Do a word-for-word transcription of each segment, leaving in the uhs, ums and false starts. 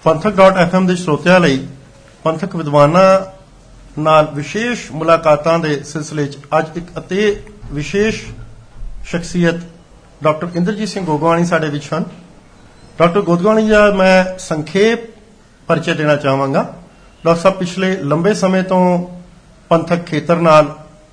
ਪੰਥਕ dot F M ਦੇ ਸਰੋਤਿਆਂ ਲਈ ਪੰਥਕ ਵਿਦਵਾਨਾਂ ਨਾਲ ਵਿਸ਼ੇਸ਼ ਮੁਲਾਕਾਤਾਂ ਦੇ ਸਿਲਸਿਲੇ 'ਚ ਅੱਜ ਇੱਕ ਅਤੇ ਵਿਸ਼ੇਸ਼ ਸ਼ਖਸੀਅਤ ਡਾਕਟਰ ਇੰਦਰਜੀਤ ਸਿੰਘ ਗੋਗਵਾਣੀ ਸਾਡੇ ਵਿੱਚ ਹਨ। ਡਾਕਟਰ ਗੋਗਵਾਣੀ ਦਾ ਮੈਂ ਸੰਖੇਪ ਪਰਿਚੈ ਦੇਣਾ ਚਾਹਾਂਗਾ। ਡਾਕਟਰ ਸਾਹਿਬ ਪਿਛਲੇ ਲੰਬੇ ਸਮੇਂ ਤੋਂ ਪੰਥਕ ਖੇਤਰ ਨਾਲ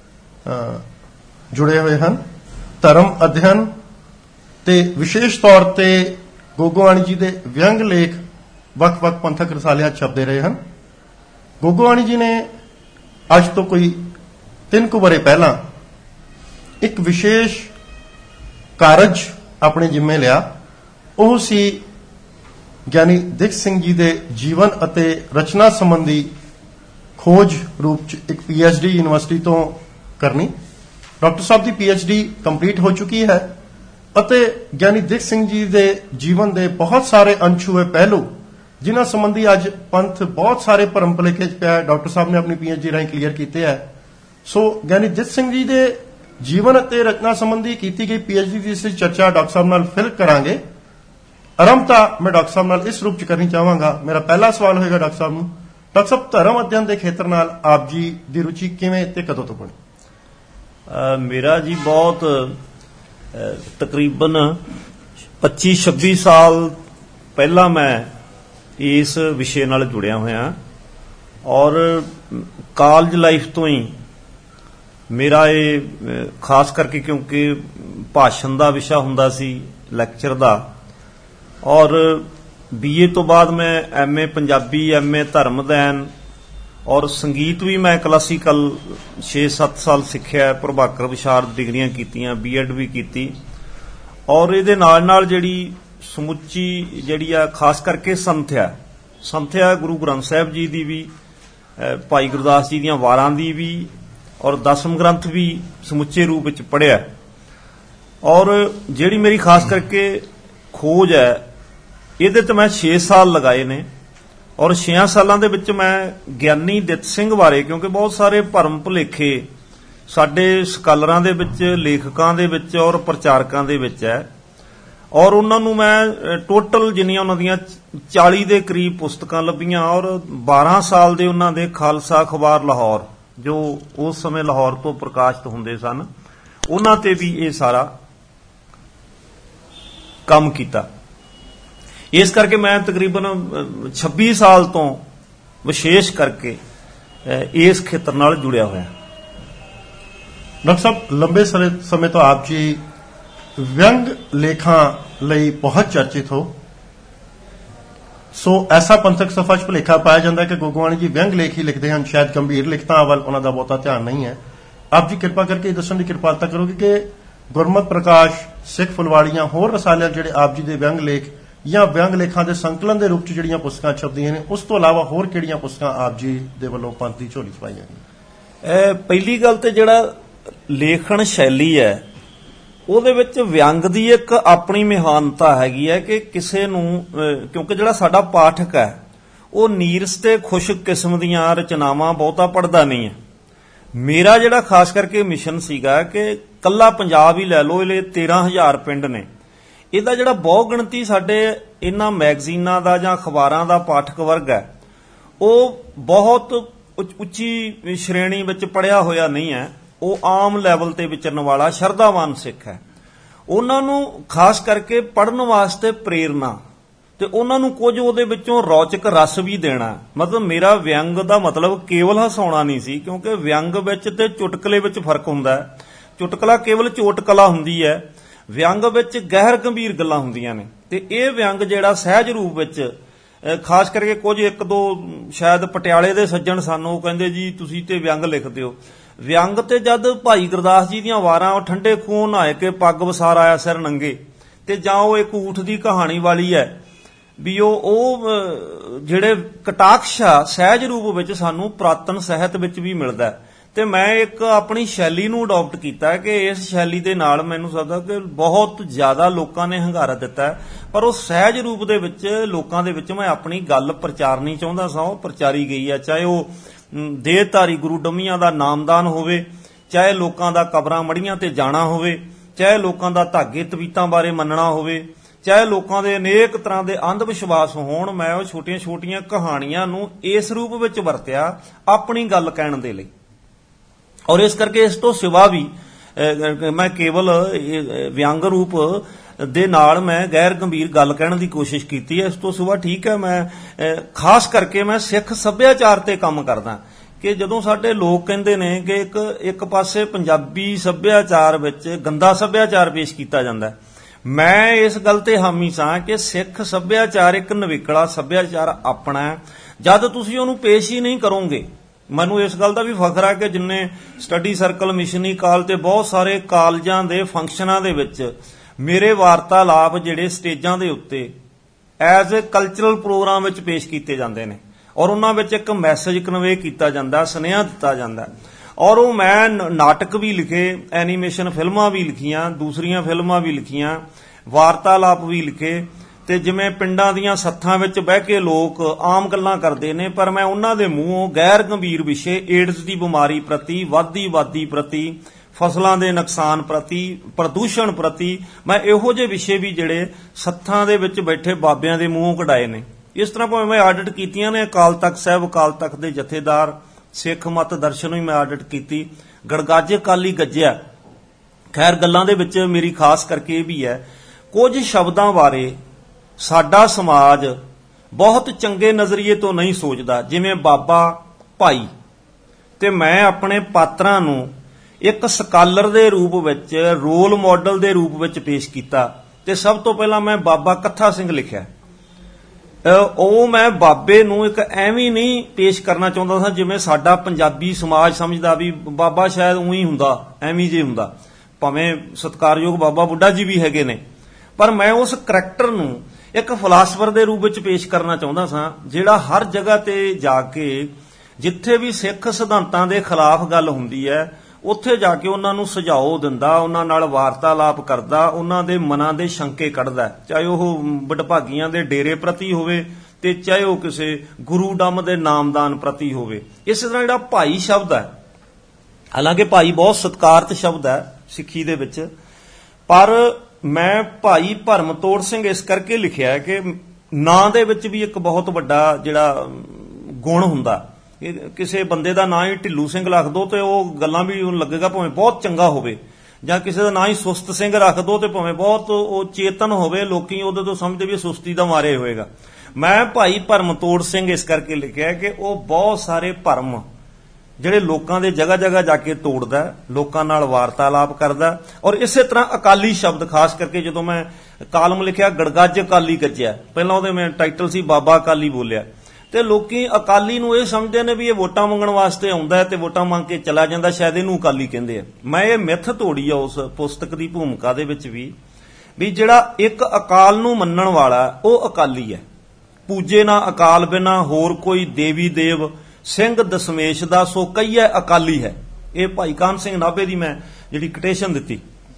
ਜੁੜੇ ਹੋਏ ਹਨ। ਧਰਮ ਅਧਿਐਨ ਤੇ ਵਿਸ਼ੇਸ਼ ਤੌਰ ਤੇ ਗੋਗਵਾਣੀ ਜੀ ਦੇ ਵਿਅੰਗ ਲੇਖ ਵੱਖ-ਵੱਖ ਪੰਥਕ ਰਸਾਲਿਆਂ 'ਚ ਛਪਦੇ ਰਹੇ ਹਨ। ਗੋਗਵਾਣੀ ਜੀ ਨੇ ਅੱਜ ਤੋਂ ਕੋਈ ਤਿੰਨ ਕੁ ਵਰ੍ਹੇ ਪਹਿਲਾਂ ਇੱਕ ਵਿਸ਼ੇਸ਼ ਕਾਰਜ ਆਪਣੇ ਜ਼ਿੰਮੇ ਲਿਆ। ਉਹ ਸੀ ਗਿਆਨੀ ਦਿੱਖ ਸਿੰਘ ਜੀ ਦੇ ਜੀਵਨ ਅਤੇ ਰਚਨਾ ਸੰਬੰਧੀ ਖੋਜ ਰੂਪ 'ਚ ਇੱਕ ਪੀ ਐਚ ਡੀ ਯੂਨੀਵਰਸਿਟੀ ਤੋਂ ਕਰਨੀ। ਡਾਕਟਰ ਸਾਹਿਬ ਦੀ ਪੀ ਐਚ ਡੀ ਕੰਪਲੀਟ ਹੋ ਚੁੱਕੀ ਹੈ ਅਤੇ ਗਿਆਨੀ ਦਿੱਖ ਸਿੰਘ ਜੀ ਦੇ ਜੀਵਨ ਦੇ ਬਹੁਤ ਸਾਰੇ ਅਣਛੂਏ ਪਹਿਲੂ ਜਿਨ੍ਹਾਂ ਸੰਬੰਧੀ ਅੱਜ ਪੰਥ ਬਹੁਤ ਸਾਰੇ ਭਰਮ ਭੁਲੇਖੇ 'ਚ ਪਿਆ ਹੈ, ਡਾਕਟਰ ਸਾਹਿਬ ਨੇ ਆਪਣੀ ਪੀ ਐਚ ਡੀ ਰਾਹੀਂ ਕਲੀਅਰ ਕੀਤੇ ਹੈ। ਸੋ ਗਿਆਨੀ ਦਿੱਖ ਸਿੰਘ ਜੀ ਦੇ ਜੀਵਨ ਅਤੇ ਰਚਨਾ ਸੰਬੰਧੀ ਕੀਤੀ ਗਈ ਪੀ ਐਚ ਡੀ ਦੀ ਇਸ ਚਰਚਾ ਡਾਕਟਰ ਸਾਹਿਬ ਨਾਲ ਫਿਰ ਕਰਾਂਗੇ। ਆਰੰਭਤਾ ਮੈਂ ਡਾਕਟਰ ਸਾਹਿਬ ਨਾਲ ਇਸ ਰੂਪ 'ਚ ਕਰਨੀ ਚਾਹਾਂਗਾ। ਮੇਰਾ ਪਹਿਲਾ ਸਵਾਲ ਹੋਏਗਾ ਡਾਕਟਰ ਸਾਹਿਬ ਨੂੰ, ਡਾਕਟਰ ਸਾਹਿਬ ਧਰਮ ਅਧਿਐਨ ਦੇ ਖੇਤਰ ਨਾਲ ਆਪ ਜੀ ਦੀ ਰੁਚੀ ਕਿਵੇਂ ਤੇ ਕਦੋਂ ਤੋਂ ਬਣੀ? ਮੇਰਾ ਜੀ ਬਹੁਤ ਤਕਰੀਬਨ ਪੱਚੀ ਛੱਬੀ ਸਾਲ ਪਹਿਲਾਂ ਮੈਂ ਇਸ ਵਿਸ਼ੇ ਨਾਲ ਜੁੜਿਆ ਹੋਇਆ ਔਰ ਕਾਲਜ ਲਾਈਫ ਤੋਂ ਹੀ ਮੇਰਾ ਇਹ ਖਾਸ ਕਰਕੇ ਕਿਉਂਕਿ ਭਾਸ਼ਣ ਦਾ ਵਿਸ਼ਾ ਹੁੰਦਾ ਸੀ ਲੈਕਚਰ ਦਾ ਔਰ ਬੀਏ ਤੋਂ ਬਾਅਦ ਮੈਂ ਐਮਏ ਪੰਜਾਬੀ ਐਮਏ ਧਰਮ ਅਧਿਐਨ ਔਰ ਸੰਗੀਤ ਵੀ ਮੈਂ ਕਲਾਸੀਕਲ ਛੇ ਸੱਤ ਸਾਲ ਸਿੱਖਿਆ, ਪ੍ਰਭਾਕਰ ਵਿਸ਼ਾਰਦ ਡਿਗਰੀਆਂ ਕੀਤੀਆਂ, ਬੀਐਡ ਵੀ ਕੀਤੀ ਔਰ ਇਹਦੇ ਨਾਲ ਨਾਲ ਜਿਹੜੀ ਸਮੁੱਚੀ ਜਿਹੜੀ ਆ ਖਾਸ ਕਰਕੇ ਸੰਥਿਆ ਸੰਥਿਆ ਗੁਰੂ ਗ੍ਰੰਥ ਸਾਹਿਬ ਜੀ ਦੀ ਵੀ, ਭਾਈ ਗੁਰਦਾਸ ਜੀ ਦੀਆਂ ਵਾਰਾਂ ਦੀ ਵੀ ਔਰ ਦਸਮ ਗ੍ਰੰਥ ਵੀ ਸਮੁੱਚੇ ਰੂਪ ਵਿੱਚ ਪੜ੍ਹਿਆ ਔਰ ਜਿਹੜੀ ਮੇਰੀ ਖਾਸ ਕਰਕੇ ਖੋਜ ਹੈ ਇਹਦੇ ਤੇ ਮੈਂ ਛੇ ਸਾਲ ਲਗਾਏ ਨੇ ਔਰ ਛੇਆਂ ਸਾਲਾਂ ਦੇ ਵਿੱਚ ਮੈਂ ਗਿਆਨੀ ਦਿੱਤ ਸਿੰਘ ਬਾਰੇ, ਕਿਉਂਕਿ ਬਹੁਤ ਸਾਰੇ ਭਰਮ ਭੁਲੇਖੇ ਸਾਡੇ ਸਕਾਲਰਾਂ ਦੇ ਵਿੱਚ, ਲੇਖਕਾਂ ਦੇ ਵਿੱਚ ਔਰ ਪ੍ਰਚਾਰਕਾਂ ਦੇ ਵਿੱਚ ਹੈ ਔਰ ਉਹਨਾਂ ਨੂੰ ਮੈਂ ਟੋਟਲ ਜਿੰਨੀਆਂ ਉਹਨਾਂ ਦੀਆਂ ਚਾਲੀ ਦੇ ਕਰੀਬ ਪੁਸਤਕਾਂ ਲੱਭੀਆਂ ਔਰ ਬਾਰਾਂ ਸਾਲ ਦੇ ਉਹਨਾਂ ਦੇ ਖਾਲਸਾ ਅਖਬਾਰ ਲਾਹੌਰ ਜੋ ਉਸ ਸਮੇਂ ਲਾਹੌਰ ਤੋਂ ਪ੍ਰਕਾਸ਼ਿਤ ਹੁੰਦੇ ਸਨ ਉਹਨਾਂ ਤੇ ਵੀ ਇਹ ਸਾਰਾ ਕੰਮ ਕੀਤਾ। ਇਸ ਕਰਕੇ ਮੈਂ ਤਕਰੀਬਨ ਛੱਬੀ ਸਾਲ ਤੋਂ ਵਿਸ਼ੇਸ਼ ਕਰਕੇ ਇਸ ਖੇਤਰ ਨਾਲ ਜੁੜਿਆ ਹੋਇਆ। ਡਾਕਟਰ ਸਾਹਿਬ ਲੰਬੇ ਸਮੇਂ ਤੋਂ ਆਪ ਜੀ ਵਿਅੰਗ ਲੇਖਾਂ ਲਈ ਬਹੁਤ ਚਰਚਿਤ ਹੋ। ਸੋ ਐਸਾ ਪੰਥਕ ਸਫਾ 'ਚ ਭੁਲੇਖਾ ਪਾਇਆ ਜਾਂਦਾ ਕਿ ਗੋਗਵਾਣੀ ਜੀ ਵਿਅੰਗ ਲੇਖ ਹੀ ਲਿਖਦੇ ਹਨ, ਸ਼ਾਇਦ ਗੰਭੀਰ ਲਿਖਤਾਂ ਵੱਲ ਉਹਨਾਂ ਦਾ ਬਹੁਤਾ ਧਿਆਨ ਨਹੀਂ ਹੈ। ਆਪ ਜੀ ਕਿਰਪਾ ਕਰਕੇ ਦੱਸਣ ਦੀ ਕਿਰਪਾਲਤਾ ਕਰੋਗੇ ਕਿ ਗੁਰਮਤਿ ਪ੍ਰਕਾਸ਼, ਸਿੱਖ ਫੁਲਵਾੜੀਆਂ, ਹੋਰ ਰਸਾਲਿਆਂ ਜਿਹੜੇ ਆਪ ਜੀ ਦੇ ਵਿਅੰਗ ਲੇਖ ਜਾਂ ਵਿਅੰਗ ਲੇਖਾਂ ਦੇ ਸੰਕਲਨ ਦੇ ਰੂਪ 'ਚ ਜਿਹੜੀਆਂ ਪੁਸਤਕਾਂ ਛਪਦੀਆਂ ਨੇ, ਉਸ ਤੋਂ ਇਲਾਵਾ ਹੋਰ ਕਿਹੜੀਆਂ ਪੁਸਤਕਾਂ ਆਪ ਜੀ ਦੇ ਵੱਲੋਂ ਪੰਥ ਦੀ ਝੋਲੀ 'ਚ ਪਾਈਆਂ ਗਈਆਂ? ਪਹਿਲੀ ਗੱਲ ਤੇ ਜਿਹੜਾ ਲੇਖਣ ਸ਼ੈਲੀ ਹੈ ਉਹਦੇ ਵਿੱਚ ਵਿਅੰਗ ਦੀ ਇੱਕ ਆਪਣੀ ਮਹਾਨਤਾ ਹੈਗੀ ਹੈ ਕਿ ਕਿਸੇ ਨੂੰ, ਕਿਉਂਕਿ ਜਿਹੜਾ ਸਾਡਾ ਪਾਠਕ ਹੈ ਉਹ ਨੀਰਸ ਤੇ ਖੁਸ਼ਕ ਕਿਸਮ ਦੀਆਂ ਰਚਨਾਵਾਂ ਬਹੁਤਾ ਪੜ੍ਹਦਾ ਨਹੀਂ ਹੈ। ਮੇਰਾ ਜਿਹੜਾ ਖਾਸ ਕਰਕੇ ਮਿਸ਼ਨ ਸੀਗਾ ਕਿ ਕੱਲਾ ਪੰਜਾਬ ਹੀ ਲੈ ਲਓ, ਇਹਦੇ ਤੇਰਾਂ ਹਜ਼ਾਰ ਪਿੰਡ ਨੇ, ਇਹਦਾ ਜਿਹੜਾ ਬਹੁ ਗਿਣਤੀ ਸਾਡੇ ਇਹਨਾਂ ਮੈਗਜ਼ੀਨਾਂ ਦਾ ਜਾਂ ਅਖਬਾਰਾਂ ਦਾ ਪਾਠਕ ਵਰਗ ਹੈ ਉਹ ਬਹੁਤ ਉੱਚੀ ਸ਼੍ਰੇਣੀ ਵਿੱਚ ਪੜ੍ਹਿਆ ਹੋਇਆ ਨਹੀਂ ਹੈ, ਉਹ ਆਮ ਲੈਵਲ ਤੇ ਵਿਚਰਨ ਵਾਲਾ ਸ਼ਰਧਾਵਾਨ ਸਿੱਖ ਹੈ। ਉਹਨਾਂ ਨੂੰ ਖਾਸ ਕਰਕੇ ਪੜ੍ਹਨ ਵਾਸਤੇ ਪ੍ਰੇਰਨਾ ਤੇ ਉਹਨਾਂ ਨੂੰ ਕੁਝ ਉਹਦੇ ਵਿੱਚੋਂ ਰੌਚਕ ਰਸ ਵੀ ਦੇਣਾ। ਮਤਲਬ ਮੇਰਾ ਵਿਅੰਗ ਦਾ ਮਤਲਬ ਕੇਵਲ ਹਸਾਉਣਾ ਨਹੀਂ ਸੀ, ਕਿਉਂਕਿ ਵਿਅੰਗ ਵਿੱਚ ਤੇ ਚੁਟਕਲੇ ਵਿੱਚ ਫਰਕ ਹੁੰਦਾ ਹੈ। ਚੁਟਕਲਾ ਕੇਵਲ ਚੋਟ ਕਲਾ ਹੁੰਦੀ ਹੈ, ਵਿਅੰਗ ਵਿੱਚ ਗਹਿਰ ਗੰਭੀਰ ਗੱਲਾਂ ਹੁੰਦੀਆਂ ਨੇ ਤੇ ਇਹ ਵਿਅੰਗ ਜਿਹੜਾ ਸਹਿਜ ਰੂਪ ਵਿੱਚ ਖਾਸ ਕਰਕੇ ਕੁਝ ਇੱਕ ਦੋ ਸ਼ਾਇਦ ਪਟਿਆਲੇ ਦੇ ਸੱਜਣ ਸਾਨੂੰ ਕਹਿੰਦੇ ਜੀ ਤੁਸੀਂ ਤੇ ਵਿਅੰਗ ਲਿਖਦੇ ਹੋ। ਵਿਅੰਗ ਤੇ ਜਦ ਭਾਈ ਗੁਰਦਾਸ ਜੀ ਦੀਆਂ ਵਾਰਾਂ, ਉਹ ਠੰਡੇ ਖੂਹ ਨਹਾਏ ਕੇ ਪੱਗ ਵਸਾਰ ਆਇਆ ਸਿਰ ਨੰਗੇ, ਤੇ ਜਾਂ ਉਹ ਇੱਕ ਊਠ ਦੀ ਕਹਾਣੀ ਵਾਲੀ ਹੈ ਵੀ ਉਹ ਉਹ ਜਿਹੜੇ ਕਟਾਕਸ਼ਾ ਸਹਿਜ ਰੂਪ ਵਿੱਚ ਸਾਨੂੰ ਪੁਰਾਤਨ ਸਾਹਿਤ ਵਿੱਚ ਵੀ ਮਿਲਦਾ। ਤੇ ਮੈਂ ਇੱਕ ਆਪਣੀ ਸ਼ੈਲੀ ਨੂੰ ਅਡਾਪਟ ਕੀਤਾ ਕਿ ਇਸ ਸ਼ੈਲੀ ਦੇ ਨਾਲ ਮੈਨੂੰ ਸਕਦਾ ਕਿ ਬਹੁਤ ਜ਼ਿਆਦਾ ਲੋਕਾਂ ਨੇ ਹੰਗਾਰਾ ਦਿੱਤਾ, ਪਰ ਉਹ ਸਹਿਜ ਰੂਪ ਦੇ ਵਿੱਚ ਲੋਕਾਂ ਦੇ ਵਿੱਚ ਮੈਂ ਆਪਣੀ ਗੱਲ ਪ੍ਰਚਾਰਨੀ ਚਾਹੁੰਦਾ ਸਾਂ, ਉਹ ਪ੍ਰਚਾਰੀ ਗਈ ਹੈ। ਚਾਹੇ ਉਹ ਦੇਹਧਾਰੀ ਗੁਰੂ ਡੰਮੀਆਂ ਦਾ ਨਾਮਦਾਨ ਹੋਵੇ, ਚਾਹੇ ਲੋਕਾਂ ਦਾ ਕਬਰਾਂ ਮੜੀਆਂ ਤੇ ਜਾਣਾ ਹੋਵੇ, ਚਾਹੇ ਲੋਕਾਂ ਦਾ ਧਾਗੇ ਤਵੀਤਾਂ ਬਾਰੇ ਮੰਨਣਾ ਹੋਵੇ, ਚਾਹੇ ਲੋਕਾਂ ਦੇ ਅਨੇਕ ਤਰ੍ਹਾਂ ਦੇ ਅੰਧ ਵਿਸ਼ਵਾਸ ਹੋਣ, ਮੈਂ ਉਹ ਛੋਟੀਆਂ ਛੋਟੀਆਂ ਕਹਾਣੀਆਂ ਨੂੰ ਇਸ ਰੂਪ ਵਿੱਚ ਵਰਤਿਆ ਆਪਣੀ ਗੱਲ ਕਹਿਣ ਦੇ ਲਈ। ਔਰ ਇਸ ਕਰਕੇ ਇਸ ਤੋਂ ਸਿਵਾ ਵੀ ਮੈਂ ਕੇਵਲ ਵਿਅੰਗ ਰੂਪ ਦੇ ਨਾਲ ਮੈਂ ਗੈਰ ਗੰਭੀਰ ਗੱਲ ਕਹਿਣ ਦੀ ਕੋਸ਼ਿਸ਼ ਕੀਤੀ ਹੈ। ਇਸ ਤੋਂ ਸਿਵਾ ਠੀਕ ਹੈ, ਮੈਂ ਖਾਸ ਕਰਕੇ ਮੈਂ ਸਿੱਖ ਸੱਭਿਆਚਾਰ ਤੇ ਕੰਮ ਕਰਦਾ ਕਿ ਜਦੋਂ ਸਾਡੇ ਲੋਕ ਕਹਿੰਦੇ ਨੇ ਕਿ ਇੱਕ ਇੱਕ ਪਾਸੇ ਪੰਜਾਬੀ ਸੱਭਿਆਚਾਰ ਵਿੱਚ ਗੰਦਾ ਸੱਭਿਆਚਾਰ ਪੇਸ਼ ਕੀਤਾ ਜਾਂਦਾ, ਮੈਂ ਇਸ ਗੱਲ ਤੇ ਹਾਮੀ ਸਾਂ ਕਿ ਸਿੱਖ ਸੱਭਿਆਚਾਰ ਇੱਕ ਨਿਵੇਕਲਾ ਸੱਭਿਆਚਾਰ ਆਪਣਾ ਹੈ। ਜਦ ਤੁਸੀਂ ਉਹਨੂੰ ਪੇਸ਼ ਹੀ ਨਹੀਂ ਕਰੋਗੇ, ਮੈਨੂੰ ਇਸ ਗੱਲ ਦਾ ਵੀ ਫਖਰ ਹੈ ਕਿ ਜਿੰਨੇ ਸਟੱਡੀ ਸਰਕਲ, ਮਿਸ਼ਨਰੀ ਕਾਲ ਤੇ ਬਹੁਤ ਸਾਰੇ ਕਾਲਜਾਂ ਦੇ ਫੰਕਸ਼ਨਾਂ ਦੇ ਵਿੱਚ ਮੇਰੇ ਵਾਰਤਾਲਾਪ ਜਿਹੜੇ ਸਟੇਜਾਂ ਦੇ ਉੱਤੇ ਐਜ਼ ਏ ਕਲਚਰਲ ਪ੍ਰੋਗਰਾਮ ਵਿੱਚ ਪੇਸ਼ ਕੀਤੇ ਜਾਂਦੇ ਨੇ ਔਰ ਉਹਨਾਂ ਵਿੱਚ ਇੱਕ ਮੈਸੇਜ ਕਨਵੇ ਕੀਤਾ ਜਾਂਦਾ, ਸੁਨੇਹਾ ਦਿੱਤਾ ਜਾਂਦਾ। ਔਰ ਉਹ ਮੈਂ ਨਾਟਕ ਵੀ ਲਿਖੇ, ਐਨੀਮੇਸ਼ਨ ਫਿਲਮਾਂ ਵੀ ਲਿਖੀਆਂ, ਦੂਸਰੀਆਂ ਫਿਲਮਾਂ ਵੀ ਲਿਖੀਆਂ, ਵਾਰਤਾਲਾਪ ਵੀ ਲਿਖੇ। ਤੇ ਜਿਵੇਂ ਪਿੰਡਾਂ ਦੀਆਂ ਸੱਥਾਂ ਵਿੱਚ ਬਹਿ ਕੇ ਲੋਕ ਆਮ ਗੱਲਾਂ ਕਰਦੇ ਨੇ, ਪਰ ਮੈਂ ਉਹਨਾਂ ਦੇ ਮੂੰਹੋਂ ਗੈਰ ਗੰਭੀਰ ਵਿਸ਼ੇ, ਏਡਜ਼ ਦੀ ਬਿਮਾਰੀ ਪ੍ਰਤੀ, ਵੱਧਦੀ ਆਬਾਦੀ ਪ੍ਰਤੀ, ਫਸਲਾਂ ਦੇ ਨੁਕਸਾਨ ਪ੍ਰਤੀ, ਪ੍ਰਦੂਸ਼ਣ ਪ੍ਰਤੀ, ਮੈਂ ਇਹੋ ਜਿਹੇ ਵਿਸ਼ੇ ਵੀ ਜਿਹੜੇ ਸੱਥਾਂ ਦੇ ਵਿੱਚ ਬੈਠੇ ਬਾਬਿਆਂ ਦੇ ਮੂੰਹੋਂ ਕਢਾਏ ਨੇ। ਇਸ ਤਰ੍ਹਾਂ ਭਾਵੇਂ ਮੈਂ ਆਡਿਟ ਕੀਤੀਆਂ ਨੇ ਅਕਾਲ ਤਖਤ ਸਾਹਿਬ, ਅਕਾਲ ਤਖਤ ਦੇ ਜਥੇਦਾਰ, ਸਿੱਖ ਮਤ ਦਰਸ਼ਨ ਵੀ ਮੈਂ ਆਡਿਟ ਕੀਤੀ, ਗੜਗਾਜੇ ਕਾਲੀ ਗੱਜਿਆ। ਖੈਰ ਗੱਲਾਂ ਦੇ ਵਿੱਚ ਮੇਰੀ ਖਾਸ ਕਰਕੇ ਇਹ ਵੀ ਹੈ, ਕੁਝ ਸ਼ਬਦਾਂ ਬਾਰੇ ਸਾਡਾ ਸਮਾਜ ਬਹੁਤ ਚੰਗੇ ਨਜ਼ਰੀਏ ਤੋਂ ਨਹੀਂ ਸੋਚਦਾ, ਜਿਵੇਂ ਬਾਬਾ, ਭਾਈ। ਤੇ ਮੈਂ ਆਪਣੇ ਪਾਤਰਾਂ ਨੂੰ ਇੱਕ ਸਕਾਲਰ ਦੇ ਰੂਪ ਵਿੱਚ, ਰੋਲ ਮਾਡਲ ਦੇ ਰੂਪ ਵਿੱਚ ਪੇਸ਼ ਕੀਤਾ। ਤੇ ਸਭ ਤੋਂ ਪਹਿਲਾਂ ਮੈਂ ਬਾਬਾ ਕੱਥਾ ਸਿੰਘ ਲਿਖਿਆ। ਉਹ ਮੈਂ ਬਾਬੇ ਨੂੰ ਇੱਕ ਐਵੇਂ ਨਹੀਂ ਪੇਸ਼ ਕਰਨਾ ਚਾਹੁੰਦਾ ਸੀ ਜਿਵੇਂ ਸਾਡਾ ਪੰਜਾਬੀ ਸਮਾਜ ਸਮਝਦਾ ਵੀ ਬਾਬਾ ਸ਼ਾਇਦ ਉਹੀ ਹੁੰਦਾ, ਐਵੇਂ ਜੇ ਹੁੰਦਾ। ਭਾਵੇਂ ਸਤਿਕਾਰਯੋਗ ਬਾਬਾ ਬੁੱਢਾ ਜੀ ਵੀ ਹੈਗੇ ਨੇ, ਪਰ ਮੈਂ ਉਸ ਕਰੈਕਟਰ ਨੂੰ ਇੱਕ ਫਿਲਾਸਫਰ ਦੇ ਰੂਪ ਵਿੱਚ ਪੇਸ਼ ਕਰਨਾ ਚਾਹੁੰਦਾ ਸਾਂ, ਜਿਹੜਾ ਹਰ ਜਗ੍ਹਾ ਤੇ ਜਾ ਕੇ ਜਿੱਥੇ ਵੀ ਸਿੱਖ ਸਿਧਾਂਤਾਂ ਦੇ ਖਿਲਾਫ ਗੱਲ ਹੁੰਦੀ ਹੈ ਉੱਥੇ ਜਾ ਕੇ ਉਹਨਾਂ ਨੂੰ ਸੁਝਾਅ ਦਿੰਦਾ, ਉਹਨਾਂ ਨਾਲ ਵਾਰਤਾਲਾਪ ਕਰਦਾ, ਉਹਨਾਂ ਦੇ ਮਨਾਂ ਦੇ ਸ਼ੰਕੇ ਕੱਢਦਾ, ਚਾਹੇ ਉਹ ਵਡਭਾਗੀਆਂ ਦੇ ਡੇਰੇ ਪ੍ਰਤੀ ਹੋਵੇ ਤੇ ਚਾਹੇ ਉਹ ਕਿਸੇ ਗੁਰੂ ਡੰਮ ਦੇ ਨਾਮਦਾਨ ਪ੍ਰਤੀ ਹੋਵੇ। ਇਸੇ ਤਰ੍ਹਾਂ ਜਿਹੜਾ ਭਾਈ ਸ਼ਬਦ ਹੈ, ਹਾਲਾਂਕਿ ਭਾਈ ਬਹੁਤ ਸਤਿਕਾਰਤ ਸ਼ਬਦ ਹੈ ਸਿੱਖੀ ਦੇ ਵਿੱਚ, ਪਰ ਮੈਂ ਭਾਈ ਭਰਮਤੋੜ ਸਿੰਘ ਇਸ ਕਰਕੇ ਲਿਖਿਆ ਕਿ ਨਾਂ ਦੇ ਵਿੱਚ ਵੀ ਇੱਕ ਬਹੁਤ ਵੱਡਾ ਜਿਹੜਾ ਗੁਣ ਹੁੰਦਾ। ਕਿਸੇ ਬੰਦੇ ਦਾ ਨਾਂ ਹੀ ਢਿੱਲੂ ਸਿੰਘ ਰੱਖ ਦੋ ਤੇ ਉਹ ਗੱਲਾਂ ਵੀ ਉਹਨੂੰ ਲੱਗੇਗਾ ਭਾਵੇਂ ਬਹੁਤ ਚੰਗਾ ਹੋਵੇ, ਜਾਂ ਕਿਸੇ ਦਾ ਨਾਂ ਹੀ ਸੁਸਤ ਸਿੰਘ ਰੱਖ ਦੋ ਤੇ ਭਾਵੇਂ ਬਹੁਤ ਉਹ ਚੇਤਨ ਹੋਵੇ, ਲੋਕੀ ਉਹਦੇ ਤੋਂ ਸਮਝਦੇ ਵੀ ਸੁਸਤੀ ਦਾ ਮਾਰੇ ਹੋਏਗਾ। ਮੈਂ ਭਾਈ ਭਰਮਤੋੜ ਸਿੰਘ ਇਸ ਕਰਕੇ ਲਿਖਿਆ ਕਿ ਉਹ ਬਹੁਤ ਸਾਰੇ ਭਰਮ ਜਿਹੜੇ ਲੋਕਾਂ ਦੇ ਜਗ੍ਹਾ ਜਗ੍ਹਾ ਜਾ ਕੇ ਤੋੜਦਾ, ਲੋਕਾਂ ਨਾਲ ਵਾਰਤਾਲਾਪ ਕਰਦਾ। ਔਰ ਇਸੇ ਤਰ੍ਹਾਂ ਅਕਾਲੀ ਸ਼ਬਦ, ਖਾਸ ਕਰਕੇ ਜਦੋਂ ਮੈਂ ਕਾਲਮ ਲਿਖਿਆ ਗੜਗੱਜ ਅਕਾਲੀ ਗੱਜਿਆ, ਪਹਿਲਾਂ ਉਹਦੇ ਮੈਂ ਟਾਈਟਲ ਸੀ ਬਾਬਾ ਅਕਾਲੀ ਬੋਲਿਆ, ਤੇ ਲੋਕੀ ਅਕਾਲੀ ਨੂੰ ਇਹ ਸਮਝਦੇ ਨੇ ਵੀ ਇਹ ਵੋਟਾਂ ਮੰਗਣ ਵਾਸਤੇ ਆਉਂਦਾ ਤੇ ਵੋਟਾਂ ਮੰਗ ਕੇ ਚਲਾ ਜਾਂਦਾ, ਸ਼ਾਇਦ ਇਹਨੂੰ ਅਕਾਲੀ ਕਹਿੰਦੇ ਆ। ਮੈਂ ਇਹ ਮਿੱਥ ਤੋੜੀ ਆ ਉਸ ਪੁਸਤਕ ਦੀ ਭੂਮਿਕਾ ਦੇ ਵਿੱਚ ਵੀ, ਵੀ ਜਿਹੜਾ ਇੱਕ ਅਕਾਲ ਨੂੰ ਮੰਨਣ ਵਾਲਾ ਉਹ ਅਕਾਲੀ ਹੈ। ਪੂਜੇ ਨਾ ਅਕਾਲ ਬਿਨਾ ਹੋਰ ਕੋਈ ਦੇਵੀ ਦੇਵ, ਸਿੰਘ ਦਸਮੇਸ਼ ਦਾ ਸੋ ਕਹੀਏ ਅਕਾਲੀ ਹੈ। ਇਹ ਭਾਈ ਕਾਹਨ ਸਿੰਘ ਨਾਭੇ ਦੀ ਮੈਂ ਜਿਹੜੀ ਕੋਟੇਸ਼ਨ ਦਿੱਤੀ।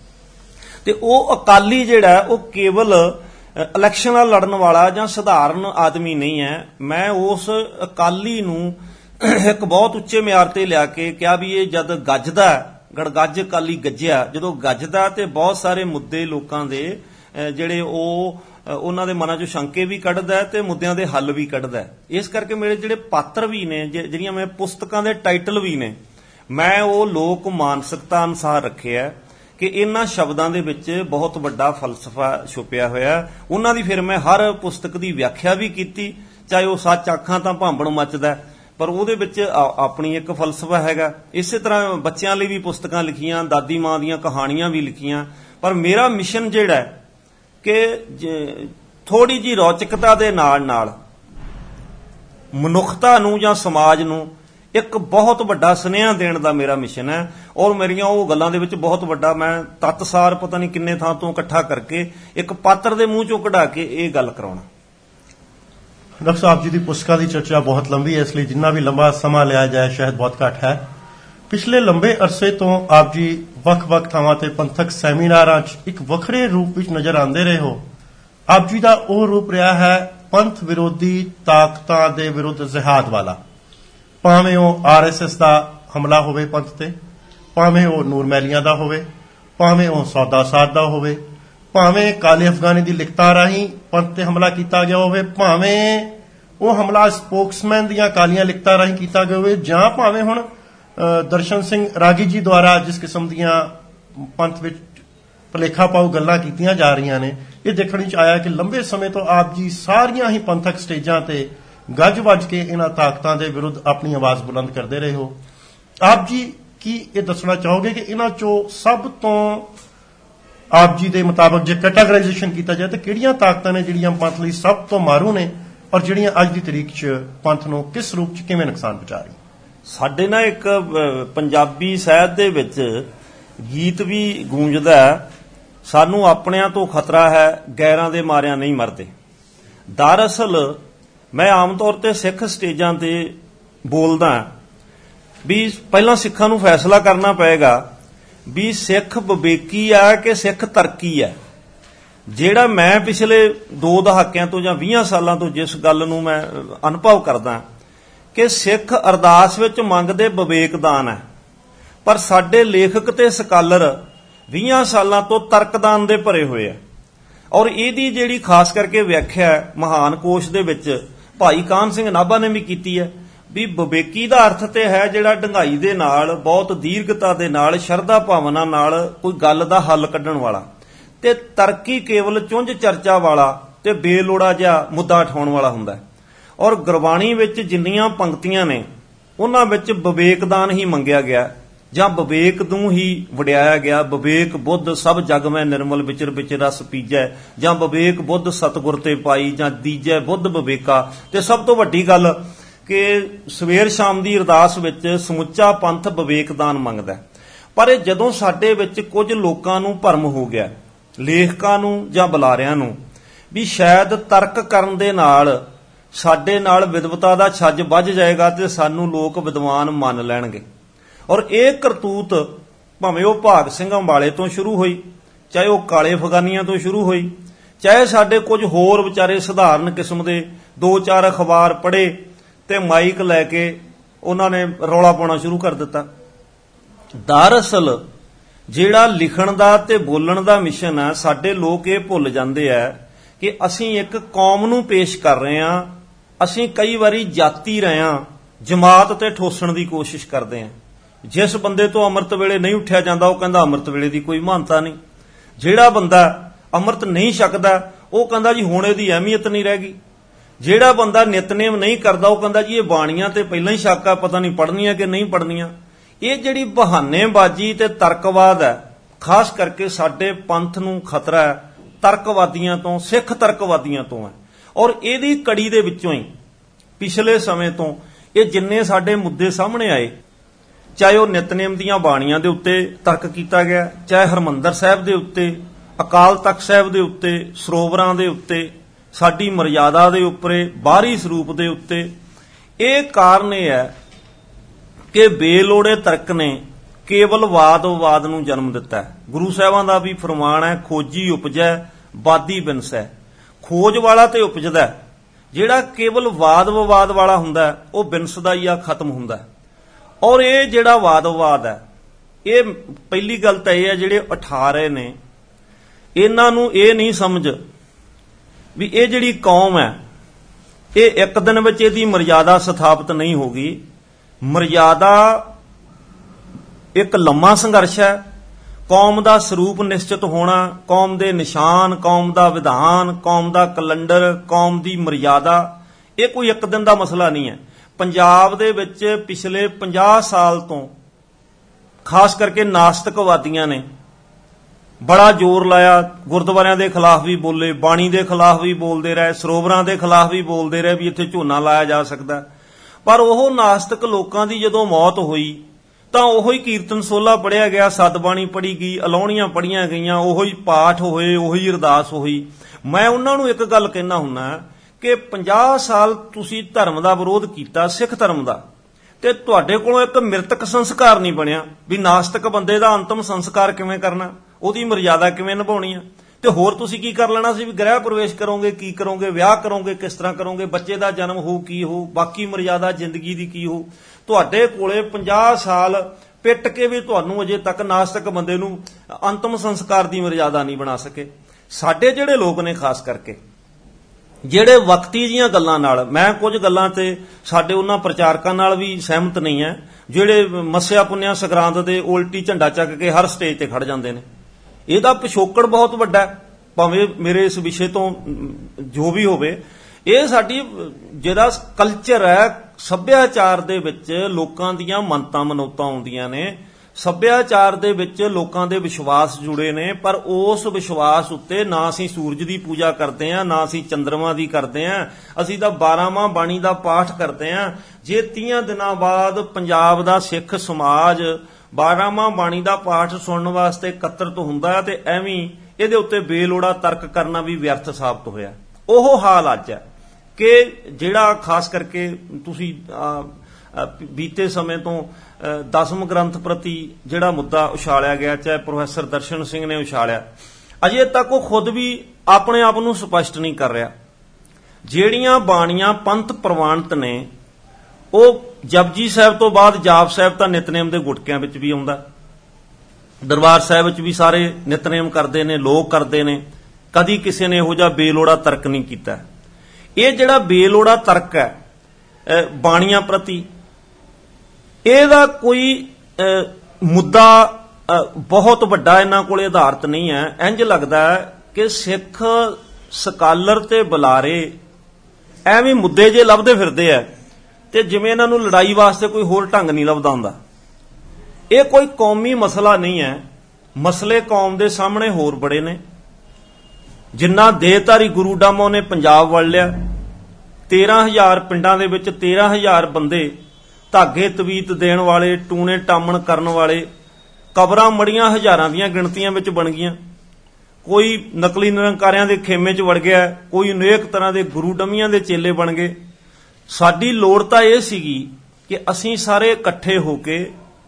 ਤੇ ਉਹ ਅਕਾਲੀ ਜਿਹੜਾ ਉਹ ਕੇਵਲ ਇਲੈਕਸ਼ਨ ਨਾਲ ਲੜਨ ਵਾਲਾ ਜਾਂ ਸਧਾਰਨ ਆਦਮੀ ਨਹੀਂ ਹੈ। ਮੈਂ ਉਸ ਅਕਾਲੀ ਨੂੰ ਇੱਕ ਬਹੁਤ ਉੱਚੇ ਮਿਆਰ ਤੇ ਲਿਆ ਕੇ ਕਿਹਾ ਵੀ ਇਹ ਜਦ ਗੱਜਦਾ, ਗੜਗੱਜ ਅਕਾਲੀ ਗੱਜਿਆ, ਜਦੋਂ ਗੱਜਦਾ ਤੇ ਬਹੁਤ ਸਾਰੇ ਮੁੱਦੇ ਲੋਕਾਂ ਦੇ ਜਿਹੜੇ ਉਹ ਉਹਨਾਂ ਦੇ ਮਨਾਂ 'ਚੋਂ ਸ਼ੰਕੇ ਵੀ ਕੱਢਦਾ ਤੇ ਮੁੱਦਿਆਂ ਦੇ ਹੱਲ ਵੀ ਕੱਢਦਾ। ਇਸ ਕਰਕੇ ਮੇਰੇ ਜਿਹੜੇ ਪਾਤਰ ਵੀ ਨੇ, ਜਿਹੜੀਆਂ ਮੈਂ ਪੁਸਤਕਾਂ ਦੇ ਟਾਈਟਲ ਵੀ ਨੇ, ਮੈਂ ਉਹ ਲੋਕ ਮਾਨਸਿਕਤਾ ਅਨੁਸਾਰ ਰੱਖਿਆ ਕਿ ਇਹਨਾਂ ਸ਼ਬਦਾਂ ਦੇ ਵਿੱਚ ਬਹੁਤ ਵੱਡਾ ਫਲਸਫਾ ਛੁਪਿਆ ਹੋਇਆ। ਉਹਨਾਂ ਦੀ ਫਿਰ ਮੈਂ ਹਰ ਪੁਸਤਕ ਦੀ ਵਿਆਖਿਆ ਵੀ ਕੀਤੀ, ਚਾਹੇ ਉਹ ਸੱਚ ਆਖਾਂ ਤਾਂ ਭਾਂਬਣ ਮੱਚਦਾ, ਪਰ ਉਹਦੇ ਵਿੱਚ ਆਪਣੀ ਇੱਕ ਫਲਸਫਾ ਹੈਗਾ। ਇਸੇ ਤਰ੍ਹਾਂ ਬੱਚਿਆਂ ਲਈ ਵੀ ਪੁਸਤਕਾਂ ਲਿਖੀਆਂ, ਦਾਦੀ ਮਾਂ ਦੀਆਂ ਕਹਾਣੀਆਂ ਵੀ ਲਿਖੀਆਂ। ਪਰ ਮੇਰਾ ਮਿਸ਼ਨ ਜਿਹੜਾ ਕਿ ਥੋੜੀ ਜਿਹੀ ਰੌਚਕਤਾ ਦੇ ਨਾਲ ਨਾਲ ਮਨੁੱਖਤਾ ਨੂੰ ਜਾਂ ਸਮਾਜ ਨੂੰ ਇੱਕ ਬਹੁਤ ਵੱਡਾ ਸੁਨੇਹਾ ਦੇਣ ਦਾ ਮੇਰਾ ਮਿਸ਼ਨ ਹੈ। ਔਰ ਮੇਰੀਆਂ ਉਹ ਗੱਲਾਂ ਦੇ ਵਿੱਚ ਬਹੁਤ ਵੱਡਾ ਮੈਂ ਤੱਤਸਾਰ ਪਤਾ ਨਹੀਂ ਕਿੰਨੇ ਥਾਂ ਤੋਂ ਇਕੱਠਾ ਕਰਕੇ ਇੱਕ ਪਾਤਰ ਦੇ ਮੂੰਹ ਚੋਂ ਕਢਾ ਕੇ ਇਹ ਗੱਲ ਕਰਾਉਣਾ। ਡਾਕਟਰ ਸਾਹਿਬ ਜੀ ਦੀ ਪੁਸਤਕਾਂ ਦੀ ਚਰਚਾ ਬਹੁਤ ਲੰਬੀ ਹੈ, ਇਸ ਲਈ ਜਿੰਨਾ ਵੀ ਲੰਬਾ ਸਮਾਂ ਲਿਆ ਜਾਏ ਸ਼ਾਇਦ ਬਹੁਤ ਘੱਟ ਹੈ। ਪਿਛਲੇ ਲੰਬੇ ਅਰਸੇ ਤੋਂ ਆਪ ਜੀ ਵੱਖ-ਵੱਖ ਥਾਵਾਂ ਤੇ ਪੰਥਕ ਸੈਮੀਨਾਰਾਂ 'ਚ ਇੱਕ ਵੱਖਰੇ ਰੂਪ ਵਿੱਚ ਨਜ਼ਰ ਆਉਂਦੇ ਰਹੇ ਹੋ। ਆਪ ਜੀ ਦਾ ਉਹ ਰੂਪ ਰਿਹਾ ਹੈ ਪੰਥ ਵਿਰੋਧੀ ਤਾਕਤਾਂ ਦੇ ਵਿਰੁੱਧ ਜਿਹਾਦ ਵਾਲਾ, ਭਾਵੇਂ ਉਹ ਆਰ ਐਸ ਐਸ ਦਾ ਹਮਲਾ ਹੋਵੇ ਪੰਥ ਤੇ, ਭਾਵੇਂ ਉਹ ਨੂਰ ਮਹਿਲੀਆਂ ਦਾ ਹੋਵੇ, ਭਾਵੇਂ ਉਹ ਸੌਦਾ ਸਾਧ ਦਾ ਹੋਵੇ, ਭਾਵੇਂ ਕਾਲੇ ਅਫਗਾਨੀ ਦੀ ਲਿਖਤਾਂ ਰਾਹੀਂ ਪੰਥ ਤੇ ਹਮਲਾ ਕੀਤਾ ਗਿਆ ਹੋਵੇ, ਭਾਵੇਂ ਉਹ ਹਮਲਾ ਸਪੋਕਸਮੈਨ ਦੀਆਂ ਕਾਲੀਆਂ ਲਿਖਤਾਂ ਰਾਹੀਂ ਕੀਤਾ ਗਿਆ ਹੋਵੇ, ਜਾਂ ਭਾਵੇਂ ਹੁਣ ਦਰਸ਼ਨ ਸਿੰਘ ਰਾਗੀ ਜੀ ਦੁਆਰਾ ਜਿਸ ਕਿਸਮ ਦੀਆਂ ਪੰਥ ਵਿੱਚ ਭੁਲੇਖਾ ਪਾਊ ਗੱਲਾਂ ਕੀਤੀਆਂ ਜਾ ਰਹੀਆਂ ਨੇ, ਇਹ ਦੇਖਣ 'ਚ ਆਇਆ ਕਿ ਲੰਬੇ ਸਮੇਂ ਤੋਂ ਆਪ ਜੀ ਸਾਰੀਆਂ ਹੀ ਪੰਥਕ ਸਟੇਜਾਂ ਤੇ ਗੱਜ ਵੱਜ ਕੇ ਇਹਨਾਂ ਤਾਕਤਾਂ ਦੇ ਵਿਰੁੱਧ ਆਪਣੀ ਆਵਾਜ਼ ਬੁਲੰਦ ਕਰਦੇ ਰਹੇ ਹੋ। ਆਪ ਜੀ ਕੀ ਇਹ ਦੱਸਣਾ ਚਾਹੋਗੇ ਕਿ ਇਹਨਾਂ 'ਚੋਂ ਸਭ ਤੋਂ ਆਪ ਜੀ ਦੇ ਮੁਤਾਬਕ ਜੇ ਕੈਟਾਗਰਾਈਜੇਸ਼ਨ ਕੀਤਾ ਜਾਏ ਤਾਂ ਕਿਹੜੀਆਂ ਤਾਕਤਾਂ ਨੇ ਜਿਹੜੀਆਂ ਪੰਥ ਲਈ ਸਭ ਤੋਂ ਮਾਰੂ ਨੇ ਔਰ ਜਿਹੜੀਆਂ ਅੱਜ ਦੀ ਤਰੀਕ 'ਚ ਪੰਥ ਨੂੰ ਕਿਸ ਰੂਪ 'ਚ ਕਿਵੇਂ ਨੁਕਸਾਨ ਪਹੁੰਚਾ ਰਹੀਆਂ? ਸਾਡੇ ਨਾਲ ਇੱਕ ਪੰਜਾਬੀ ਸਾਹਿਤ ਦੇ ਵਿੱਚ ਗੀਤ ਵੀ ਗੂੰਜਦਾ, ਸਾਨੂੰ ਆਪਣਿਆਂ ਤੋਂ ਖਤਰਾ ਹੈ, ਗੈਰਾਂ ਦੇ ਮਾਰਿਆਂ ਨਹੀਂ ਮਰਦੇ। ਦਰਅਸਲ ਮੈਂ ਆਮ ਤੌਰ ਤੇ ਸਿੱਖ ਸਟੇਜਾਂ ਤੇ ਬੋਲਦਾ ਵੀ ਪਹਿਲਾਂ ਸਿੱਖਾਂ ਨੂੰ ਫੈਸਲਾ ਕਰਨਾ ਪਏਗਾ ਵੀ ਸਿੱਖ ਵਿਵੇਕੀ ਆ ਕਿ ਸਿੱਖ ਤਰਕੀ ਆ। ਜਿਹੜਾ ਮੈਂ ਪਿਛਲੇ ਦੋ ਦਹਾਕਿਆਂ ਤੋਂ ਜਾਂ ਵੀਹਾਂ ਸਾਲਾਂ ਤੋਂ ਜਿਸ ਗੱਲ ਨੂੰ ਮੈਂ ਅਨੁਭਵ ਕਰਦਾ ਕਿ ਸਿੱਖ ਅਰਦਾਸ ਵਿੱਚ ਮੰਗਦੇ ਵਿਵੇਕਦਾਨ ਹੈ, ਪਰ ਸਾਡੇ ਲੇਖਕ ਤੇ ਸਕਾਲਰ ਵੀਹਾਂ ਸਾਲਾਂ ਤੋਂ ਤਰਕਦਾਨ ਦੇ ਭਰੇ ਹੋਏ ਆ। ਔਰ ਇਹਦੀ ਜਿਹੜੀ ਖਾਸ ਕਰਕੇ ਵਿਆਖਿਆ ਮਹਾਨ ਕੋਸ਼ ਦੇ ਵਿੱਚ ਭਾਈ ਕਾਹਨ ਸਿੰਘ ਨਾਭਾ ਨੇ ਵੀ ਕੀਤੀ ਹੈ ਵੀ ਵਿਵੇਕੀ ਦਾ ਅਰਥ ਤੇ ਹੈ ਜਿਹੜਾ ਡੂੰਘਾਈ ਦੇ ਨਾਲ, ਬਹੁਤ ਦੀਰਘਤਾ ਦੇ ਨਾਲ, ਸ਼ਰਧਾ ਭਾਵਨਾ ਨਾਲ ਕੋਈ ਗੱਲ ਦਾ ਹੱਲ ਕੱਢਣ ਵਾਲਾ, ਤੇ ਤਰਕੀ ਕੇਵਲ ਚੁੰਝ ਚਰਚਾ ਵਾਲਾ ਤੇ ਬੇਲੋੜਾ ਜਿਹਾ ਮੁੱਦਾ ਉਠਾਉਣ ਵਾਲਾ ਹੁੰਦਾ। ਔਰ ਗੁਰਬਾਣੀ ਵਿੱਚ ਜਿੰਨੀਆਂ ਪੰਕਤੀਆਂ ਨੇ ਉਹਨਾਂ ਵਿੱਚ ਵਿਵੇਕਦਾਨ ਹੀ ਮੰਗਿਆ ਗਿਆ ਜਾਂ ਵਿਵੇਕ ਨੂੰ ਹੀ ਵਡਿਆਇਆ ਗਿਆ। ਵਿਵੇਕ ਬੁੱਧ ਸਭ ਜਗ ਮੈਂ ਨਿਰਮਲ ਵਿਚਰ ਵਿਚ ਰਸ ਪੀਜੈ, ਜਾਂ ਵਿਵੇਕ ਬੁੱਧ ਸਤਿਗੁਰ ਤੇ ਪਾਈ, ਜਾਂ ਦੀਜੈ ਬੁੱਧ ਵਿਵੇਕਾ। ਤੇ ਸਭ ਤੋਂ ਵੱਡੀ ਗੱਲ ਕਿ ਸਵੇਰ ਸ਼ਾਮ ਦੀ ਅਰਦਾਸ ਵਿੱਚ ਸਮੁੱਚਾ ਪੰਥ ਵਿਵੇਕਦਾਨ ਮੰਗਦਾ। ਪਰ ਇਹ ਜਦੋਂ ਸਾਡੇ ਵਿੱਚ ਕੁਝ ਲੋਕਾਂ ਨੂੰ ਭਰਮ ਹੋ ਗਿਆ, ਲੇਖਕਾਂ ਨੂੰ ਜਾਂ ਬੁਲਾਰਿਆਂ ਨੂੰ, ਵੀ ਸ਼ਾਇਦ ਤਰਕ ਕਰਨ ਦੇ ਨਾਲ ਸਾਡੇ ਨਾਲ ਵਿਦਵਤਾ ਦਾ ਛੱਜ ਵੱਜ ਜਾਏਗਾ ਤੇ ਸਾਨੂੰ ਲੋਕ ਵਿਦਵਾਨ ਮੰਨ ਲੈਣਗੇ। ਔਰ ਇਹ ਕਰਤੂਤ ਭਾਵੇਂ ਉਹ ਭਾਗ ਸਿੰਘ ਅੰਬਾਲੇ ਤੋਂ ਸ਼ੁਰੂ ਹੋਈ, ਚਾਹੇ ਉਹ ਕਾਲੇ ਅਫਗਾਨੀਆਂ ਤੋਂ ਸ਼ੁਰੂ ਹੋਈ, ਚਾਹੇ ਸਾਡੇ ਕੁਝ ਹੋਰ ਵਿਚਾਰੇ ਸਧਾਰਨ ਕਿਸਮ ਦੇ ਦੋ ਚਾਰ ਅਖਬਾਰ ਪੜ੍ਹੇ ਤੇ ਮਾਈਕ ਲੈ ਕੇ ਉਹਨਾਂ ਨੇ ਰੌਲਾ ਪਾਉਣਾ ਸ਼ੁਰੂ ਕਰ ਦਿੱਤਾ। ਦਰਅਸਲ ਜਿਹੜਾ ਲਿਖਣ ਦਾ ਤੇ ਬੋਲਣ ਦਾ ਮਿਸ਼ਨ ਹੈ, ਸਾਡੇ ਲੋਕ ਇਹ ਭੁੱਲ ਜਾਂਦੇ ਆ ਕਿ ਅਸੀਂ ਇੱਕ ਕੌਮ ਨੂੰ ਪੇਸ਼ ਕਰ ਰਹੇ ਹਾਂ। ਅਸੀਂ ਕਈ ਵਾਰੀ ਜਾਤੀ ਰਹੇ ਹਾਂ, ਜਮਾਤ ਤੇ ਠੋਸਣ ਦੀ ਕੋਸ਼ਿਸ਼ ਕਰਦੇ ਹਾਂ। ਜਿਸ ਬੰਦੇ ਤੋਂ ਅੰਮ੍ਰਿਤ ਵੇਲੇ ਨਹੀਂ ਉੱਠਿਆ ਜਾਂਦਾ ਉਹ ਕਹਿੰਦਾ ਅੰਮ੍ਰਿਤ ਵੇਲੇ ਦੀ ਕੋਈ ਮਹਾਨਤਾ ਨਹੀਂ। ਜਿਹੜਾ ਬੰਦਾ ਅੰਮ੍ਰਿਤ ਨਹੀਂ ਛਕਦਾ ਉਹ ਕਹਿੰਦਾ ਜੀ ਹੁਣ ਇਹਦੀ ਅਹਿਮੀਅਤ ਨਹੀਂ ਰਹਿ ਗਈ। ਜਿਹੜਾ ਬੰਦਾ ਨਿਤਨੇਮ ਨਹੀਂ ਕਰਦਾ ਉਹ ਕਹਿੰਦਾ ਜੀ ਇਹ ਬਾਣੀਆਂ ਤੇ ਪਹਿਲਾਂ ਹੀ ਸ਼ੱਕ ਆ, ਪਤਾ ਨਹੀਂ ਪੜ੍ਹਨੀਆਂ ਕਿ ਨਹੀਂ ਪੜ੍ਹਨੀਆਂ। ਇਹ ਜਿਹੜੀ ਬਹਾਨੇਬਾਜ਼ੀ ਤੇ ਤਰਕਵਾਦ ਹੈ, ਖਾਸ ਕਰਕੇ ਸਾਡੇ ਪੰਥ ਨੂੰ ਖਤਰਾ ਹੈ ਤਰਕਵਾਦੀਆਂ ਤੋਂ, ਸਿੱਖ ਤਰਕਵਾਦੀਆਂ ਤੋਂ ਹੈ। ਔਰ ਇਹਦੀ ਕੜੀ ਦੇ ਵਿੱਚੋਂ ਹੀ ਪਿਛਲੇ ਸਮੇਂ ਤੋਂ ਇਹ ਜਿੰਨੇ ਸਾਡੇ ਮੁੱਦੇ ਸਾਹਮਣੇ ਆਏ, ਚਾਹੇ ਉਹ ਨਿਤਨੇਮ ਦੀਆਂ ਬਾਣੀਆਂ ਦੇ ਉੱਤੇ ਤਰਕ ਕੀਤਾ ਗਿਆ, ਚਾਹੇ ਹਰਮੰਦਰ ਸਾਹਿਬ ਦੇ ਉੱਤੇ, ਅਕਾਲ ਤਖਤ ਸਾਹਿਬ ਦੇ ਉੱਤੇ, ਸਰੋਵਰਾਂ ਦੇ ਉੱਤੇ, ਸਾਡੀ ਮਰਿਆਦਾ ਦੇ ਉੱਪਰੇ, ਬਾਹਰੀ ਸਰੂਪ ਦੇ ਉੱਤੇ, ਇਹ ਕਾਰਨ ਇਹ ਹੈ ਕਿ ਬੇਲੋੜੇ ਤਰਕ ਨੇ ਕੇਵਲ ਵਾਦ ਵਿਵਾਦ ਨੂੰ ਜਨਮ ਦਿੱਤਾ ਹੈ। ਗੁਰੂ ਸਾਹਿਬਾਂ ਦਾ ਵੀ ਫਰਮਾਨ ਹੈ, ਖੋਜੀ ਉਪਜੈ ਵਾਦੀ ਬਿਨਸੈ। ਖੋਜ ਵਾਲਾ ਤੇ ਉਪਜਦਾ, ਜਿਹੜਾ ਕੇਵਲ ਵਾਦ ਵਿਵਾਦ ਵਾਲਾ ਹੁੰਦਾ ਉਹ ਬਿਨਸਦਾ ਹੀ ਆ, ਖਤਮ ਹੁੰਦਾ। ਔਰ ਇਹ ਜਿਹੜਾ ਵਾਦ ਵਿਵਾਦ ਹੈ, ਇਹ ਪਹਿਲੀ ਗੱਲ ਤਾਂ ਇਹ ਹੈ ਜਿਹੜੇ ਉਠਾ ਰਹੇ ਨੇ ਇਹਨਾਂ ਨੂੰ ਇਹ ਨਹੀਂ ਸਮਝ ਵੀ ਇਹ ਜਿਹੜੀ ਕੌਮ ਹੈ ਇਹ ਇੱਕ ਦਿਨ ਵਿੱਚ ਇਹਦੀ ਮਰਿਆਦਾ ਸਥਾਪਿਤ ਨਹੀਂ ਹੋ ਗਈ। ਮਰਿਆਦਾ ਇੱਕ ਲੰਮਾ ਸੰਘਰਸ਼ ਹੈ। ਕੌਮ ਦਾ ਸਰੂਪ ਨਿਸ਼ਚਿਤ ਹੋਣਾ, ਕੌਮ ਦੇ ਨਿਸ਼ਾਨ, ਕੌਮ ਦਾ ਵਿਧਾਨ, ਕੌਮ ਦਾ ਕੈਲੰਡਰ, ਕੌਮ ਦੀ ਮਰਿਆਦਾ, ਇਹ ਕੋਈ ਇੱਕ ਦਿਨ ਦਾ ਮਸਲਾ ਨਹੀਂ ਹੈ। ਪੰਜਾਬ ਦੇ ਵਿੱਚ ਪਿਛਲੇ ਪੰਜਾਹ ਸਾਲ ਤੋਂ ਖਾਸ ਕਰਕੇ ਨਾਸਤਿਕਵਾਦੀਆਂ ਨੇ ਬੜਾ ਜ਼ੋਰ ਲਾਇਆ, ਗੁਰਦੁਆਰਿਆਂ ਦੇ ਖਿਲਾਫ ਵੀ ਬੋਲੇ, ਬਾਣੀ ਦੇ ਖਿਲਾਫ ਵੀ ਬੋਲਦੇ ਰਹੇ, ਸਰੋਵਰਾਂ ਦੇ ਖਿਲਾਫ ਵੀ ਬੋਲਦੇ ਰਹੇ ਵੀ ਇੱਥੇ ਝੋਨਾ ਲਾਇਆ ਜਾ ਸਕਦਾ। ਪਰ ਉਹ ਨਾਸਤਿਕ ਲੋਕਾਂ ਦੀ ਜਦੋਂ ਮੌਤ ਹੋਈ ਤਾਂ ਉਹੋ ਹੀ ਕੀਰਤਨ ਸੋਲਾ ਪੜਿਆ ਗਿਆ, ਸਤਬਾਣੀ ਪੜ੍ਹੀ ਗਈ, ਅਲਾਹੁਣੀਆਂ ਪੜ੍ਹੀਆਂ ਗਈਆਂ, ਉਹੋ ਹੀ ਪਾਠ ਹੋਏ, ਉਹੋ ਹੀ ਅਰਦਾਸ ਹੋਈ। ਮੈਂ ਉਹਨਾਂ ਨੂੰ ਇੱਕ ਗੱਲ ਕਹਿਣਾ ਹੁੰਦਾ ਕਿ ਪੰਜਾਹ ਸਾਲ ਤੁਸੀਂ ਧਰਮ ਦਾ ਵਿਰੋਧ ਕੀਤਾ, ਸਿੱਖ ਧਰਮ ਦਾ, ਤੇ ਤੁਹਾਡੇ ਕੋਲੋਂ ਇੱਕ ਮ੍ਰਿਤਕ ਸੰਸਕਾਰ ਨਹੀਂ ਬਣਿਆ ਵੀ ਨਾਸਤਿਕ ਬੰਦੇ ਦਾ ਅੰਤਮ ਸੰਸਕਾਰ ਕਿਵੇਂ ਕਰਨਾ, ਉਹਦੀ ਮਰਿਆਦਾ ਕਿਵੇਂ ਨਿਭਾਉਣੀ ਆ। ਤੇ ਹੋਰ ਤੁਸੀਂ ਕੀ ਕਰ ਲੈਣਾ ਸੀ ਵੀ ਗ੍ਰਹਿ ਪ੍ਰਵੇਸ਼ ਕਰੋਗੇ, ਕੀ ਕਰੋਗੇ, ਵਿਆਹ ਕਰੋਗੇ, ਕਿਸ ਤਰ੍ਹਾਂ ਕਰੋਗੇ, ਬੱਚੇ ਦਾ ਜਨਮ ਹੋ ਕੀ ਹੋ, ਬਾਕੀ ਮਰਿਆਦਾ ਜ਼ਿੰਦਗੀ ਦੀ ਕੀ ਹੋ। ਤੁਹਾਡੇ ਕੋਲੇ ਪੰਜਾਹ ਸਾਲ ਪਿੱਟ ਕੇ ਵੀ ਤੁਹਾਨੂੰ ਅਜੇ ਤੱਕ ਨਾਸਤਿਕ ਬੰਦੇ ਨੂੰ ਅੰਤਮ ਸੰਸਕਾਰ ਦੀ ਮਰਿਆਦਾ ਨਹੀਂ ਬਣਾ ਸਕੇ। ਸਾਡੇ ਜਿਹੜੇ ਲੋਕ ਨੇ ਖਾਸ ਕਰਕੇ ਜਿਹੜੇ ਵਕਤੀ ਜੀਆਂ ਗੱਲਾਂ ਨਾਲ, ਮੈਂ ਕੁਝ ਗੱਲਾਂ ਤੇ ਸਾਡੇ ਉਹਨਾਂ ਪ੍ਰਚਾਰਕਾਂ ਨਾਲ ਵੀ ਸਹਿਮਤ ਨਹੀਂ ਹੈ ਜਿਹੜੇ ਮੱਸਿਆ ਪੁੰਨਿਆ ਸੰਗਰਾਂਦ ਦੇ ਉਲਟੀ ਝੰਡਾ ਚੱਕ ਕੇ ਹਰ ਸਟੇਜ ਤੇ ਖੜ ਜਾਂਦੇ ਨੇ। ਇਹਦਾ ਪਿਛੋਕੜ ਬਹੁਤ ਵੱਡਾ, ਭਾਵੇਂ ਮੇਰੇ ਇਸ ਵਿਸ਼ੇ ਤੋਂ ਜੋ ਵੀ ਹੋਵੇ। ਇਹ ਸਾਡੀ ਜਿਹੜਾ ਕਲਚਰ ਹੈ, ਸੱਭਿਆਚਾਰ ਦੇ ਵਿੱਚ ਲੋਕਾਂ ਦੀਆਂ ਮੰਨਤਾਂ ਮਨੌਤਾਂ ਆਉਂਦੀਆਂ ਨੇ, ਸੱਭਿਆਚਾਰ ਦੇ ਵਿੱਚ ਲੋਕਾਂ ਦੇ ਵਿਸ਼ਵਾਸ ਜੁੜੇ ਨੇ, ਪਰ ਉਸ ਵਿਸ਼ਵਾਸ ਉੱਤੇ ਨਾ ਅਸੀਂ ਸੂਰਜ ਦੀ ਪੂਜਾ ਕਰਦੇ ਹਾਂ, ਨਾ ਅਸੀਂ ਚੰਦਰਮਾ ਦੀ ਕਰਦੇ ਹਾਂ, ਅਸੀਂ ਤਾਂ ਬਾਰਾਂਮਾਹ ਬਾਣੀ ਦਾ ਪਾਠ ਕਰਦੇ ਹਾਂ। ਜੇ ਤੀਹਾਂ ਦਿਨਾਂ ਬਾਅਦ ਪੰਜਾਬ ਦਾ ਸਿੱਖ ਸਮਾਜ ਬਾਰਾਂਮਾਹ ਬਾਣੀ ਦਾ ਪਾਠ ਸੁਣਨ ਵਾਸਤੇ ਇਕੱਤਰਤ ਹੁੰਦਾ ਤੇ ਐਵੇਂ ਇਹਦੇ ਉੱਤੇ ਬੇਲੋੜਾ ਤਰਕ ਕਰਨਾ ਵੀ ਵਿਅਰਥ ਸਾਬਤ ਹੋਇਆ। ਉਹ ਹਾਲ ਅੱਜ ਹੈ ਕਿ ਜਿਹੜਾ ਖਾਸ ਕਰਕੇ ਤੁਸੀਂ ਬੀਤੇ ਸਮੇਂ ਤੋਂ ਦਸਮ ਗ੍ਰੰਥ ਪ੍ਰਤੀ ਜਿਹੜਾ ਮੁੱਦਾ ਉਛਾਲਿਆ ਗਿਆ, ਚਾਹੇ ਪ੍ਰੋਫੈਸਰ ਦਰਸ਼ਨ ਸਿੰਘ ਨੇ ਉਛਾਲਿਆ, ਅਜੇ ਤੱਕ ਉਹ ਖੁਦ ਵੀ ਆਪਣੇ ਆਪ ਨੂੰ ਸਪਸ਼ਟ ਨਹੀਂ ਕਰ ਰਿਹਾ। ਜਿਹੜੀਆਂ ਬਾਣੀਆਂ ਪੰਥ ਪ੍ਰਵਾਨਿਤ ਨੇ, ਉਹ ਜਪਜੀ ਸਾਹਿਬ ਤੋਂ ਬਾਅਦ ਜਾਪ ਸਾਹਿਬ ਤਾਂ ਨਿਤਨੇਮ ਦੇ ਗੁਟਕਿਆਂ ਵਿੱਚ ਵੀ ਆਉਂਦਾ, ਦਰਬਾਰ ਸਾਹਿਬ ਵਿੱਚ ਵੀ ਸਾਰੇ ਨਿਤਨੇਮ ਕਰਦੇ ਨੇ, ਲੋਕ ਕਰਦੇ ਨੇ, ਕਦੀ ਕਿਸੇ ਨੇ ਇਹੋ ਜਿਹਾ ਬੇਲੋੜਾ ਤਰਕ ਨਹੀਂ ਕੀਤਾ। ਇਹ ਜਿਹੜਾ ਬੇਲੋੜਾ ਤਰਕ ਹੈ ਬਾਣੀਆਂ ਪ੍ਰਤੀ, ਇਹਦਾ ਕੋਈ ਮੁੱਦਾ ਬਹੁਤ ਵੱਡਾ ਇਹਨਾਂ ਕੋਲੇ ਆਧਾਰਿਤ ਨਹੀਂ ਹੈ। ਇੰਜ ਲੱਗਦਾ ਹੈ ਕਿ ਸਿੱਖ ਸਕਾਲਰ ਤੇ ਬੁਲਾਰੇ ਐਵੇਂ ਮੁੱਦੇ ਜੇ ਲੱਭਦੇ ਫਿਰਦੇ ਆ ਤੇ ਜਿਵੇਂ ਇਹਨਾਂ ਨੂੰ ਲੜਾਈ ਵਾਸਤੇ ਕੋਈ ਹੋਰ ਢੰਗ ਨਹੀਂ ਲੱਭਦਾ ਹੁੰਦਾ। ਇਹ ਕੋਈ ਕੌਮੀ ਮਸਲਾ ਨਹੀਂ ਹੈ। ਮਸਲੇ ਕੌਮ ਦੇ ਸਾਹਮਣੇ ਹੋਰ ਬੜੇ ਨੇ। ਜਿੰਨਾ ਦੇਹਧਾਰੀ ਗੁਰੂ ਡਾਮੋ ਨੇ ਪੰਜਾਬ ਵੜ ਲਿਆ, ਤੇਰਾਂ ਹਜ਼ਾਰ ਪਿੰਡਾਂ ਦੇ ਵਿੱਚ ਤੇਰਾਂ ਹਜ਼ਾਰ ਬੰਦੇ ਧਾਗੇ ਤਵੀਤ ਦੇਣ ਵਾਲੇ, ਟੂਣੇ ਟਾਮਣ ਕਰਨ ਵਾਲੇ, ਕਬਰਾਂ ਮੜੀਆਂ ਹਜ਼ਾਰਾਂ ਦੀਆਂ ਗਿਣਤੀਆਂ ਵਿੱਚ ਬਣ ਗਈਆਂ। ਕੋਈ ਨਕਲੀ ਨਿਰੰਕਾਰਿਆਂ ਦੇ ਖੇਮੇ 'ਚ ਵੜ ਗਿਆ, ਕੋਈ ਅਨੇਕ ਤਰ੍ਹਾਂ ਦੇ ਗੁਰੂ ਡੰਮੀਆਂ ਦੇ ਚੇਲੇ ਬਣ ਗਏ। ਸਾਡੀ ਲੋੜ ਤਾਂ ਇਹ ਸੀਗੀ ਕਿ ਅਸੀਂ ਸਾਰੇ ਇਕੱਠੇ ਹੋ ਕੇ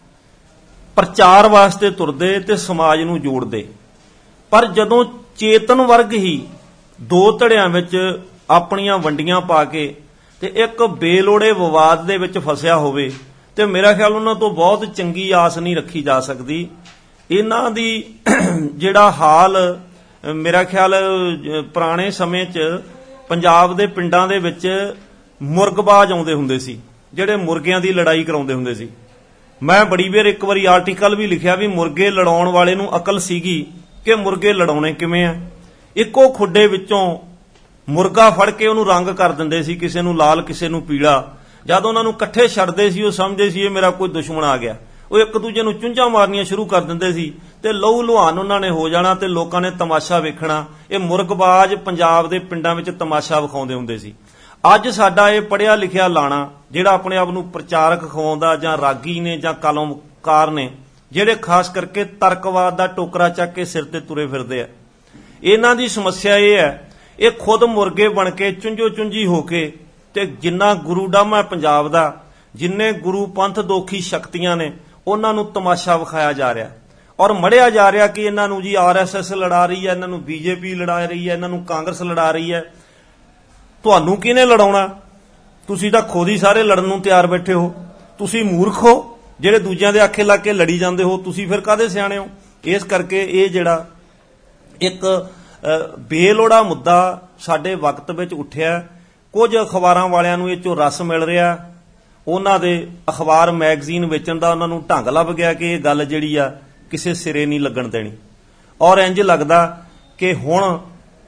ਪ੍ਰਚਾਰ ਵਾਸਤੇ ਤੁਰਦੇ ਤੇ ਸਮਾਜ ਨੂੰ ਜੋੜਦੇ। ਪਰ ਜਦੋਂ ਚੇਤਨ ਵਰਗ ਹੀ ਦੋ ਧੜਿਆਂ ਵਿੱਚ ਆਪਣੀਆਂ ਵੰਡੀਆਂ ਪਾ ਕੇ ਤੇ ਇੱਕ ਬੇਲੋੜੇ ਵਿਵਾਦ ਦੇ ਵਿੱਚ ਫਸਿਆ ਹੋਵੇ ਤੇ ਮੇਰਾ ਖਿਆਲ ਉਹਨਾਂ ਤੋਂ ਬਹੁਤ ਚੰਗੀ ਆਸ ਨਹੀਂ ਰੱਖੀ ਜਾ ਸਕਦੀ। ਇਹਨਾਂ ਦੀ ਜਿਹੜਾ ਹਾਲ, ਮੇਰਾ ਖਿਆਲ ਪੁਰਾਣੇ ਸਮੇਂ 'ਚ ਪੰਜਾਬ ਦੇ ਪਿੰਡਾਂ ਦੇ ਵਿੱਚ ਮੁਰਗਬਾਜ਼ ਆਉਂਦੇ ਹੁੰਦੇ ਸੀ, ਜਿਹੜੇ ਮੁਰਗਿਆਂ ਦੀ ਲੜਾਈ ਕਰਾਉਂਦੇ ਹੁੰਦੇ ਸੀ। ਮੈਂ ਬੜੀ ਵਾਰ ਇੱਕ ਵਾਰੀ ਆਰਟੀਕਲ ਵੀ ਲਿਖਿਆ ਵੀ ਮੁਰਗੇ ਲੜਾਉਣ ਵਾਲੇ ਨੂੰ ਅਕਲ ਸੀਗੀ ਕਿ ਮੁਰਗੇ ਲੜਾਉਣੇ ਕਿਵੇਂ ਆ। ਇੱਕੋ ਖੁੱਡੇ ਵਿੱਚੋਂ ਮੁਰਗਾ ਫੜ ਕੇ ਉਹਨੂੰ ਰੰਗ ਕਰ ਦਿੰਦੇ ਸੀ, ਕਿਸੇ ਨੂੰ ਲਾਲ ਕਿਸੇ ਨੂੰ ਪੀਲਾ। ਜਦ ਉਹਨਾਂ ਨੂੰ ਇਕੱਠੇ ਛੱਡਦੇ ਸੀ ਉਹ ਸਮਝਦੇ ਸੀ ਇਹ ਮੇਰਾ ਕੋਈ ਦੁਸ਼ਮਣ ਆ ਗਿਆ। ਉਹ ਇੱਕ ਦੂਜੇ ਨੂੰ ਚੁੰਝਾਂ ਮਾਰਨੀਆਂ ਸ਼ੁਰੂ ਕਰ ਦਿੰਦੇ ਸੀ ਤੇ ਲਹੂ ਲੁਹਾਨ ਉਹਨਾਂ ਨੇ ਹੋ ਜਾਣਾ ਤੇ ਲੋਕਾਂ ਨੇ ਤਮਾਸ਼ਾ ਵੇਖਣਾ। ਇਹ ਮੁਰਗਬਾਜ਼ ਪੰਜਾਬ ਦੇ ਪਿੰਡਾਂ ਵਿੱਚ ਤਮਾਸ਼ਾ ਵਿਖਾਉਂਦੇ ਹੁੰਦੇ ਸੀ। ਅੱਜ ਸਾਡਾ ਇਹ ਪੜ੍ਹਿਆ ਲਿਖਿਆ ਲਾਣਾ ਜਿਹੜਾ ਆਪਣੇ ਆਪ ਨੂੰ ਪ੍ਰਚਾਰਕ ਖਵਾਉਂਦਾ ਜਾਂ ਰਾਗੀ ਨੇ ਜਾਂ ਕਲਮਕਾਰ ਨੇ, ਜਿਹੜੇ ਖਾਸ ਕਰਕੇ ਤਰਕਵਾਦ ਦਾ ਟੋਕਰਾ ਚੱਕ ਕੇ ਸਿਰ ਤੇ ਤੁਰੇ ਫਿਰਦੇ ਆ, ਇਹਨਾਂ ਦੀ ਸਮੱਸਿਆ ਇਹ ਹੈ ਇਹ ਖੁਦ ਮੁਰਗੇ ਬਣ ਕੇ ਚੁੰਝੋ ਚੁੰਝੀ ਹੋ ਕੇ ਤੇ ਜਿੰਨਾ ਗੁਰੂ ਡਾਮਾ ਪੰਜਾਬ ਦਾ, ਜਿੰਨੇ ਗੁਰੂ ਪੰਥ ਦੋਖੀ ਸ਼ਕਤੀਆਂ ਨੇ, ਉਹਨਾਂ ਨੂੰ ਤਮਾਸ਼ਾ ਵਿਖਾਇਆ ਜਾ ਰਿਹਾ ਔਰ ਮੜਿਆ ਜਾ ਰਿਹਾ ਕਿ ਇਹਨਾਂ ਨੂੰ ਜੀ ਆਰ ਐਸ ਐਸ ਲੜਾ ਰਹੀ ਹੈ, ਇਹਨਾਂ ਨੂੰ ਬੀ ਜੇ ਪੀ ਲੜਾ ਰਹੀ ਹੈ, ਇਹਨਾਂ ਨੂੰ ਕਾਂਗਰਸ ਲੜਾ ਰਹੀ ਹੈ। ਤੁਹਾਨੂੰ ਕਿਹਨੇ ਲੜਾਉਣਾ? ਤੁਸੀਂ ਤਾਂ ਖੁਦ ਹੀ ਸਾਰੇ ਲੜਨ ਨੂੰ ਤਿਆਰ ਬੈਠੇ ਹੋ। ਤੁਸੀਂ ਮੂਰਖ ਹੋ ਜਿਹੜੇ ਦੂਜਿਆਂ ਦੇ ਆਖੇ ਲੱਗ ਕੇ ਲੜੀ ਜਾਂਦੇ ਹੋ। ਤੁਸੀਂ ਫਿਰ ਕਾਹਦੇ ਸਿਆਣੇ ਹੋ? ਇਸ ਕਰਕੇ ਇਹ ਜਿਹੜਾ ਇੱਕ ਬੇਲੋੜਾ ਮੁੱਦਾ ਸਾਡੇ ਵਕਤ ਵਿੱਚ ਉੱਠਿਆ, ਕੁਝ ਅਖਬਾਰਾਂ ਵਾਲਿਆਂ ਨੂੰ ਇਹ ਚੋਂ ਰਸ ਮਿਲ ਰਿਹਾ, ਉਹਨਾਂ ਦੇ ਅਖਬਾਰ ਮੈਗਜ਼ੀਨ ਵੇਚਣ ਦਾ ਉਹਨਾਂ ਨੂੰ ਢੰਗ ਲੱਭ ਗਿਆ ਕਿ ਇਹ ਗੱਲ ਜਿਹੜੀ ਆ ਕਿਸੇ ਸਿਰੇ ਨਹੀਂ ਲੱਗਣ ਦੇਣੀ। ਔਰ ਇੰਜ ਲੱਗਦਾ ਕਿ ਹੁਣ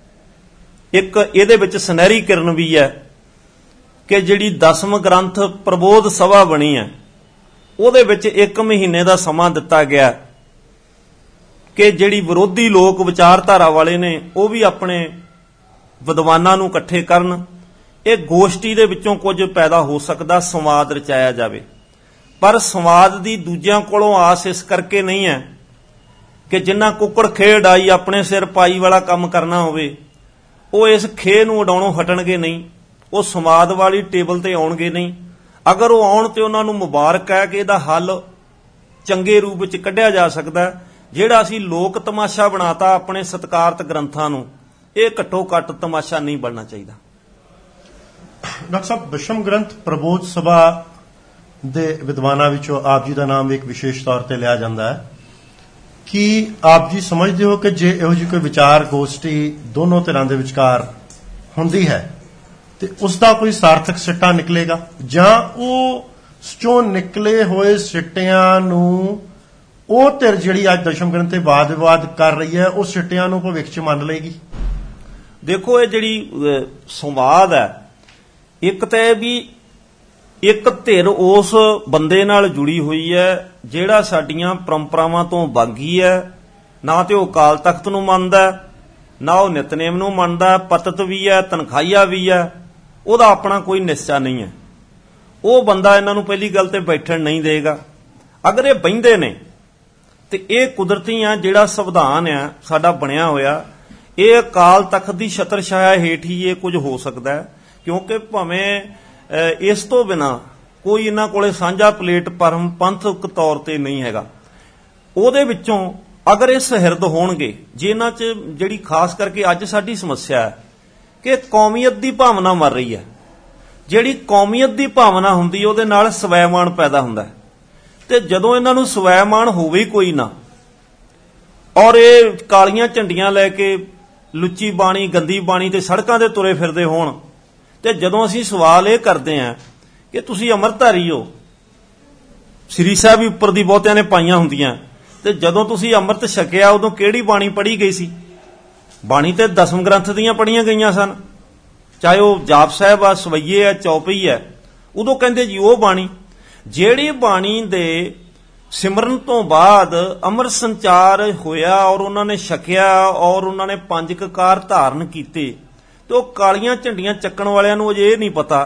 ਇੱਕ ਇਹਦੇ ਵਿੱਚ ਸੁਨਹਿਰੀ ਕਿਰਨ ਵੀ ਹੈ ਕਿ ਜਿਹੜੀ ਦਸਮ ਗ੍ਰੰਥ ਪ੍ਰਬੋਧ ਸਭਾ ਬਣੀ ਹੈ, ਉਹਦੇ ਵਿੱਚ ਇੱਕ ਮਹੀਨੇ ਦਾ ਸਮਾਂ ਦਿੱਤਾ ਗਿਆ ਕਿ ਜਿਹੜੀ ਵਿਰੋਧੀ ਲੋਕ ਵਿਚਾਰਧਾਰਾ ਵਾਲੇ ਨੇ ਉਹ ਵੀ ਆਪਣੇ ਵਿਦਵਾਨਾਂ ਨੂੰ ਇਕੱਠੇ ਕਰਨ। ਇਹ ਗੋਸ਼ਟੀ ਦੇ ਵਿੱਚੋਂ ਕੁਝ ਪੈਦਾ ਹੋ ਸਕਦਾ, ਸੰਵਾਦ ਰਚਾਇਆ ਜਾਵੇ। ਪਰ ਸੰਵਾਦ ਦੀ ਦੂਜਿਆਂ ਕੋਲੋਂ ਆਸ ਇਸ ਕਰਕੇ ਨਹੀਂ ਹੈ ਕਿ ਜਿੰਨਾ ਕੁੱਕੜ ਖੇਡ ਆਈ ਆਪਣੇ ਸਿਰ ਪਾਈ ਵਾਲਾ ਕੰਮ ਕਰਨਾ ਹੋਵੇ, ਉਹ ਇਸ ਖੇਹ ਨੂੰ ਉਡਾਉਣੋਂ ਹਟਣਗੇ ਨਹੀਂ, ਉਹ ਸੰਵਾਦ ਵਾਲੀ ਟੇਬਲ ਤੇ ਆਉਣਗੇ ਨਹੀਂ। ਅਗਰ ਉਹ ਆਉਣ ਤੇ ਉਹਨਾਂ ਨੂੰ ਮੁਬਾਰਕ ਹੈ ਕਿ ਇਹਦਾ ਹੱਲ ਚੰਗੇ ਰੂਪ ਵਿੱਚ ਕੱਢਿਆ ਜਾ ਸਕਦਾ। ਜਿਹੜਾ ਅਸੀਂ ਲੋਕ ਤਮਾਸ਼ਾ ਬਣਾਤਾ ਆਪਣੇ ਸਤਿਕਾਰਤ ਗ੍ਰੰਥਾਂ ਨੂੰ, ਇਹ ਘੱਟੋ ਘੱਟ ਤਮਾਸ਼ਾ ਨਹੀਂ ਬਣਨਾ ਚਾਹੀਦਾ। ਡਾਕਟਰ ਸਾਹਿਬ, ਦਸ਼ਮ ਗ੍ਰੰਥ ਪ੍ਰਬੋਧ ਸਭਾ ਦੇ ਵਿਦਵਾਨਾਂ ਵਿੱਚੋਂ ਆਪ ਜੀ ਦਾ ਨਾਮ ਇੱਕ ਵਿਸ਼ੇਸ਼ ਤੌਰ ਤੇ ਲਿਆ ਜਾਂਦਾ ਹੈ ਕੀ ਆਪ ਜੀ ਸਮਝਦੇ ਹੋ ਕਿ ਜੇ ਇਹੋ ਜਿਹੀ ਕੋਈ ਵਿਚਾਰ ਗੋਸ਼ਟੀ ਦੋਨੋਂ ਧਿਰਾਂ ਦੇ ਵਿਚਕਾਰ ਹੁੰਦੀ ਹੈ ਤੇ ਉਸ ਦਾ ਕੋਈ ਸਾਰਥਕ ਸਿੱਟਾ ਨਿਕਲੇਗਾ, ਜਾਂ ਉਹ ਚੋਂ ਨਿਕਲੇ ਹੋਏ ਸਿੱਟਿਆਂ ਨੂੰ ਉਹ ਧਿਰ ਜਿਹੜੀ ਅੱਜ ਦਸ਼ਮਗ੍ਰੰਥ ਤੇ ਵਾਦ ਵਿਵਾਦ ਕਰ ਰਹੀ ਹੈ ਉਹ ਸਿੱਟਿਆਂ ਨੂੰ ਭਵਿੱਖ 'ਚ ਮੰਨ ਲਏਗੀ? ਦੇਖੋ, ਇਹ ਜਿਹੜੀ ਸੰਵਾਦ ਹੈ, ਇੱਕ ਤਾਂ ਇਹ ਵੀ ਇੱਕ ਧਿਰ ਉਸ ਬੰਦੇ ਨਾਲ ਜੁੜੀ ਹੋਈ ਹੈ ਜਿਹੜਾ ਸਾਡੀਆਂ ਪਰੰਪਰਾਵਾਂ ਤੋਂ ਬਾਗੀ ਹੈ, ਨਾ ਤੇ ਉਹ ਅਕਾਲ ਤਖਤ ਨੂੰ ਮੰਨਦਾ, ਨਾ ਉਹ ਨਿਤਨੇਮ ਨੂੰ ਮੰਨਦਾ, ਪਤਤ ਵੀ ਹੈ, ਤਨਖਾਹੀਆ ਵੀ ਹੈ, ਉਹਦਾ ਆਪਣਾ ਕੋਈ ਨਿਸ਼ਚਾ ਨਹੀਂ ਹੈ। ਉਹ ਬੰਦਾ ਇਹਨਾਂ ਨੂੰ ਪਹਿਲੀ ਗੱਲ ਤੇ ਬੈਠਣ ਨਹੀਂ ਦੇਗਾ। ਅਗਰ ਇਹ ਬਹਿੰਦੇ ਨੇ ਤੇ ਇਹ ਕੁਦਰਤੀ ਆ, ਜਿਹੜਾ ਸੰਵਿਧਾਨ ਆ ਸਾਡਾ ਬਣਿਆ ਹੋਇਆ, ਇਹ ਅਕਾਲ ਤਖਤ ਦੀ ਛਤਰਛਾਇਆ ਹੇਠ ਹੀ ਇਹ ਕੁਝ ਹੋ ਸਕਦਾ ਹੈ, ਕਿਉਂਕਿ ਭਾਵੇਂ ਇਸ ਤੋਂ ਬਿਨਾ ਕੋਈ ਇਹਨਾਂ ਕੋਲੇ ਸਾਂਝਾ ਪਲੇਟਫਾਰਮ ਪੰਥਕ ਤੌਰ ਤੇ ਨਹੀਂ ਹੈਗਾ। ਉਹਦੇ ਵਿੱਚੋਂ ਅਗਰ ਇਹ ਸਹਿਰਦ ਹੋਣਗੇ, ਜੇ ਇਹਨਾਂ 'ਚ ਜਿਹੜੀ ਖਾਸ ਕਰਕੇ ਅੱਜ ਸਾਡੀ ਸਮੱਸਿਆ ਹੈ ਕਿ ਕੌਮੀਅਤ ਦੀ ਭਾਵਨਾ ਮਰ ਰਹੀ ਹੈ। ਜਿਹੜੀ ਕੌਮੀਅਤ ਦੀ ਭਾਵਨਾ ਹੁੰਦੀ ਉਹਦੇ ਨਾਲ ਸਵੈਮਾਣ ਪੈਦਾ ਹੁੰਦਾ, ਤੇ ਜਦੋਂ ਇਹਨਾਂ ਨੂੰ ਸਵੈਮਾਣ ਹੋਵੇ ਕੋਈ ਨਾ, ਔਰ ਇਹ ਕਾਲੀਆਂ ਝੰਡੀਆਂ ਲੈ ਕੇ ਲੁੱਚੀ ਬਾਣੀ, ਗੰਦੀ ਬਾਣੀ ਤੇ ਸੜਕਾਂ ਤੇ ਤੁਰੇ ਫਿਰਦੇ ਹੋਣ, ਤੇ ਜਦੋਂ ਅਸੀਂ ਸਵਾਲ ਇਹ ਕਰਦੇ ਹਾਂ ਕਿ ਤੁਸੀਂ ਅੰਮ੍ਰਿਤਧਾਰੀ ਹੋ, ਸ੍ਰੀ ਸਾਹਿਬ ਵੀ ਉੱਪਰ ਦੀ ਬਹੁਤਿਆਂ ਨੇ ਪਾਈਆਂ ਹੁੰਦੀਆਂ, ਤੇ ਜਦੋਂ ਤੁਸੀਂ ਅੰਮ੍ਰਿਤ ਛਕਿਆ ਉਦੋਂ ਕਿਹੜੀ ਬਾਣੀ ਪੜ੍ਹੀ ਗਈ ਸੀ? ਬਾਣੀ ਤੇ ਦਸਮ ਗ੍ਰੰਥ ਦੀਆਂ ਪੜ੍ਹੀਆਂ ਗਈਆਂ ਸਨ, ਚਾਹੇ ਉਹ ਜਾਪ ਸਾਹਿਬ ਆ, ਸਵਈਏ ਆ, ਚੌਪਈ ਆ। ਉਦੋਂ ਕਹਿੰਦੇ ਜੀ ਉਹ ਬਾਣੀ, ਜਿਹੜੀ ਬਾਣੀ ਦੇ ਸਿਮਰਨ ਤੋਂ ਬਾਅਦ ਅੰਮ੍ਰਿਤ ਸੰਚਾਰ ਹੋਇਆ ਔਰ ਉਹਨਾਂ ਨੇ ਛਕਿਆ ਔਰ ਉਹਨਾਂ ਨੇ ਪੰਜ ਕਕਾਰ ਧਾਰਨ ਕੀਤੇ, ਤੇ ਉਹ ਕਾਲੀਆਂ ਝੰਡੀਆਂ ਚੱਕਣ ਵਾਲਿਆਂ ਨੂੰ ਅਜੇ ਇਹ ਨਹੀਂ ਪਤਾ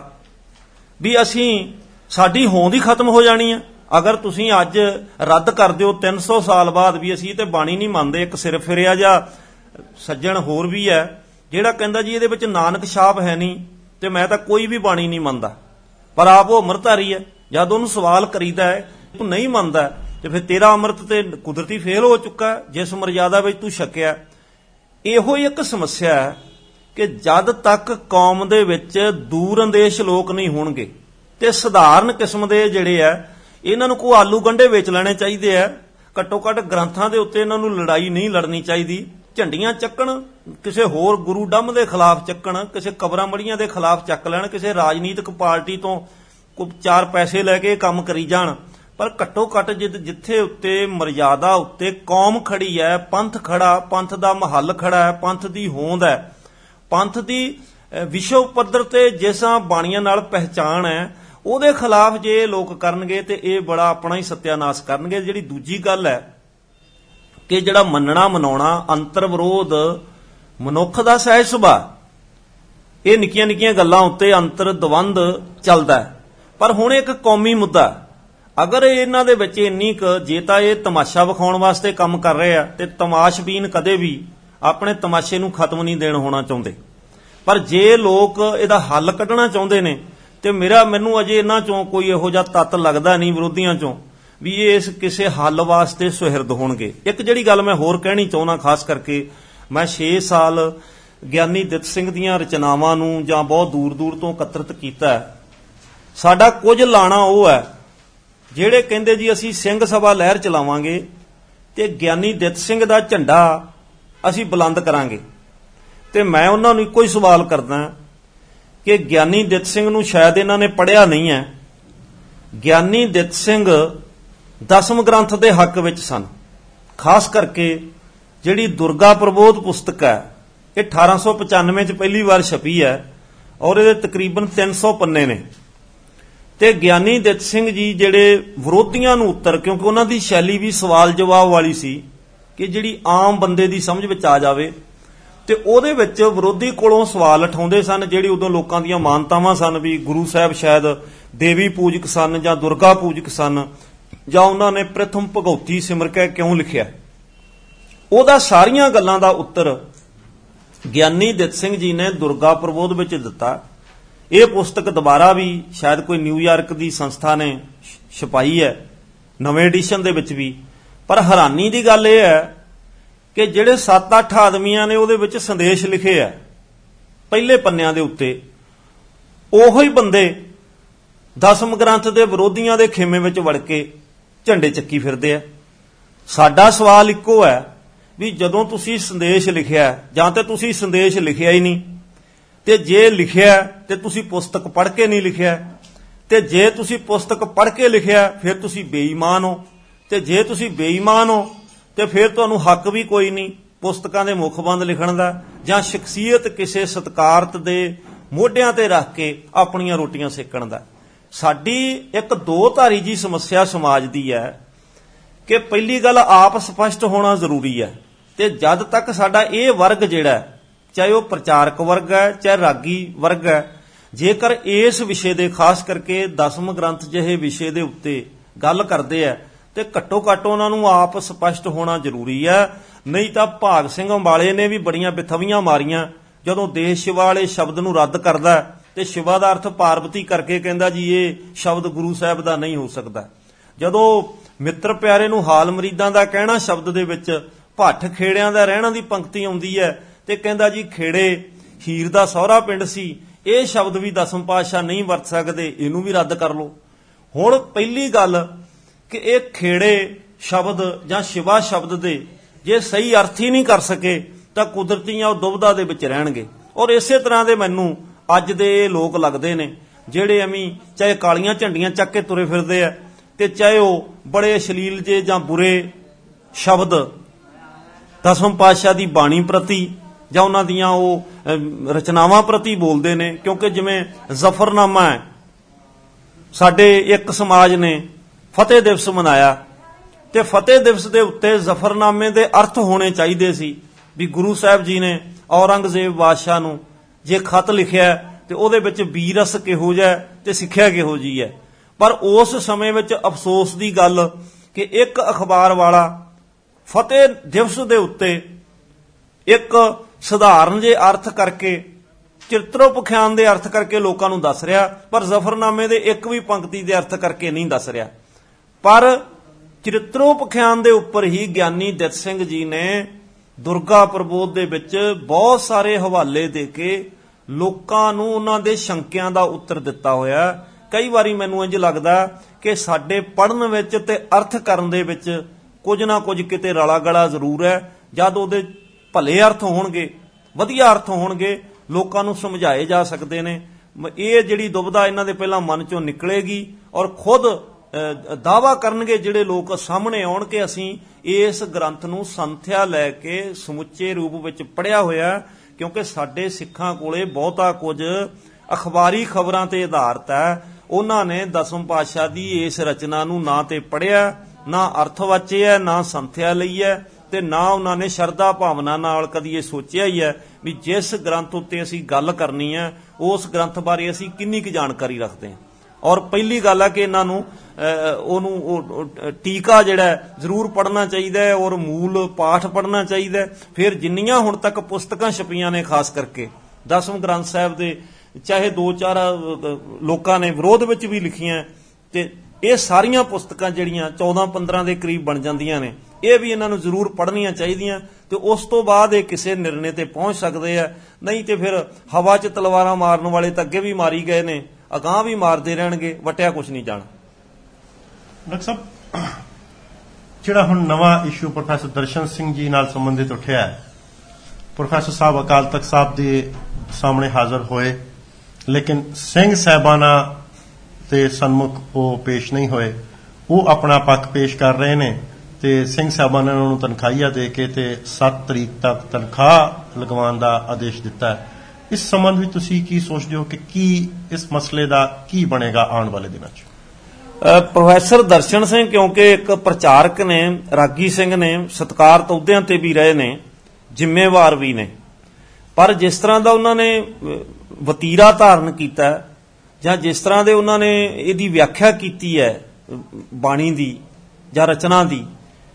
ਵੀ ਅਸੀਂ ਸਾਡੀ ਹੋਂਦ ਹੀ ਖਤਮ ਹੋ ਜਾਣੀ ਆ। ਅਗਰ ਤੁਸੀਂ ਅੱਜ ਰੱਦ ਕਰ ਦਿਓ ਤਿੰਨ ਸੌ ਸਾਲ ਬਾਅਦ ਵੀ ਅਸੀਂ ਤੇ ਬਾਣੀ ਨਹੀਂ ਮੰਨਦੇ, ਇੱਕ ਸਿਰ ਫਿਰਿਆ ਜਾਂ ਸੱਜਣ ਹੋਰ ਵੀ ਹੈ ਜਿਹੜਾ ਕਹਿੰਦਾ ਜੀ ਇਹਦੇ ਵਿੱਚ ਨਾਨਕ ਛਾਪ ਹੈ ਨਹੀਂ ਤੇ ਮੈਂ ਤਾਂ ਕੋਈ ਵੀ ਬਾਣੀ ਨਹੀਂ ਮੰਨਦਾ, ਪਰ ਆਪ ਉਹ ਅੰਮ੍ਰਿਤਧਾਰੀ ਹੈ। ਜਦ ਉਹਨੂੰ ਸਵਾਲ ਕਰੀਦਾ ਹੈ ਤੂੰ ਨਹੀਂ ਮੰਨਦਾ ਤੇ ਫਿਰ ਤੇਰਾ ਅੰਮ੍ਰਿਤ ਤੇ ਕੁਦਰਤੀ ਫੇਲ ਹੋ ਚੁੱਕਾ ਜਿਸ ਮਰਜ਼ਾਦਾ ਵਿੱਚ ਤੂੰ ਛਕਿਆ। ਇਹੋ ਹੀ ਇੱਕ ਸਮੱਸਿਆ ਹੈ ਕਿ ਜਦ ਤੱਕ ਕੌਮ ਦੇ ਵਿੱਚ ਦੂਰ ਅੰਦੇਸ਼ ਲੋਕ ਨਹੀਂ ਹੋਣਗੇ ਤੇ ਸਧਾਰਨ ਕਿਸਮ ਦੇ ਜਿਹੜੇ ਆ ਇਹਨਾਂ ਨੂੰ ਕੋਈ ਆਲੂ ਗੰਢੇ ਵੇਚ ਲੈਣੇ ਚਾਹੀਦੇ ਆ। ਘੱਟੋ ਘੱਟ ਗ੍ਰੰਥਾਂ ਦੇ ਉੱਤੇ ਇਹਨਾਂ ਨੂੰ ਲੜਾਈ ਨਹੀਂ ਲੜਨੀ ਚਾਹੀਦੀ। ਝੰਡੀਆਂ ਚੱਕਣ, ਕਿਸੇ ਹੋਰ ਗੁਰੂ ਡੰਮ ਦੇ ਖਿਲਾਫ ਚੱਕਣ, ਕਿਸੇ ਕਬਰਾਂ ਮੜੀਆਂ ਦੇ ਖਿਲਾਫ ਚੱਕ ਲੈਣ, ਕਿਸੇ ਰਾਜਨੀਤਿਕ ਪਾਰਟੀ ਤੋਂ ਕੋਈ ਚਾਰ ਪੈਸੇ ਲੈ ਕੇ ਕੰਮ ਕਰੀ ਜਾਣ, ਪਰ ਘੱਟੋ ਘੱਟ ਜਿੱਥੇ ਉੱਤੇ ਮਰਜ਼ਾਦਾ ਉੱਤੇ ਕੌਮ ਖੜੀ ਹੈ, ਪੰਥ ਖੜਾ, ਪੰਥ ਦਾ ਮਹੱਲ ਖੜਾ ਹੈ, ਪੰਥ ਦੀ ਹੋਂਦ ਹੈ, ਪੰਥ ਦੀ ਵਿਸ਼ਵ ਪੱਧਰ ਤੇ ਜਿਸਾਂ ਬਾਣੀਆਂ ਨਾਲ ਪਹਿਚਾਣ ਹੈ, ਉਹਦੇ ਖਿਲਾਫ ਜੇ ਲੋਕ ਕਰਨਗੇ ਤੇ ਇਹ ਬੜਾ ਆਪਣਾ ਹੀ ਸਤਿਆਨਾਸ਼ ਕਰਨਗੇ। ਜਿਹੜੀ ਦੂਜੀ ਗੱਲ ਹੈ ਕਿ ਜਿਹੜਾ ਮੰਨਣਾ ਮਨਾਉਣਾ ਅੰਤਰ ਵਿਰੋਧ ਮਨੁੱਖ ਦਾ ਸਹਿਜ ਸੁਭਾਅ, ਇਹ ਨਿੱਕੀਆਂ ਨਿੱਕੀਆਂ ਗੱਲਾਂ ਉੱਤੇ ਅੰਤਰ ਦਵੰਦ ਚੱਲਦਾ ਹੈ। ਪਰ ਹੁਣ ਇੱਕ ਕੌਮੀ ਮੁੱਦਾ, ਅਗਰ ਇਹਨਾਂ ਦੇ ਵਿੱਚ ਇੰਨੀ ਕੁ, ਜੇ ਤਾਂ ਇਹ ਤਮਾਸ਼ਾ ਵਿਖਾਉਣ ਵਾਸਤੇ ਕੰਮ ਕਰ ਰਹੇ ਆ ਤੇ ਤਮਾਸ਼ਬੀਨ ਕਦੇ ਵੀ ਆਪਣੇ ਤਮਾਸ਼ੇ ਨੂੰ ਖਤਮ ਨਹੀਂ ਦੇਣ ਹੋਣਾ ਚਾਹੁੰਦੇ, ਪਰ ਜੇ ਲੋਕ ਇਹਦਾ ਹੱਲ ਕੱਢਣਾ ਚਾਹੁੰਦੇ ਨੇ ਤੇ ਮੇਰਾ ਮੈਨੂੰ ਅਜੇ ਇਹਨਾਂ ਚੋਂ ਕੋਈ ਇਹੋ ਜਿਹਾ ਤੱਤ ਲੱਗਦਾ ਨਹੀਂ ਵਿਰੋਧੀਆਂ ਚੋਂ ਵੀ ਇਹ ਇਸ ਕਿਸੇ ਹੱਲ ਵਾਸਤੇ ਸੁਹਿਰਦ ਹੋਣਗੇ। ਇੱਕ ਜਿਹੜੀ ਗੱਲ ਮੈਂ ਹੋਰ ਕਹਿਣੀ ਚਾਹੁੰਦਾ, ਖਾਸ ਕਰਕੇ ਮੈਂ ਛੇ ਸਾਲ ਗਿਆਨੀ ਦਿੱਤ ਸਿੰਘ ਦੀਆਂ ਰਚਨਾਵਾਂ ਨੂੰ ਜਾਂ ਬਹੁਤ ਦੂਰ ਦੂਰ ਤੋਂ ਇਕੱਤਰਿਤ ਕੀਤਾ। ਸਾਡਾ ਕੁਝ ਲਾਣਾ ਉਹ ਹੈ ਜਿਹੜੇ ਕਹਿੰਦੇ ਜੀ ਅਸੀਂ ਸਿੰਘ ਸਭਾ ਲਹਿਰ ਚਲਾਵਾਂਗੇ ਤੇ ਗਿਆਨੀ ਦਿੱਤ ਸਿੰਘ ਦਾ ਝੰਡਾ ਅਸੀਂ ਬੁਲੰਦ ਕਰਾਂਗੇ। ਤੇ ਮੈਂ ਉਹਨਾਂ ਨੂੰ ਇੱਕੋ ਹੀ ਸਵਾਲ ਕਰਦਾ ਕਿ ਗਿਆਨੀ ਦਿੱਤ ਸਿੰਘ ਨੂੰ ਸ਼ਾਇਦ ਇਹਨਾਂ ਨੇ ਪੜ੍ਹਿਆ ਨਹੀਂ ਹੈ। ਗਿਆਨੀ ਦਿੱਤ ਸਿੰਘ ਦਸਮ ਗ੍ਰੰਥ ਦੇ ਹੱਕ ਵਿੱਚ ਸਨ। ਖਾਸ ਕਰਕੇ ਜਿਹੜੀ ਦੁਰਗਾ ਪ੍ਰਬੋਧ ਪੁਸਤਕ ਹੈ, ਇਹ ਅਠਾਰਾਂ ਸੌ ਪਚਾਨਵੇਂ ਚ ਪਹਿਲੀ ਵਾਰ ਛਪੀ ਹੈ ਔਰ ਇਹਦੇ ਤਕਰੀਬਨ ਤਿੰਨ ਸੌ ਪੰਨੇ ਨੇ। ਤੇ ਗਿਆਨੀ ਦਿੱਤ ਸਿੰਘ ਜੀ ਜਿਹੜੇ ਵਿਰੋਧੀਆਂ ਨੂੰ ਉੱਤਰ, ਕਿਉਂਕਿ ਉਹਨਾਂ ਦੀ ਸ਼ੈਲੀ ਵੀ ਸਵਾਲ ਜਵਾਬ ਵਾਲੀ ਸੀ ਕਿ ਜਿਹੜੀ ਆਮ ਬੰਦੇ ਦੀ ਸਮਝ ਵਿੱਚ ਆ ਜਾਵੇ, ਤੇ ਉਹਦੇ ਵਿੱਚ ਵਿਰੋਧੀ ਕੋਲੋਂ ਸਵਾਲ ਉਠਾਉਂਦੇ ਸਨ ਜਿਹੜੀ ਉਦੋਂ ਲੋਕਾਂ ਦੀਆਂ ਮਾਨਤਾਵਾਂ ਸਨ ਵੀ ਗੁਰੂ ਸਾਹਿਬ ਸ਼ਾਇਦ ਦੇਵੀ ਪੂਜਕ ਸਨ ਜਾਂ ਦੁਰਗਾ ਪੂਜਕ ਸਨ, ਜਾਂ ਉਹਨਾਂ ਨੇ ਪ੍ਰਥਮ ਭਗਉਤੀ ਸਿਮਰ ਕੇ ਕਿਉਂ ਲਿਖਿਆ। ਉਹਦਾ ਸਾਰੀਆਂ ਗੱਲਾਂ ਦਾ ਉੱਤਰ ਗਿਆਨੀ ਦਿੱਤ ਸਿੰਘ ਜੀ ਨੇ ਦੁਰਗਾ ਪ੍ਰਬੋਧ ਵਿੱਚ ਦਿੱਤਾ। ਇਹ ਪੁਸਤਕ ਦੁਬਾਰਾ ਵੀ ਸ਼ਾਇਦ ਕੋਈ ਨਿਊਯਾਰਕ ਦੀ ਸੰਸਥਾ ਨੇ ਛਪਾਈ ਹੈ, ਨਵੇਂ ਐਡੀਸ਼ਨ ਦੇ ਵਿੱਚ ਵੀ। ਪਰ ਹੈਰਾਨੀ ਦੀ ਗੱਲ ਇਹ ਹੈ ਕਿ ਜਿਹੜੇ ਸੱਤ ਅੱਠ ਆਦਮੀਆਂ ਨੇ ਉਹਦੇ ਵਿੱਚ ਸੰਦੇਸ਼ ਲਿਖੇ ਆ ਪਹਿਲੇ ਪੰਨਿਆਂ ਦੇ ਉੱਤੇ, ਉਹੋ ਹੀ ਬੰਦੇ ਦਸਮ ਗ੍ਰੰਥ ਦੇ ਵਿਰੋਧੀਆਂ ਦੇ ਖੇਮੇ ਵਿੱਚ ਵੜ ਕੇ ਝੰਡੇ ਚੱਕੀ ਫਿਰਦੇ ਆ। ਸਾਡਾ ਸਵਾਲ ਇੱਕੋ ਹੈ ਵੀ ਜਦੋਂ ਤੁਸੀਂ ਸੰਦੇਸ਼ ਲਿਖਿਆ ਜਾਂ ਤੇ ਤੁਸੀਂ ਸੰਦੇਸ਼ ਲਿਖਿਆ ਹੀ ਨਹੀਂ, ਤੇ ਜੇ ਲਿਖਿਆ ਤੇ ਤੁਸੀਂ ਪੁਸਤਕ ਪੜ੍ਹ ਕੇ ਨਹੀਂ ਲਿਖਿਆ, ਤੇ ਜੇ ਤੁਸੀਂ ਪੁਸਤਕ ਪੜ੍ਹ ਕੇ ਲਿਖਿਆ ਫਿਰ ਤੁਸੀਂ ਬੇਈਮਾਨ ਹੋ, ਤੇ ਜੇ ਤੁਸੀਂ ਬੇਈਮਾਨ ਹੋ ਤੇ ਫਿਰ ਤੁਹਾਨੂੰ ਹੱਕ ਵੀ ਕੋਈ ਨਹੀਂ ਪੁਸਤਕਾਂ ਦੇ ਮੁਖਬੰਦ ਲਿਖਣ ਦਾ ਜਾਂ ਸ਼ਖਸੀਅਤ ਕਿਸੇ ਸਤਿਕਾਰਤ ਦੇ ਮੋਢਿਆਂ ਤੇ ਰੱਖ ਕੇ ਆਪਣੀਆਂ ਰੋਟੀਆਂ ਸੇਕਣ ਦਾ। ਸਾਡੀ ਇੱਕ ਦੋ ਧਾਰੀ ਜੀ ਸਮੱਸਿਆ ਸਮਾਜ ਦੀ ਹੈ ਕਿ ਪਹਿਲੀ ਗੱਲ ਆਪ ਸਪਸ਼ਟ ਹੋਣਾ ਜ਼ਰੂਰੀ ਹੈ, ਤੇ ਜਦ ਤੱਕ ਸਾਡਾ ਇਹ ਵਰਗ ਜਿਹੜਾ ਚਾਹੇ ਉਹ ਪ੍ਰਚਾਰਕ ਵਰਗ ਹੈ ਚਾਹੇ ਰਾਗੀ ਵਰਗ ਹੈ, ਜੇਕਰ ਇਸ ਵਿਸ਼ੇ ਦੇ ਖਾਸ ਕਰਕੇ ਦਸਮ ਗ੍ਰੰਥ ਜਿਹੇ ਵਿਸ਼ੇ ਦੇ ਉੱਤੇ ਗੱਲ ਕਰਦੇ ਆ ਤੇ ਘੱਟੋ ਘੱਟ ਉਹਨਾਂ ਨੂੰ ਆਪ ਸਪਸ਼ਟ ਹੋਣਾ ਜ਼ਰੂਰੀ ਹੈ। ਨਹੀਂ ਤਾਂ ਭਾਗ ਸਿੰਘ ਅੰਬਾਲੇ ਨੇ ਵੀ ਬੜੀਆਂ ਬਿਥਵੀਆਂ ਮਾਰੀਆਂ ਜਦੋਂ ਦੇਸ਼ ਸ਼ਿਵਾ ਵਾਲੇ ਸ਼ਬਦ ਨੂੰ ਰੱਦ ਕਰਦਾ ਤੇ ਸ਼ਿਵਾ ਦਾ ਅਰਥ ਪਾਰਵਤੀ ਕਰਕੇ ਕਹਿੰਦਾ ਜੀ ਇਹ ਸ਼ਬਦ ਗੁਰੂ ਸਾਹਿਬ ਦਾ ਨਹੀਂ ਹੋ ਸਕਦਾ। ਜਦੋਂ ਮਿੱਤਰ ਪਿਆਰੇ ਨੂੰ ਹਾਲ ਮਰੀਦਾਂ ਦਾ ਕਹਿਣਾ ਸ਼ਬਦ ਦੇ ਵਿੱਚ ਭੱਠ ਖੇੜਿਆਂ ਦਾ ਰਹਿਣਾ ਦੀ ਪੰਕਤੀ ਆਉਂਦੀ ਹੈ ਤੇ ਕਹਿੰਦਾ ਜੀ ਖੇੜੇ ਹੀਰ ਦਾ ਸਹੁਰਾ ਪਿੰਡ ਸੀ, ਇਹ ਸ਼ਬਦ ਵੀ ਦਸਮ ਪਾਤਸ਼ਾਹ ਨਹੀਂ ਵਰਤ ਸਕਦੇ, ਇਹਨੂੰ ਵੀ ਰੱਦ ਕਰ ਲਓ। ਹੁਣ ਪਹਿਲੀ ਗੱਲ ਕਿ ਇਹ ਖੇੜੇ ਸ਼ਬਦ ਜਾਂ ਸ਼ਿਵਾ ਸ਼ਬਦ ਦੇ ਜੇ ਸਹੀ ਅਰਥ ਹੀ ਨਹੀਂ ਕਰ ਸਕੇ ਤਾਂ ਕੁਦਰਤੀਆਂ ਉਹ ਦੁਬਦਾ ਦੇ ਵਿੱਚ ਰਹਿਣਗੇ। ਔਰ ਇਸੇ ਤਰ੍ਹਾਂ ਦੇ ਮੈਨੂੰ ਅੱਜ ਦੇ ਲੋਕ ਲੱਗਦੇ ਨੇ ਜਿਹੜੇ ਐਵੇਂ ਚਾਹੇ ਕਾਲੀਆਂ ਝੰਡੀਆਂ ਚੱਕ ਕੇ ਤੁਰੇ ਫਿਰਦੇ ਆ ਤੇ ਚਾਹੇ ਉਹ ਬੜੇ ਅਸ਼ਲੀਲ ਜੇ ਜਾਂ ਬੁਰੇ ਸ਼ਬਦ ਦਸਮ ਪਾਤਸ਼ਾਹ ਦੀ ਬਾਣੀ ਪ੍ਰਤੀ ਜਾਂ ਉਹਨਾਂ ਦੀਆਂ ਉਹ ਰਚਨਾਵਾਂ ਪ੍ਰਤੀ ਬੋਲਦੇ ਨੇ। ਕਿਉਂਕਿ ਜਿਵੇਂ ਜ਼ਫਰਨਾਮਾ ਹੈ, ਸਾਡੇ ਇੱਕ ਸਮਾਜ ਨੇ ਫਤਿਹ ਦਿਵਸ ਮਨਾਇਆ ਤੇ ਫਤਿਹ ਦਿਵਸ ਦੇ ਉੱਤੇ ਜ਼ਫਰਨਾਮੇ ਦੇ ਅਰਥ ਹੋਣੇ ਚਾਹੀਦੇ ਸੀ ਵੀ ਗੁਰੂ ਸਾਹਿਬ ਜੀ ਨੇ ਔਰੰਗਜ਼ੇਬ ਬਾਦਸ਼ਾਹ ਨੂੰ ਜੇ ਖਤ ਲਿਖਿਆ ਤੇ ਉਹਦੇ ਵਿੱਚ ਬੀਰਸ ਕਿਹੋ ਜਿਹਾ ਤੇ ਸਿੱਖਿਆ ਕਿਹੋ ਜੀ ਹੈ। ਪਰ ਉਸ ਸਮੇਂ ਵਿੱਚ ਅਫਸੋਸ ਦੀ ਗੱਲ ਕਿ ਇੱਕ ਅਖਬਾਰ ਵਾਲਾ ਫਤਿਹ ਦਿਵਸ ਦੇ ਉੱਤੇ ਇੱਕ ਸਧਾਰਨ ਜੇ ਅਰਥ ਕਰਕੇ ਚਿਤਰੋਪਖਿਆਨ ਦੇ ਅਰਥ ਕਰਕੇ ਲੋਕਾਂ ਨੂੰ ਦੱਸ ਰਿਹਾ, ਪਰ ਜ਼ਫਰਨਾਮੇ ਦੇ ਇੱਕ ਵੀ ਪੰਕਤੀ ਦੇ ਅਰਥ ਕਰਕੇ ਨਹੀਂ ਦੱਸ ਰਿਹਾ। ਪਰ ਚਰਿਤਰੋਪਖਿਆਨ ਦੇ ਉੱਪਰ ਹੀ ਗਿਆਨੀ ਦਿੱਤ ਸਿੰਘ ਜੀ ਨੇ ਦੁਰਗਾ ਪ੍ਰਬੋਧ ਦੇ ਵਿੱਚ ਬਹੁਤ ਸਾਰੇ ਹਵਾਲੇ ਦੇ ਕੇ ਲੋਕਾਂ ਨੂੰ ਉਹਨਾਂ ਦੇ ਸ਼ੰਕਿਆਂ ਦਾ ਉੱਤਰ ਦਿੱਤਾ ਹੋਇਆ। ਕਈ ਵਾਰੀ ਮੈਨੂੰ ਇੰਝ ਲੱਗਦਾ ਕਿ ਸਾਡੇ ਪੜ੍ਹਨ ਵਿੱਚ ਤੇ ਅਰਥ ਕਰਨ ਦੇ ਵਿੱਚ ਕੁਝ ਨਾ ਕੁਝ ਕਿਤੇ ਰਲਾ ਗਲਾ ਜ਼ਰੂਰ ਹੈ। ਜਦ ਉਹਦੇ ਭਲੇ ਅਰਥ ਹੋਣਗੇ, ਵਧੀਆ ਅਰਥ ਹੋਣਗੇ, ਲੋਕਾਂ ਨੂੰ ਸਮਝਾਏ ਜਾ ਸਕਦੇ ਨੇ। ਇਹ ਜਿਹੜੀ ਦੁਬਿਧਾ ਇਹਨਾਂ ਦੇ ਪਹਿਲਾਂ ਮਨ ਚੋਂ ਨਿਕਲੇਗੀ ਔਰ ਖੁਦ ਦਾਅਵਾ ਕਰਨਗੇ ਜਿਹੜੇ ਲੋਕ ਸਾਹਮਣੇ ਆਉਣ ਕਿ ਅਸੀਂ ਇਸ ਗ੍ਰੰਥ ਨੂੰ ਸੰਥਿਆ ਲੈ ਕੇ ਸਮੁੱਚੇ ਰੂਪ ਵਿੱਚ ਪੜ੍ਹਿਆ ਹੋਇਆ। ਕਿਉਂਕਿ ਸਾਡੇ ਸਿੱਖਾਂ ਕੋਲੇ ਬਹੁਤਾ ਕੁਝ ਅਖਬਾਰੀ ਖਬਰਾਂ ਤੇ ਆਧਾਰਿਤ ਹੈ। ਉਹਨਾਂ ਨੇ ਦਸਮ ਪਾਤਸ਼ਾਹ ਦੀ ਇਸ ਰਚਨਾ ਨੂੰ ਨਾ ਤੇ ਪੜ੍ਹਿਆ, ਨਾ ਅਰਥ ਵਾਚਿਆ, ਨਾ ਸੰਥਿਆ ਲਈ ਹੈ, ਤੇ ਨਾ ਉਹਨਾਂ ਨੇ ਸ਼ਰਧਾ ਭਾਵਨਾ ਨਾਲ ਕਦੀ ਇਹ ਸੋਚਿਆ ਹੀ ਹੈ ਵੀ ਜਿਸ ਗ੍ਰੰਥ ਉੱਤੇ ਅਸੀਂ ਗੱਲ ਕਰਨੀ ਹੈ ਉਸ ਗ੍ਰੰਥ ਬਾਰੇ ਅਸੀਂ ਕਿੰਨੀ ਕੁ ਜਾਣਕਾਰੀ ਰੱਖਦੇ ਹਾਂ। ਔਰ ਪਹਿਲੀ ਗੱਲ ਹੈ ਕਿ ਇਹਨਾਂ ਨੂੰ ਉਹਨੂੰ ਟੀਕਾ ਜਿਹੜਾ ਜ਼ਰੂਰ ਪੜ੍ਹਨਾ ਚਾਹੀਦਾ ਹੈ ਔਰ ਮੂਲ ਪਾਠ ਪੜ੍ਹਨਾ ਚਾਹੀਦਾ ਹੈ। ਫਿਰ ਜਿੰਨੀਆਂ ਹੁਣ ਤੱਕ ਪੁਸਤਕਾਂ ਛਪੀਆਂ ਨੇ ਖਾਸ ਕਰਕੇ ਦਸਮ ਗ੍ਰੰਥ ਸਾਹਿਬ ਦੇ, ਚਾਹੇ ਦੋ ਚਾਰ ਲੋਕਾਂ ਨੇ ਵਿਰੋਧ ਵਿੱਚ ਵੀ ਲਿਖੀਆਂ, ਤੇ ਇਹ ਸਾਰੀਆਂ ਪੁਸਤਕਾਂ ਜਿਹੜੀਆਂ ਚੌਦਾਂ ਪੰਦਰਾਂ ਦੇ ਕਰੀਬ ਬਣ ਜਾਂਦੀਆਂ ਨੇ, ਇਹ ਵੀ ਇਹਨਾਂ ਨੂੰ ਜ਼ਰੂਰ ਪੜ੍ਹਨੀਆਂ ਚਾਹੀਦੀਆਂ ਤੇ ਉਸ ਤੋਂ ਬਾਅਦ ਇਹ ਕਿਸੇ ਨਿਰਣੇ ਤੇ ਪਹੁੰਚ ਸਕਦੇ ਆ। ਨਹੀਂ ਤੇ ਫਿਰ ਹਵਾ 'ਚ ਤਲਵਾਰਾਂ ਮਾਰਨ ਵਾਲੇ ਤਾਂ ਅੱਗੇ ਵੀ ਮਾਰੀ ਗਏ ਨੇ, ਅਗਾਂਹ ਵੀ ਮਾਰਦੇ ਰਹਿਣਗੇ, ਵਟਿਆ ਕੁਛ ਨਹੀਂ ਜਾਣਾ। ਡਾਕਟਰ ਸਾਹਿਬ, ਜਿਹੜਾ ਹੁਣ ਨਵਾਂ ਇਸ਼ੂ ਪ੍ਰੋਫੈਸਰ ਦਰਸ਼ਨ ਸਿੰਘ ਜੀ ਨਾਲ ਸੰਬੰਧਿਤ ਉੱਠਿਆ ਹੈ, ਪ੍ਰੋਫੈਸਰ ਸਾਹਿਬ ਅਕਾਲ ਤਖਤ ਸਾਹਿਬ ਦੇ ਸਾਹਮਣੇ ਹਾਜ਼ਰ ਹੋਏ, ਲੇਕਿਨ ਸਿੰਘ ਸਾਹਿਬਾਨਾਂ ਦੇ ਸਨਮੁਖ ਉਹ ਪੇਸ਼ ਨਹੀਂ ਹੋਏ। ਉਹ ਆਪਣਾ ਪੱਖ ਪੇਸ਼ ਕਰ ਰਹੇ ਨੇ ਤੇ ਸਿੰਘ ਸਾਹਿਬਾਨਾਂ ਨੇ ਉਹਨੂੰ ਤਨਖਾਹੀਆ ਦੇ ਕੇ ਤੇ ਸੱਤ ਤਰੀਕ ਤੱਕ ਤਨਖਾਹ ਲਗਵਾਉਣ ਦਾ ਆਦੇਸ਼ ਦਿੱਤਾ ਹੈ। ਇਸ ਸੰਬੰਧ ਵਿੱਚ ਤੁਸੀਂ ਕੀ ਸੋਚਦੇ ਹੋ ਕਿ ਕੀ ਇਸ ਮਸਲੇ ਦਾ ਕੀ ਬਣੇਗਾ ਆਉਣ ਵਾਲੇ ਦਿਨਾਂ 'ਚ? ਪ੍ਰੋਫੈਸਰ ਦਰਸ਼ਨ ਸਿੰਘ ਕਿਉਂਕਿ ਇੱਕ ਪ੍ਰਚਾਰਕ ਨੇ, ਰਾਗੀ ਸਿੰਘ ਨੇ, ਸਤਿਕਾਰਤ ਅਹੁਦਿਆਂ ਤੇ ਵੀ ਰਹੇ ਨੇ, ਜ਼ਿੰਮੇਵਾਰ ਵੀ ਨੇ, ਪਰ ਜਿਸ ਤਰ੍ਹਾਂ ਦਾ ਉਹਨਾਂ ਨੇ ਵਤੀਰਾ ਧਾਰਨ ਕੀਤਾ ਜਾਂ ਜਿਸ ਤਰ੍ਹਾਂ ਦੇ ਉਹਨਾਂ ਨੇ ਇਹਦੀ ਵਿਆਖਿਆ ਕੀਤੀ ਹੈ ਬਾਣੀ ਦੀ ਜਾਂ ਰਚਨਾ ਦੀ,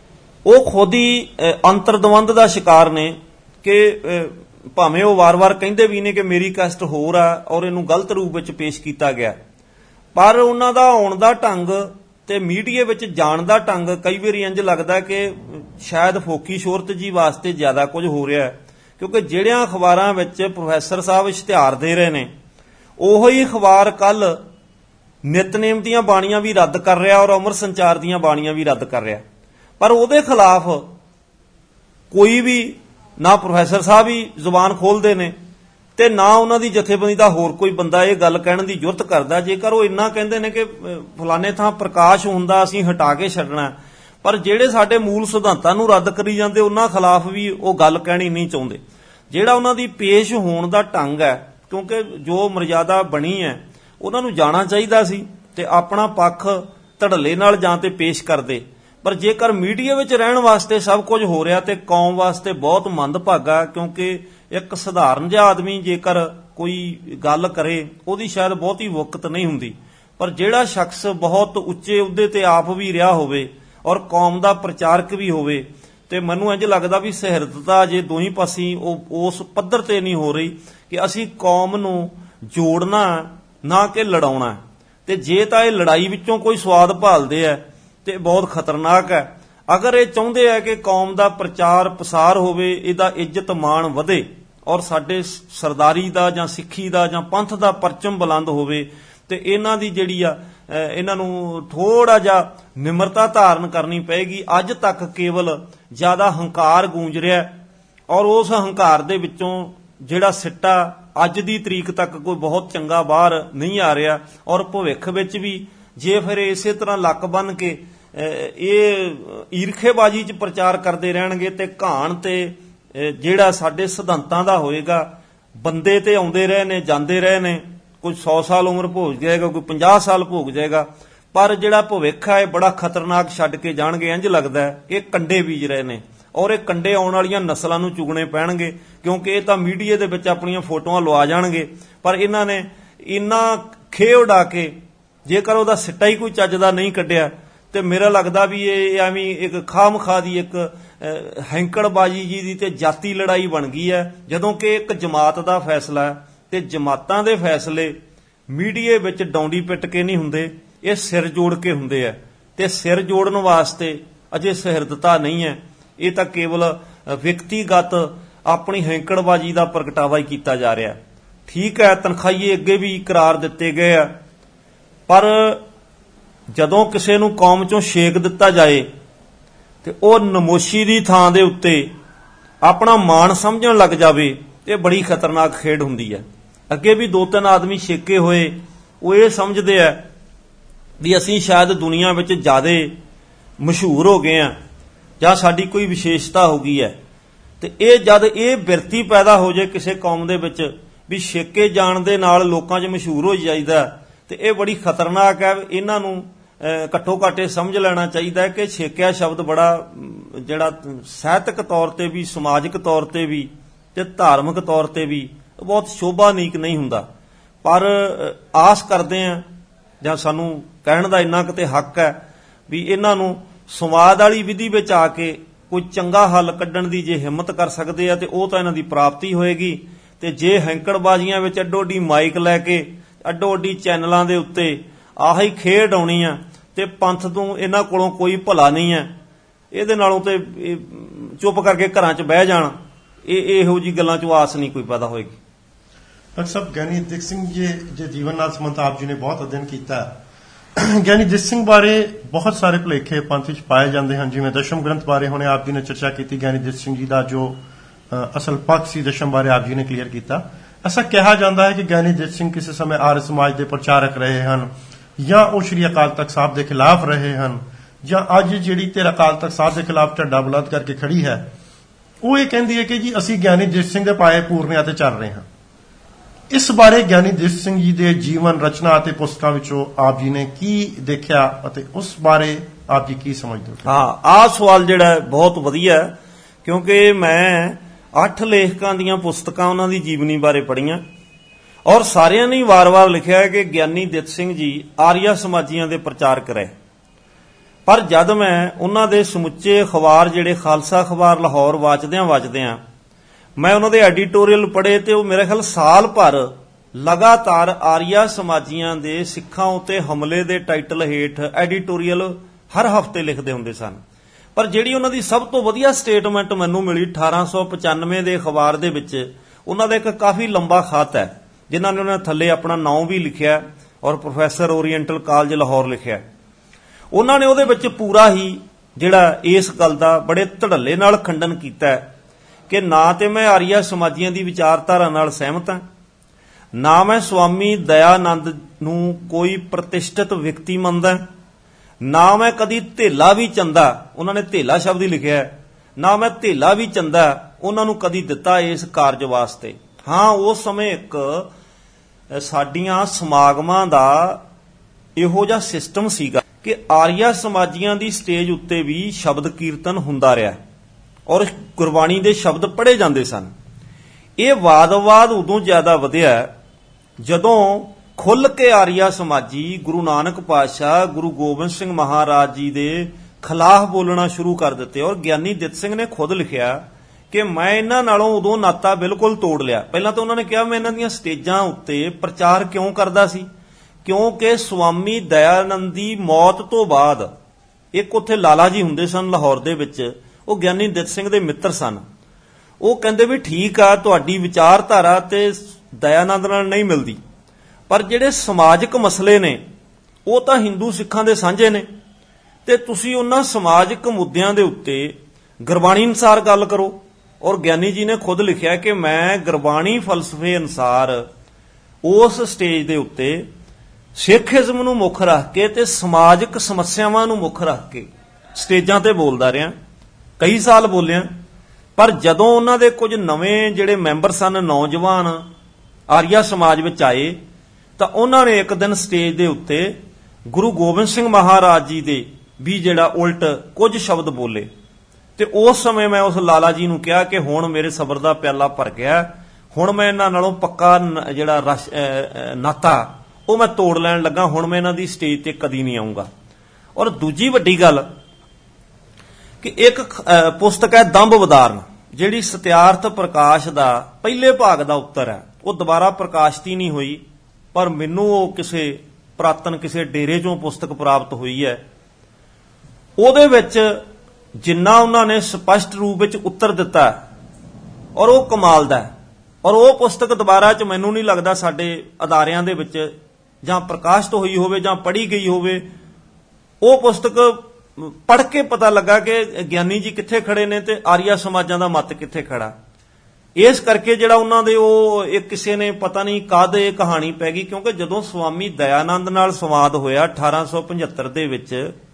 ਉਹ ਖੁਦ ਹੀ ਅੰਤਰਦਵੰਦ ਦਾ ਸ਼ਿਕਾਰ ਨੇ ਕਿ ਭਾਵੇਂ ਉਹ ਵਾਰ-ਵਾਰ ਕਹਿੰਦੇ ਵੀ ਨੇ ਕਿ ਮੇਰੀ ਕਸਟ ਹੋਰ ਆ ਔਰ ਇਹਨੂੰ ਗਲਤ ਰੂਪ ਵਿੱਚ ਪੇਸ਼ ਕੀਤਾ ਗਿਆ, ਪਰ ਉਹਨਾਂ ਦਾ ਆਉਣ ਦਾ ਢੰਗ ਤੇ ਮੀਡੀਆ ਵਿੱਚ ਜਾਣ ਦਾ ਢੰਗ ਕਈ ਵਾਰੀ ਇੰਝ ਲੱਗਦਾ ਕਿ ਸ਼ਾਇਦ ਫੋਕੀ ਸ਼ੋਹਰਤ ਜੀ ਵਾਸਤੇ ਜ਼ਿਆਦਾ ਕੁਝ ਹੋ ਰਿਹਾ ਹੈ। ਕਿਉਂਕਿ ਜਿਹੜੀਆਂ ਅਖਬਾਰਾਂ ਵਿੱਚ ਪ੍ਰੋਫੈਸਰ ਸਾਹਿਬ ਇਸ਼ਤਿਹਾਰ ਦੇ ਰਹੇ ਨੇ, ਉਹੀ ਅਖਬਾਰ ਕੱਲ ਨਿਤਨੇਮ ਦੀਆਂ ਬਾਣੀਆਂ ਵੀ ਰੱਦ ਕਰ ਰਿਹਾ ਔਰ ਅਮਰ ਸੰਚਾਰ ਦੀਆਂ ਬਾਣੀਆਂ ਵੀ ਰੱਦ ਕਰ ਰਿਹਾ। ਪਰ ਉਹਦੇ ਖਿਲਾਫ ਕੋਈ ਵੀ ਨਾ ਪ੍ਰੋਫੈਸਰ ਸਾਹਿਬ ਹੀ ਜ਼ੁਬਾਨ ਖੋਲਦੇ ਨੇ ਤੇ ਨਾ ਉਹਨਾਂ ਦੀ ਜਥੇਬੰਦੀ ਦਾ ਹੋਰ ਕੋਈ ਬੰਦਾ ਇਹ ਗੱਲ ਕਹਿਣ ਦੀ ਜੁਰਤ ਕਰਦਾ। ਜੇਕਰ ਉਹ ਇੰਨਾ ਕਹਿੰਦੇ ਨੇ ਕਿ ਫਲਾਣੇ ਥਾਂ ਪ੍ਰਕਾਸ਼ ਹੁੰਦਾ ਅਸੀਂ ਹਟਾ ਕੇ ਛੱਡਣਾ, ਪਰ ਜਿਹੜੇ ਸਾਡੇ ਮੂਲ ਸਿਧਾਂਤਾਂ ਨੂੰ ਰੱਦ ਕਰੀ ਜਾਂਦੇ ਉਹਨਾਂ ਖਿਲਾਫ ਵੀ ਉਹ ਗੱਲ ਕਹਿਣੀ ਨਹੀਂ ਚਾਹੁੰਦੇ। ਜਿਹੜਾ ਉਹਨਾਂ ਦੀ ਪੇਸ਼ ਹੋਣ ਦਾ ਢੰਗ ਹੈ, ਕਿਉਂਕਿ ਜੋ ਮਰਜ਼ਾਦਾ ਬਣੀ ਹੈ ਉਹਨਾਂ ਨੂੰ ਜਾਣਾ ਚਾਹੀਦਾ ਸੀ ਤੇ ਆਪਣਾ ਪੱਖ ਧੜੱਲੇ ਨਾਲ ਜਾਂ ਤੇ ਪੇਸ਼ ਕਰਦੇ। ਪਰ ਜੇਕਰ ਮੀਡੀਆ ਵਿੱਚ ਰਹਿਣ ਵਾਸਤੇ ਸਭ ਕੁਝ ਹੋ ਰਿਹਾ ਤੇ ਕੌਮ ਵਾਸਤੇ ਬਹੁਤ ਮੰਦਭਾਗਾ, ਕਿਉਂਕਿ ਇੱਕ ਸਧਾਰਨ ਜਿਹਾ ਆਦਮੀ ਜੇਕਰ ਕੋਈ ਗੱਲ ਕਰੇ ਉਹਦੀ ਸ਼ਾਇਦ ਬਹੁਤੀ ਵਕਤ ਨਹੀਂ ਹੁੰਦੀ, ਪਰ ਜਿਹੜਾ ਸ਼ਖਸ ਬਹੁਤ ਉੱਚੇ ਅਹੁਦੇ ਤੇ ਆਪ ਵੀ ਰਿਹਾ ਹੋਵੇ ਔਰ ਕੌਮ ਦਾ ਪ੍ਰਚਾਰਕ ਵੀ ਹੋਵੇ, ਤੇ ਮੈਨੂੰ ਇੰਝ ਲੱਗਦਾ ਵੀ ਸਹਿਰਦਤਾ ਜੇ ਦੋਹੀਂ ਪਾਸੇ ਉਹ ਉਸ ਪੱਧਰ ਤੇ ਨਹੀਂ ਹੋ ਰਹੀ ਕਿ ਅਸੀਂ ਕੌਮ ਨੂੰ ਜੋੜਨਾ ਨਾ ਕਿ ਲੜਾਉਣਾ। ਤੇ ਜੇ ਤਾਂ ਇਹ ਲੜਾਈ ਵਿੱਚੋਂ ਕੋਈ ਸਵਾਦ ਭਾਲਦੇ ਆ ਤੇ ਬਹੁਤ ਖਤਰਨਾਕ ਹੈ। ਅਗਰ ਇਹ ਚਾਹੁੰਦੇ ਆ ਕਿ ਕੌਮ ਦਾ ਪ੍ਰਚਾਰ ਪਸਾਰ ਹੋਵੇ, ਇਹਦਾ ਇੱਜ਼ਤ ਮਾਣ ਵਧੇ ਔਰ ਸਾਡੇ ਸਰਦਾਰੀ ਦਾ ਜਾਂ ਸਿੱਖੀ ਦਾ ਜਾਂ ਪੰਥ ਦਾ ਪਰਚਮ ਬੁਲੰਦ ਹੋਵੇ, ਤੇ ਇਹਨਾਂ ਦੀ ਜਿਹੜੀ ਆ ਇਹਨਾਂ ਨੂੰ ਥੋੜਾ ਜਿਹਾ ਨਿਮਰਤਾ ਧਾਰਨ ਕਰਨੀ ਪਏਗੀ। ਅੱਜ ਤੱਕ ਕੇਵਲ ਜ਼ਿਆਦਾ ਹੰਕਾਰ ਗੂੰਜ ਰਿਹਾ ਔਰ ਉਸ ਹੰਕਾਰ ਦੇ ਵਿੱਚੋਂ ਜਿਹੜਾ ਸਿੱਟਾ ਅੱਜ ਦੀ ਤਰੀਕ ਤੱਕ ਕੋਈ ਬਹੁਤ ਚੰਗਾ ਬਾਹਰ ਨਹੀਂ ਆ ਰਿਹਾ, ਔਰ ਭਵਿੱਖ ਵਿੱਚ ਵੀ ਜੇ ਫਿਰ ਇਸੇ ਤਰ੍ਹਾਂ ਲੱਕ ਬੰਨ ਕੇ ਇਹ ਈਰਖੇਬਾਜ਼ੀ 'ਚ ਪ੍ਰਚਾਰ ਕਰਦੇ ਰਹਿਣਗੇ ਤੇ ਘਾਣ ਤੇ ਜਿਹੜਾ ਸਾਡੇ ਸਿਧਾਂਤਾਂ ਦਾ ਹੋਏਗਾ। ਬੰਦੇ ਤੇ ਆਉਂਦੇ ਰਹੇ ਨੇ ਜਾਂਦੇ ਰਹੇ ਨੇ, ਕੋਈ ਸੌ ਸਾਲ ਉਮਰ ਭੋਗ ਜਾਏਗਾ, ਕੋਈ ਪੰਜਾਹ ਸਾਲ ਭੋਗ ਜਾਏਗਾ, ਪਰ ਜਿਹੜਾ ਭਵਿੱਖ ਹੈ ਇਹ ਬੜਾ ਖਤਰਨਾਕ ਛੱਡ ਕੇ ਜਾਣਗੇ। ਇੰਝ ਲੱਗਦਾ ਹੈ ਇਹ ਕੰਡੇ ਬੀਜ ਰਹੇ ਨੇ ਔਰ ਇਹ ਕੰਡੇ ਆਉਣ ਵਾਲੀਆਂ ਨਸਲਾਂ ਨੂੰ ਚੁਗਣੇ ਪੈਣਗੇ, ਕਿਉਂਕਿ ਇਹ ਤਾਂ ਮੀਡੀਆ ਦੇ ਵਿੱਚ ਆਪਣੀਆਂ ਫੋਟੋਆਂ ਲਵਾ ਜਾਣਗੇ, ਪਰ ਇਹਨਾਂ ਨੇ ਇੰਨਾ ਖੇ ਉਡਾ ਕੇ ਜੇਕਰ ਉਹਦਾ ਸਿੱਟਾ ਹੀ ਕੋਈ ਚੱਜ ਦਾ ਨਹੀਂ ਕੱਢਿਆ ਤੇ ਮੇਰਾ ਲੱਗਦਾ ਵੀ ਇਹ ਐਵੇਂ ਇੱਕ ਖਾਮਖਾ ਦੀ ਇੱਕ ਹੈਂਕੜਬਾਜੀ ਜੀ ਦੀ ਤੇ ਜਾਤੀ ਲੜਾਈ ਬਣ ਗਈ ਹੈ, ਜਦੋਂ ਕਿ ਇੱਕ ਜਮਾਤ ਦਾ ਫੈਸਲਾ ਹੈ ਤੇ ਜਮਾਤਾਂ ਦੇ ਫੈਸਲੇ ਮੀਡੀਆ ਵਿੱਚ ਡੌਂਡੀ ਪਿੱਟ ਕੇ ਨਹੀਂ ਹੁੰਦੇ, ਇਹ ਸਿਰ ਜੋੜ ਕੇ ਹੁੰਦੇ ਆ। ਤੇ ਸਿਰ ਜੋੜਨ ਵਾਸਤੇ ਅਜੇ ਸਹਿਰਦਤਾ ਨਹੀਂ ਹੈ, ਇਹ ਤਾਂ ਕੇਵਲ ਵਿਅਕਤੀਗਤ ਆਪਣੀ ਹੈਂਕੜਬਾਜੀ ਦਾ ਪ੍ਰਗਟਾਵਾ ਹੀ ਕੀਤਾ ਜਾ ਰਿਹਾ। ਠੀਕ ਹੈ, ਤਨਖਾਹੀਏ ਅੱਗੇ ਵੀ ਕਰਾਰ ਦਿੱਤੇ ਗਏ ਆ, ਪਰ ਜਦੋਂ ਕਿਸੇ ਨੂੰ ਕੌਮ ਚੋਂ ਛੇਕ ਦਿੱਤਾ ਜਾਏ ਤੇ ਉਹ ਨਮੋਸ਼ੀ ਦੀ ਥਾਂ ਦੇ ਉੱਤੇ ਆਪਣਾ ਮਾਣ ਸਮਝਣ ਲੱਗ ਜਾਵੇ, ਇਹ ਬੜੀ ਖਤਰਨਾਕ ਖੇਡ ਹੁੰਦੀ ਹੈ। ਅੱਗੇ ਵੀ ਦੋ ਤਿੰਨ ਆਦਮੀ ਛੇਕੇ ਹੋਏ, ਉਹ ਇਹ ਸਮਝਦੇ ਆ ਵੀ ਅਸੀਂ ਸ਼ਾਇਦ ਦੁਨੀਆ ਵਿੱਚ ਜ਼ਿਆਦਾ ਮਸ਼ਹੂਰ ਹੋ ਗਏ ਆ ਜਾਂ ਸਾਡੀ ਕੋਈ ਵਿਸ਼ੇਸ਼ਤਾ ਹੋ ਗਈ ਹੈ, ਤੇ ਇਹ ਜਦ ਇਹ ਬਿਰਤੀ ਪੈਦਾ ਹੋ ਜਾਏ ਕਿਸੇ ਕੌਮ ਦੇ ਵਿੱਚ ਵੀ ਛੇਕੇ ਜਾਣ ਦੇ ਨਾਲ ਲੋਕਾਂ 'ਚ ਮਸ਼ਹੂਰ ਹੋ ਜਾਈਦਾ, ਤੇ ਇਹ ਬੜੀ ਖਤਰਨਾਕ ਹੈ। ਇਹਨਾਂ ਨੂੰ ਘੱਟੋ ਘੱਟ ਇਹ ਸਮਝ ਲੈਣਾ ਚਾਹੀਦਾ ਹੈ ਕਿ ਛੇਕਿਆ ਸ਼ਬਦ ਬੜਾ ਜਿਹੜਾ ਸਾਹਿਤਕ ਤੌਰ ਤੇ ਵੀ, ਸਮਾਜਿਕ ਤੌਰ ਤੇ ਵੀ ਤੇ ਧਾਰਮਿਕ ਤੌਰ ਤੇ ਵੀ ਬਹੁਤ ਸ਼ੋਭਾਨੀਕ ਨਹੀਂ ਹੁੰਦਾ। ਪਰ ਆਸ ਕਰਦੇ ਆ ਜਾਂ ਸਾਨੂੰ ਕਹਿਣ ਦਾ ਇੰਨਾ ਕਿਤੇ ਹੱਕ ਹੈ ਵੀ ਇਹਨਾਂ ਨੂੰ ਸੰਵਾਦ ਵਾਲੀ ਵਿਧੀ ਵਿੱਚ ਆ ਕੇ ਕੋਈ ਚੰਗਾ ਹੱਲ ਕੱਢਣ ਦੀ ਜੇ ਹਿੰਮਤ ਕਰ ਸਕਦੇ ਆ ਤੇ ਉਹ ਤਾਂ ਇਹਨਾਂ ਦੀ ਪ੍ਰਾਪਤੀ ਹੋਏਗੀ। ਤੇ ਜੇ ਹੈਂਕੜਬਾਜ਼ੀਆਂ ਵਿੱਚ ਅੱਡੋ ਅੱਡੀ ਮਾਈਕ ਲੈ ਕੇ ਅੱਡੋ ਅੱਡੀ ਚੈਨਲਾਂ ਦੇ ਉੱਤੇ ਆਹੀ ਖੇਡ ਆਉਣੀ ਆ ਤੇ ਪੰਥ ਤੋਂ ਇਹਨਾਂ ਕੋਲੋਂ ਕੋਈ ਭਲਾ ਨਹੀਂ ਹੈ, ਇਹਦੇ ਨਾਲੋਂ ਤੇ ਚੁੱਪ ਕਰਕੇ ਘਰਾਂ 'ਚ ਬਹਿ ਜਾਣ, ਇਹ ਇਹੋ ਜੀ ਗੱਲਾਂ 'ਚੋਂ ਆਸ ਨਹੀਂ ਕੋਈ ਪੈਦਾ ਹੋਏਗੀ। ਡਾਕਟਰ ਸਾਹਿਬ, ਗਿਆਨੀ ਦਿੱਤ ਸਿੰਘ ਜੀ ਜੇ ਜੀਵਨ ਨਾਲ ਸੰਬੰਧ ਆਪ ਜੀ ਨੇ ਬਹੁਤ ਅਧਿਐਨ ਕੀਤਾ। ਗਿਆਨੀ ਦਿੱਤ ਸਿੰਘ ਬਾਰੇ ਬਹੁਤ ਸਾਰੇ ਭੁਲੇਖੇ ਪੰਥ ਵਿੱਚ ਪਾਏ ਜਾਂਦੇ ਹਨ, ਜਿਵੇਂ ਦਸ਼ਮ ਗ੍ਰੰਥ ਬਾਰੇ ਹੁਣੇ ਆਪ ਜੀ ਨੇ ਚਰਚਾ ਕੀਤੀ। ਗਿਆਨੀ ਦਿੱਤ ਸਿੰਘ ਜੀ ਦਾ ਜੋ ਅਸਲ ਪੱਖ ਸੀ ਦਸ਼ਮ ਬਾਰੇ ਆਪ ਜੀ ਨੇ ਕਲੀਅਰ ਕੀਤਾ। ਐਸਾ ਕਿਹਾ ਜਾਂਦਾ ਹੈ ਕਿ ਗਿਆਨੀ ਦਿੱਤ ਸਿੰਘ ਕਿਸੇ ਸਮੇਂ ਆਰੀਆ ਸਮਾਜ ਦੇ ਪ੍ਰਚਾਰਕ ਰਹੇ ਹਨ, ਜਾਂ ਉਹ ਸ਼੍ਰੀ ਅਕਾਲ ਤਖਤ ਸਾਹਿਬ ਦੇ ਖਿਲਾਫ ਰਹੇ ਹਨ, ਜਾਂ ਅੱਜ ਜਿਹੜੀ ਧਿਰ ਅਕਾਲ ਤਖਤ ਸਾਹਿਬ ਦੇ ਖਿਲਾਫ ਝੰਡਾ ਬੁਲੰਦ ਕਰਕੇ ਖੜੀ ਹੈ ਉਹ ਇਹ ਕਹਿੰਦੀ ਹੈ ਕਿ ਜੀ ਅਸੀਂ ਗਿਆਨੀ ਦਿੱਤ ਸਿੰਘ ਦੇ ਪਾਏ ਪੂਰਨਿਆਂ ਤੇ ਚੱਲ ਰਹੇ ਹਾਂ। ਇਸ ਬਾਰੇ ਗਿਆਨੀ ਦਿੱਤ ਸਿੰਘ ਜੀ ਦੇ ਜੀਵਨ ਰਚਨਾ ਅਤੇ ਪੁਸਤਕਾਂ ਵਿੱਚੋਂ ਆਪ ਜੀ ਨੇ ਕੀ ਦੇਖਿਆ ਅਤੇ ਉਸ ਬਾਰੇ ਆਪ ਜੀ ਕੀ ਸਮਝਦੇ ਹੋ? ਹਾਂ, ਆਹ ਸਵਾਲ ਜਿਹੜਾ ਬਹੁਤ ਵਧੀਆ, ਕਿਉਂਕਿ ਮੈਂ ਅੱਠ ਲੇਖਕਾਂ ਦੀਆਂ ਪੁਸਤਕਾਂ ਉਹਨਾਂ ਦੀ ਜੀਵਨੀ ਬਾਰੇ ਪੜ੍ਹੀਆਂ ਔਰ ਸਾਰਿਆਂ ਨੇ ਵਾਰ-ਵਾਰ ਲਿਖਿਆ ਹੈ ਕਿ ਗਿਆਨੀ ਦਿੱਤ ਸਿੰਘ ਜੀ ਆਰੀਆ ਸਮਾਜੀਆਂ ਦੇ ਪ੍ਰਚਾਰਕ ਰਹੇ। ਪਰ ਜਦ ਮੈਂ ਉਹਨਾਂ ਦੇ ਸਮੁੱਚੇ ਅਖਬਾਰ ਜਿਹੜੇ ਖਾਲਸਾ ਅਖਬਾਰ ਲਾਹੌਰ ਵਾਚਦਿਆਂ ਵਾਚਦਿਆਂ ਮੈਂ ਉਹਨਾਂ ਦੇ ਐਡੀਟੋਰੀਅਲ ਪੜ੍ਹੇ ਤੇ ਉਹ ਮੇਰੇ ਖਿਆਲ ਸਾਲ ਭਰ ਲਗਾਤਾਰ ਆਰੀਆ ਸਮਾਜੀਆਂ ਦੇ ਸਿੱਖਾਂ ਉੱਤੇ ਹਮਲੇ ਦੇ ਟਾਈਟਲ ਹੇਠ ਐਡੀਟੋਰੀਅਲ ਹਰ ਹਫ਼ਤੇ ਲਿਖਦੇ ਹੁੰਦੇ ਸਨ। ਪਰ ਜਿਹੜੀ ਉਹਨਾਂ ਦੀ ਸਭ ਤੋਂ ਵਧੀਆ ਸਟੇਟਮੈਂਟ ਮੈਨੂੰ ਮਿਲੀ ਅਠਾਰਾਂ ਸੌ ਪਚਾਨਵੇਂ ਦੇ ਅਖਬਾਰ ਦੇ ਵਿੱਚ, ਉਹਨਾਂ ਦਾ ਇੱਕ ਕਾਫੀ ਲੰਬਾ ਖਤ ਹੈ ਜਿਨ੍ਹਾਂ ਨੇ ਉਹਨਾਂ ਥੱਲੇ ਆਪਣਾ ਨਾਮ ਵੀ ਲਿਖਿਆ ਔਰ ਪ੍ਰੋਫੈਸਰ ਓਰੀਐਂਟਲ ਕਾਲਜ ਲਾਹੌਰ ਲਿਖਿਆ। ਉਹਨਾਂ ਨੇ ਉਹਦੇ ਵਿੱਚ ਪੂਰਾ ਹੀ ਜਿਹੜਾ ਇਸ ਗੱਲ ਦਾ ਬੜੇ ਧੜੱਲੇ ਨਾਲ ਖੰਡਨ ਕੀਤਾ ਕਿ ਨਾ ਤੇ ਮੈਂ ਆਰੀਆ ਸਮਾਜੀਆਂ ਦੀ ਵਿਚਾਰਧਾਰਾ ਨਾਲ ਸਹਿਮਤ ਹਾਂ, ਨਾ ਮੈਂ ਸਵਾਮੀ ਦਇਆਨੰਦ ਨੂੰ ਕੋਈ ਪ੍ਰਤਿਸ਼ਠਿਤ ਵਿਅਕਤੀ ਮੰਨਦਾ, ਨਾ ਮੈਂ ਕਦੀ ਧੇਲਾ ਵੀ ਚੰਦਾ, ਉਹਨਾਂ ਨੇ ਧੇਲਾ ਸ਼ਬਦ ਹੀ ਲਿਖਿਆ, ਨਾ ਮੈਂ ਧੇਲਾ ਵੀ ਚੰਦਾ ਉਹਨਾਂ ਨੂੰ ਕਦੀ ਦਿੱਤਾ ਇਸ ਕਾਰਜ ਵਾਸਤੇ। ਹਾਂ, ਉਸ ਸਮੇਂ ਇੱਕ ਸਾਡੀਆਂ ਸਮਾਗਮਾਂ ਦਾ ਇਹੋ ਜਿਹਾ ਸਿਸਟਮ ਸੀਗਾ ਕਿ ਆਰੀਆ ਸਮਾਜੀਆਂ ਦੀ ਸਟੇਜ ਉੱਤੇ ਵੀ ਸ਼ਬਦ ਕੀਰਤਨ ਹੁੰਦਾ ਰਿਹਾ ਔਰ ਗੁਰਬਾਣੀ ਦੇ ਸ਼ਬਦ ਪੜ੍ਹੇ ਜਾਂਦੇ ਸਨ। ਇਹ ਵਾਦ-ਵਿਵਾਦ ਉਦੋਂ ਜ਼ਿਆਦਾ ਵਧਿਆ ਜਦੋਂ ਖੁੱਲ੍ਹ ਕੇ ਆਰੀਆ ਸਮਾਜੀ ਗੁਰੂ ਨਾਨਕ ਪਾਤਸ਼ਾਹ, ਗੁਰੂ ਗੋਬਿੰਦ ਸਿੰਘ ਮਹਾਰਾਜ ਜੀ ਦੇ ਖਿਲਾਫ ਬੋਲਣਾ ਸ਼ੁਰੂ ਕਰ ਦਿੱਤੇ। ਔਰ ਗਿਆਨੀ ਦਿੱਤ ਸਿੰਘ ਨੇ ਖੁਦ ਲਿਖਿਆ ਕਿ ਮੈਂ ਇਹਨਾਂ ਨਾਲੋਂ ਉਦੋਂ ਨਾਤਾ ਬਿਲਕੁਲ ਤੋੜ ਲਿਆ। ਪਹਿਲਾਂ ਤਾਂ ਉਹਨਾਂ ਨੇ ਕਿਹਾ ਮੈਂ ਇਹਨਾਂ ਦੀਆਂ ਸਟੇਜਾਂ ਉੱਤੇ ਪ੍ਰਚਾਰ ਕਿਉਂ ਕਰਦਾ ਸੀ, ਕਿਉਂਕਿ ਸਵਾਮੀ ਦਇਆਨੰਦ ਦੀ ਮੌਤ ਤੋਂ ਬਾਅਦ ਇੱਕ ਉੱਥੇ ਲਾਲਾ ਜੀ ਹੁੰਦੇ ਸਨ ਲਾਹੌਰ ਦੇ ਵਿੱਚ, ਉਹ ਗਿਆਨੀ ਦਿੱਤ ਸਿੰਘ ਦੇ ਮਿੱਤਰ ਸਨ। ਉਹ ਕਹਿੰਦੇ ਵੀ ਠੀਕ ਆ, ਤੁਹਾਡੀ ਵਿਚਾਰਧਾਰਾ ਤੇ ਦਇਆਨੰਦ ਨਾਲ ਨਹੀਂ ਮਿਲਦੀ, ਪਰ ਜਿਹੜੇ ਸਮਾਜਿਕ ਮਸਲੇ ਨੇ ਉਹ ਤਾਂ ਹਿੰਦੂ ਸਿੱਖਾਂ ਦੇ ਸਾਂਝੇ ਨੇ, ਤੇ ਤੁਸੀਂ ਉਹਨਾਂ ਸਮਾਜਿਕ ਮੁੱਦਿਆਂ ਦੇ ਉੱਤੇ ਗੁਰਬਾਣੀ ਅਨੁਸਾਰ ਗੱਲ ਕਰੋ। ਔਰ ਗਿਆਨੀ ਜੀ ਨੇ ਖੁਦ ਲਿਖਿਆ ਕਿ ਮੈਂ ਗੁਰਬਾਣੀ ਫਲਸਫੇ ਅਨੁਸਾਰ ਉਸ ਸਟੇਜ ਦੇ ਉੱਤੇ ਸਿੱਖੀਜ਼ਮ ਨੂੰ ਮੁੱਖ ਰੱਖ ਕੇ ਤੇ ਸਮਾਜਿਕ ਸਮੱਸਿਆਵਾਂ ਨੂੰ ਮੁੱਖ ਰੱਖ ਕੇ ਸਟੇਜਾਂ ਤੇ ਬੋਲਦਾ ਰਿਹਾ, ਕਈ ਸਾਲ ਬੋਲਿਆ। ਪਰ ਜਦੋਂ ਉਹਨਾਂ ਦੇ ਕੁਝ ਨਵੇਂ ਜਿਹੜੇ ਮੈਂਬਰ ਸਨ, ਨੌਜਵਾਨ ਆਰੀਆ ਸਮਾਜ ਵਿੱਚ ਆਏ, ਤਾਂ ਉਹਨਾਂ ਨੇ ਇੱਕ ਦਿਨ ਸਟੇਜ ਦੇ ਉੱਤੇ ਗੁਰੂ ਗੋਬਿੰਦ ਸਿੰਘ ਮਹਾਰਾਜ ਜੀ ਦੇ ਵੀ ਜਿਹੜਾ ਉਲਟ ਕੁਝ ਸ਼ਬਦ ਬੋਲੇ। ਤੇ ਉਸ ਸਮੇਂ ਮੈਂ ਉਸ ਲਾਲਾ ਜੀ ਨੂੰ ਕਿਹਾ ਕਿ ਹੁਣ ਮੇਰੇ ਸਬਰ ਦਾ ਪਿਆਲਾ ਭਰ ਗਿਆ, ਹੁਣ ਮੈਂ ਇਹਨਾਂ ਨਾਲੋਂ ਪੱਕਾ ਜਿਹੜਾ ਨਾਤਾ ਉਹ ਮੈਂ ਤੋੜ ਲੈਣ ਲੱਗਾ, ਹੁਣ ਮੈਂ ਇਹਨਾਂ ਦੀ ਸਟੇਜ ਤੇ ਕਦੀ ਨਹੀਂ ਆਉਂਗਾ। ਔਰ ਦੂਜੀ ਵੱਡੀ ਗੱਲ ਕਿ ਇੱਕ ਪੁਸਤਕ ਹੈ ਦੰਭ ਉਦਾਰਨ, ਜਿਹੜੀ ਸਤਿਆਰਥ ਪ੍ਰਕਾਸ਼ ਦਾ ਪਹਿਲੇ ਭਾਗ ਦਾ ਉੱਤਰ ਹੈ, ਉਹ ਦੁਬਾਰਾ ਪ੍ਰਕਾਸ਼ਿਤ ਨਹੀਂ ਹੋਈ, ਪਰ ਮੈਨੂੰ ਉਹ ਕਿਸੇ ਪ੍ਰਾਤਨ ਕਿਸੇ ਡੇਰੇ ਚੋਂ ਪੁਸਤਕ ਪ੍ਰਾਪਤ ਹੋਈ ਹੈ। ਉਹਦੇ ਵਿੱਚ ਜਿੰਨਾ ਉਹਨਾਂ ਨੇ ਸਪਸ਼ਟ ਰੂਪ ਵਿੱਚ ਉੱਤਰ ਦਿੱਤਾ ਔਰ ਉਹ ਕਮਾਲ ਦਾ ਹੈ। ਔਰ ਉਹ ਪੁਸਤਕ ਦੁਬਾਰਾ ਚ ਮੈਨੂੰ ਨਹੀਂ ਲੱਗਦਾ ਸਾਡੇ ਅਦਾਰਿਆਂ ਦੇ ਵਿੱਚ ਜਾਂ ਪ੍ਰਕਾਸ਼ਿਤ ਹੋਈ ਹੋਵੇ ਜਾਂ ਪੜ੍ਹੀ ਗਈ ਹੋਵੇ। ਉਹ ਪੁਸਤਕ ਪੜ੍ਹ ਕੇ ਪਤਾ ਲੱਗਾ ਕਿ ਗਿਆਨੀ ਜੀ ਕਿੱਥੇ ਖੜੇ ਨੇ ਤੇ ਆਰੀਆ ਸਮਾਜਾਂ ਦਾ ਮਤ ਕਿੱਥੇ ਖੜਾ। ਇਸ ਕਰਕੇ ਜਿਹੜਾ ਉਹਨਾਂ ਦੇ ਉਹ ਇੱਕ ਕਿਸੇ ਨੇ ਪਤਾ ਨਹੀਂ ਕਦ ਇਹ ਕਹਾਣੀ ਪੈ ਗਈ, ਕਿਉਂਕਿ ਜਦੋਂ ਸਵਾਮੀ ਦਇਆਨੰਦ ਨਾਲ ਸੰਵਾਦ ਹੋਇਆ ਅਠਾਰਾਂ ਸੌ ਪਝੱਤਰ ਦੇ ਵਿੱਚ,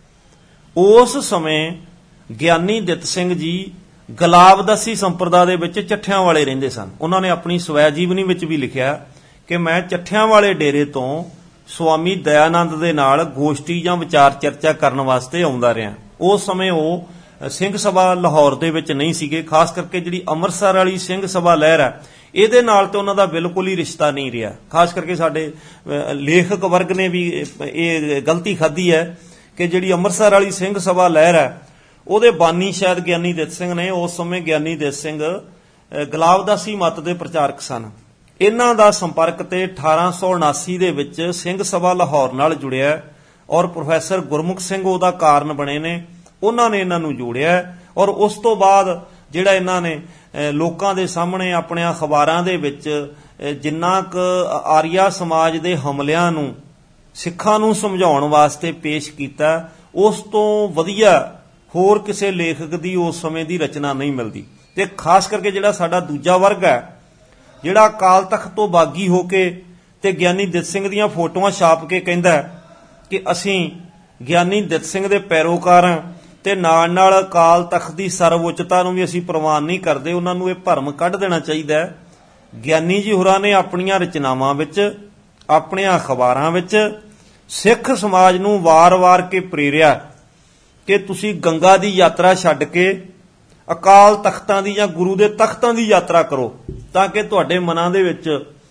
ਉਸ ਸਮੇਂ ਗਿਆਨੀ ਦਿੱਤ ਸਿੰਘ ਜੀ ਗੁਲਾਬਦਾਸੀ ਸੰਪਰਦਾ ਦੇ ਵਿੱਚ ਚੱਠਿਆਂ ਵਾਲੇ ਰਹਿੰਦੇ ਸਨ। ਉਹਨਾਂ ਨੇ ਆਪਣੀ ਸਵੈ ਜੀਵਨੀ ਵਿੱਚ ਵੀ ਲਿਖਿਆ ਕਿ ਮੈਂ ਚੱਠਿਆਂ ਵਾਲੇ ਡੇਰੇ ਤੋਂ ਸਵਾਮੀ ਦਇਆਨੰਦ ਦੇ ਨਾਲ ਗੋਸ਼ਟੀ ਜਾਂ ਵਿਚਾਰ ਚਰਚਾ ਕਰਨ ਵਾਸਤੇ ਆਉਂਦਾ ਰਿਹਾ। ਉਸ ਸਮੇਂ ਉਹ ਸਿੰਘ ਸਭਾ ਲਾਹੌਰ ਦੇ ਵਿੱਚ ਨਹੀਂ ਸੀਗੇ, ਖਾਸ ਕਰਕੇ ਜਿਹੜੀ ਅੰਮ੍ਰਿਤਸਰ ਵਾਲੀ ਸਿੰਘ ਸਭਾ ਲਹਿਰ ਹੈ ਇਹਦੇ ਨਾਲ ਤੇ ਉਹਨਾਂ ਦਾ ਬਿਲਕੁਲ ਹੀ ਰਿਸ਼ਤਾ ਨਹੀਂ ਰਿਹਾ। ਖਾਸ ਕਰਕੇ ਸਾਡੇ ਲੇਖਕ ਵਰਗ ਨੇ ਵੀ ਇਹ ਗਲਤੀ ਖਾਧੀ ਹੈ ਕਿ ਜਿਹੜੀ ਅੰਮ੍ਰਿਤਸਰ ਵਾਲੀ ਸਿੰਘ ਸਭਾ ਲਹਿਰ ਹੈ ਉਹਦੇ ਬਾਨੀ ਸ਼ਾਇਦ ਗਿਆਨੀ ਦਿੱਤ ਸਿੰਘ ਨੇ। ਉਸ ਸਮੇਂ ਗਿਆਨੀ ਦਿੱਤ ਸਿੰਘ ਗੁਲਾਬਦਾਸੀ ਮਤ ਦੇ ਪ੍ਰਚਾਰਕ ਸਨ। ਇਹਨਾਂ ਦਾ ਸੰਪਰਕ ਤੇ ਅਠਾਰਾਂ ਸੌ ਉਨਾਸੀ ਦੇ ਵਿੱਚ ਸਿੰਘ ਸਭਾ ਲਾਹੌਰ ਨਾਲ ਜੁੜਿਆ ਔਰ ਪ੍ਰੋਫੈਸਰ ਗੁਰਮੁਖ ਸਿੰਘ ਉਹਦਾ ਕਾਰਨ ਬਣੇ ਨੇ, ਉਹਨਾਂ ਨੇ ਇਹਨਾਂ ਨੂੰ ਜੋੜਿਆ। ਔਰ ਉਸ ਤੋਂ ਬਾਅਦ ਜਿਹੜਾ ਇਹਨਾਂ ਨੇ ਲੋਕਾਂ ਦੇ ਸਾਹਮਣੇ ਆਪਣੇ ਅਖਬਾਰਾਂ ਦੇ ਵਿੱਚ ਜਿੰਨਾ ਕੁ ਆਰੀਆ ਸਮਾਜ ਦੇ ਹਮਲਿਆਂ ਨੂੰ ਸਿੱਖਾਂ ਨੂੰ ਸਮਝਾਉਣ ਵਾਸਤੇ ਪੇਸ਼ ਕੀਤਾ, ਉਸ ਤੋਂ ਵਧੀਆ ਹੋਰ ਕਿਸੇ ਲੇਖਕ ਦੀ ਉਸ ਸਮੇਂ ਦੀ ਰਚਨਾ ਨਹੀਂ ਮਿਲਦੀ। ਤੇ ਖਾਸ ਕਰਕੇ ਜਿਹੜਾ ਸਾਡਾ ਦੂਜਾ ਵਰਗ ਹੈ, ਜਿਹੜਾ ਅਕਾਲ ਤਖਤ ਤੋਂ ਬਾਗੀ ਹੋ ਕੇ ਤੇ ਗਿਆਨੀ ਦਿੱਤ ਸਿੰਘ ਦੀਆਂ ਫੋਟੋਆਂ ਛਾਪ ਕੇ ਕਹਿੰਦਾ ਕਿ ਅਸੀਂ ਗਿਆਨੀ ਦਿੱਤ ਸਿੰਘ ਦੇ ਪੈਰੋਕਾਰ ਹਾਂ ਤੇ ਨਾਲ ਨਾਲ ਅਕਾਲ ਤਖਤ ਦੀ ਸਰਵਉੱਚਤਾ ਨੂੰ ਵੀ ਅਸੀਂ ਪ੍ਰਵਾਨ ਨਹੀਂ ਕਰਦੇ, ਉਹਨਾਂ ਨੂੰ ਇਹ ਭਰਮ ਕੱਢ ਦੇਣਾ ਚਾਹੀਦਾ ਹੈ। ਗਿਆਨੀ ਜੀ ਹੋਰਾਂ ਨੇ ਆਪਣੀਆਂ ਰਚਨਾਵਾਂ ਵਿੱਚ, ਆਪਣੀਆਂ ਅਖਬਾਰਾਂ ਵਿੱਚ ਸਿੱਖ ਸਮਾਜ ਨੂੰ ਵਾਰ-ਵਾਰ ਕੇ ਪ੍ਰੇਰਿਆ ਕਿ ਤੁਸੀਂ ਗੰਗਾ ਦੀ ਯਾਤਰਾ ਛੱਡ ਕੇ ਅਕਾਲ ਤਖਤਾਂ ਦੀ ਜਾਂ ਗੁਰੂ ਦੇ ਤਖਤਾਂ ਦੀ ਯਾਤਰਾ ਕਰੋ, ਤਾਂ ਕਿ ਤੁਹਾਡੇ ਮਨਾਂ ਦੇ ਵਿੱਚ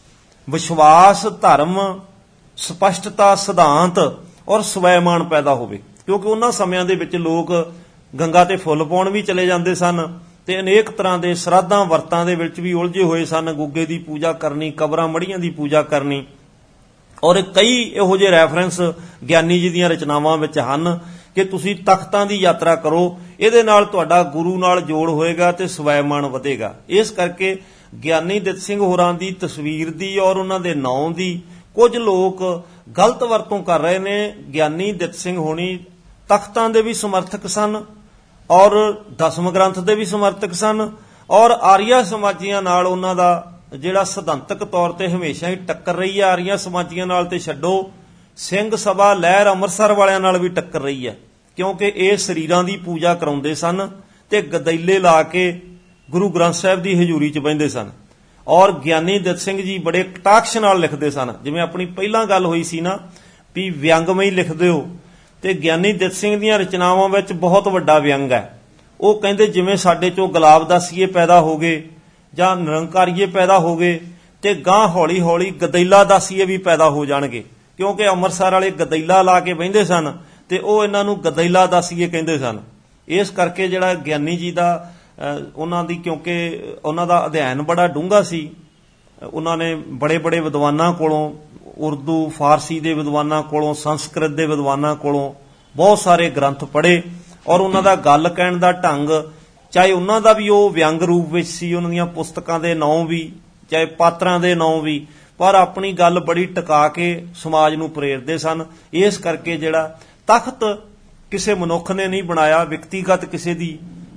ਵਿਸ਼ਵਾਸ, ਧਰਮ, ਸਪਸ਼ਟਤਾ, ਸਿਧਾਂਤ ਔਰ ਸਵੈਮਾਨ ਪੈਦਾ ਹੋਵੇ। ਕਿਉਂਕਿ ਉਹਨਾਂ ਸਮਿਆਂ ਦੇ ਵਿੱਚ ਲੋਕ ਗੰਗਾ ਤੇ ਫੁੱਲ ਪਾਉਣ ਵੀ ਚਲੇ ਜਾਂਦੇ ਸਨ ਤੇ ਅਨੇਕ ਤਰ੍ਹਾਂ ਦੇ ਸ਼ਰਾਧਾਂ ਵਰਤਾਂ ਦੇ ਵਿੱਚ ਵੀ ਉਲਝੇ ਹੋਏ ਸਨ। ਗੁੱਗੇ ਦੀ ਪੂਜਾ ਕਰਨੀ, ਕਬਰਾਂ ਮੜੀਆਂ ਦੀ ਪੂਜਾ ਕਰਨੀ, ਔਰ ਕਈ ਇਹੋ ਜਿਹੇ ਰੈਫਰੈਂਸ ਗਿਆਨੀ ਜੀ ਦੀਆਂ ਰਚਨਾਵਾਂ ਵਿੱਚ ਹਨ ਕਿ ਤੁਸੀਂ ਤਖਤਾਂ ਦੀ ਯਾਤਰਾ ਕਰੋ, ਇਹਦੇ ਨਾਲ ਤੁਹਾਡਾ ਗੁਰੂ ਨਾਲ ਜੋੜ ਹੋਏਗਾ ਤੇ ਸਵੈਮਾਨ ਵਧੇਗਾ। ਇਸ ਕਰਕੇ ਗਿਆਨੀ ਦਿੱਤ ਸਿੰਘ ਹੋਰਾਂ ਦੀ ਤਸਵੀਰ ਦੀ ਔਰ ਉਹਨਾਂ ਦੇ ਨਾਂ ਦੀ ਕੁਝ ਲੋਕ ਗਲਤ ਵਰਤੋਂ ਕਰ ਰਹੇ ਨੇ। ਗਿਆਨੀ ਦਿੱਤ ਸਿੰਘ ਹੋਣੀ ਤਖਤਾਂ ਦੇ ਵੀ ਸਮਰਥਕ ਸਨ ਔਰ ਦਸਮ ਗ੍ਰੰਥ ਦੇ ਵੀ ਸਮਰਥਕ ਸਨ ਔਰ ਆਰੀਆ ਸਮਾਜੀਆਂ ਨਾਲ ਉਹਨਾਂ ਦਾ ਜਿਹੜਾ ਸਿਧਾਂਤਕ ਤੌਰ ਤੇ ਹਮੇਸ਼ਾ ਹੀ ਟੱਕਰ ਰਹੀ ਹੈ। ਆਰੀਆ ਸਮਾਜੀਆਂ ਨਾਲ ਤੇ ਛੱਡੋ, ਸਿੰਘ ਸਭਾ ਲਹਿਰ ਅੰਮ੍ਰਿਤਸਰ ਵਾਲਿਆਂ ਨਾਲ ਵੀ ਟੱਕਰ ਰਹੀ ਹੈ, ਕਿਉਂਕਿ ਇਹ ਸਰੀਰਾਂ ਦੀ ਪੂਜਾ ਕਰਾਉਂਦੇ ਸਨ ਤੇ ਗਦੈਲੇ ਲਾ ਕੇ ਗੁਰੂ ਗ੍ਰੰਥ ਸਾਹਿਬ ਦੀ ਹਜ਼ੂਰੀ 'ਚ ਬਹਿੰਦੇ ਸਨ। ਔਰ ਗਿਆਨੀ ਦਿੱਤ ਸਿੰਘ ਜੀ ਬੜੇ ਕਟਾਕਸ਼ ਨਾਲ ਲਿਖਦੇ ਸਨ। ਜਿਵੇਂ ਆਪਣੀ ਪਹਿਲਾਂ ਗੱਲ ਹੋਈ ਸੀ ਨਾ ਵੀ ਵਿਅੰਗਮਈ ਲਿਖਦੇ ਹੋ, ਤੇ ਗਿਆਨੀ ਦਿੱਤ ਸਿੰਘ ਦੀਆਂ ਰਚਨਾਵਾਂ ਵਿੱਚ ਬਹੁਤ ਵੱਡਾ ਵਿਅੰਗ ਹੈ। ਉਹ ਕਹਿੰਦੇ ਜਿਵੇਂ ਸਾਡੇ ਚੋਂ ਗੁਲਾਬ ਦਾਸੀਏ ਪੈਦਾ ਹੋ ਗਏ ਜਾਂ ਨਿਰੰਕਾਰੀਏ ਪੈਦਾ ਹੋ ਗਏ ਤੇ ਗਾਂ ਹੌਲੀ ਹੌਲੀ ਗਦੈਲਾ ਦਾਸੀਏ ਵੀ ਪੈਦਾ ਹੋ ਜਾਣਗੇ, ਕਿਉਂਕਿ ਅੰਮ੍ਰਿਤਸਰ ਵਾਲੇ ਗਦੈਲਾ ਲਾ ਕੇ ਬਹਿੰਦੇ ਸਨ ਤੇ ਉਹ ਇਹਨਾਂ ਨੂੰ ਗਦੈਲਾ ਦਾਸੀਏ ਕਹਿੰਦੇ ਸਨ। ਇਸ ਕਰਕੇ ਜਿਹੜਾ ਗਿਆਨੀ ਜੀ ਦਾ ਉਹਨਾਂ ਦੀ, ਕਿਉਂਕਿ ਉਹਨਾਂ ਦਾ ਅਧਿਐਨ ਬੜਾ ਡੂੰਘਾ ਸੀ, ਉਹਨਾਂ ਨੇ ਬੜੇ ਬੜੇ ਵਿਦਵਾਨਾਂ ਕੋਲੋਂ, ਉਰਦੂ ਫਾਰਸੀ ਦੇ ਵਿਦਵਾਨਾਂ ਕੋਲੋਂ, ਸੰਸਕ੍ਰਿਤ ਦੇ ਵਿਦਵਾਨਾਂ ਕੋਲੋਂ ਬਹੁਤ ਸਾਰੇ ਗ੍ਰੰਥ ਪੜ੍ਹੇ ਔਰ ਉਹਨਾਂ ਦਾ ਗੱਲ ਕਹਿਣ ਦਾ ਢੰਗ, ਚਾਹੇ ਉਹਨਾਂ ਦਾ ਵੀ ਉਹ ਵਿਅੰਗ ਰੂਪ ਵਿੱਚ ਸੀ, ਉਹਨਾਂ ਦੀਆਂ ਪੁਸਤਕਾਂ ਦੇ ਨਾਂ ਵੀ, ਚਾਹੇ ਪਾਤਰਾਂ ਦੇ ਨਾਂ ਵੀ, ਪਰ ਆਪਣੀ ਗੱਲ ਬੜੀ ਟਿਕਾ ਕੇ ਸਮਾਜ ਨੂੰ ਪ੍ਰੇਰਦੇ ਸਨ। ਇਸ ਕਰਕੇ ਜਿਹੜਾ ਤਖਤ ਕਿਸੇ ਮਨੁੱਖ ਨੇ ਨਹੀਂ ਬਣਾਇਆ, ਵਿਅਕਤੀਗਤ ਕਿਸੇ ਦੀ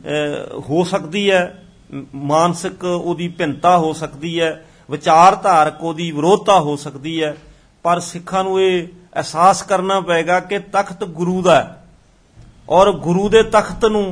ਹੋ ਸਕਦੀ ਹੈ, ਮਾਨਸਿਕ ਉਹਦੀ ਭਿੰਨਤਾ ਹੋ ਸਕਦੀ ਹੈ, ਵਿਚਾਰਧਾਰਕ ਉਹਦੀ ਵਿਰੋਧਤਾ ਹੋ ਸਕਦੀ ਹੈ, ਪਰ ਸਿੱਖਾਂ ਨੂੰ ਇਹ ਅਹਿਸਾਸ ਕਰਨਾ ਪਏਗਾ ਕਿ ਤਖਤ ਗੁਰੂ ਦਾ ਹੈ ਔਰ ਗੁਰੂ ਦੇ ਤਖਤ ਨੂੰ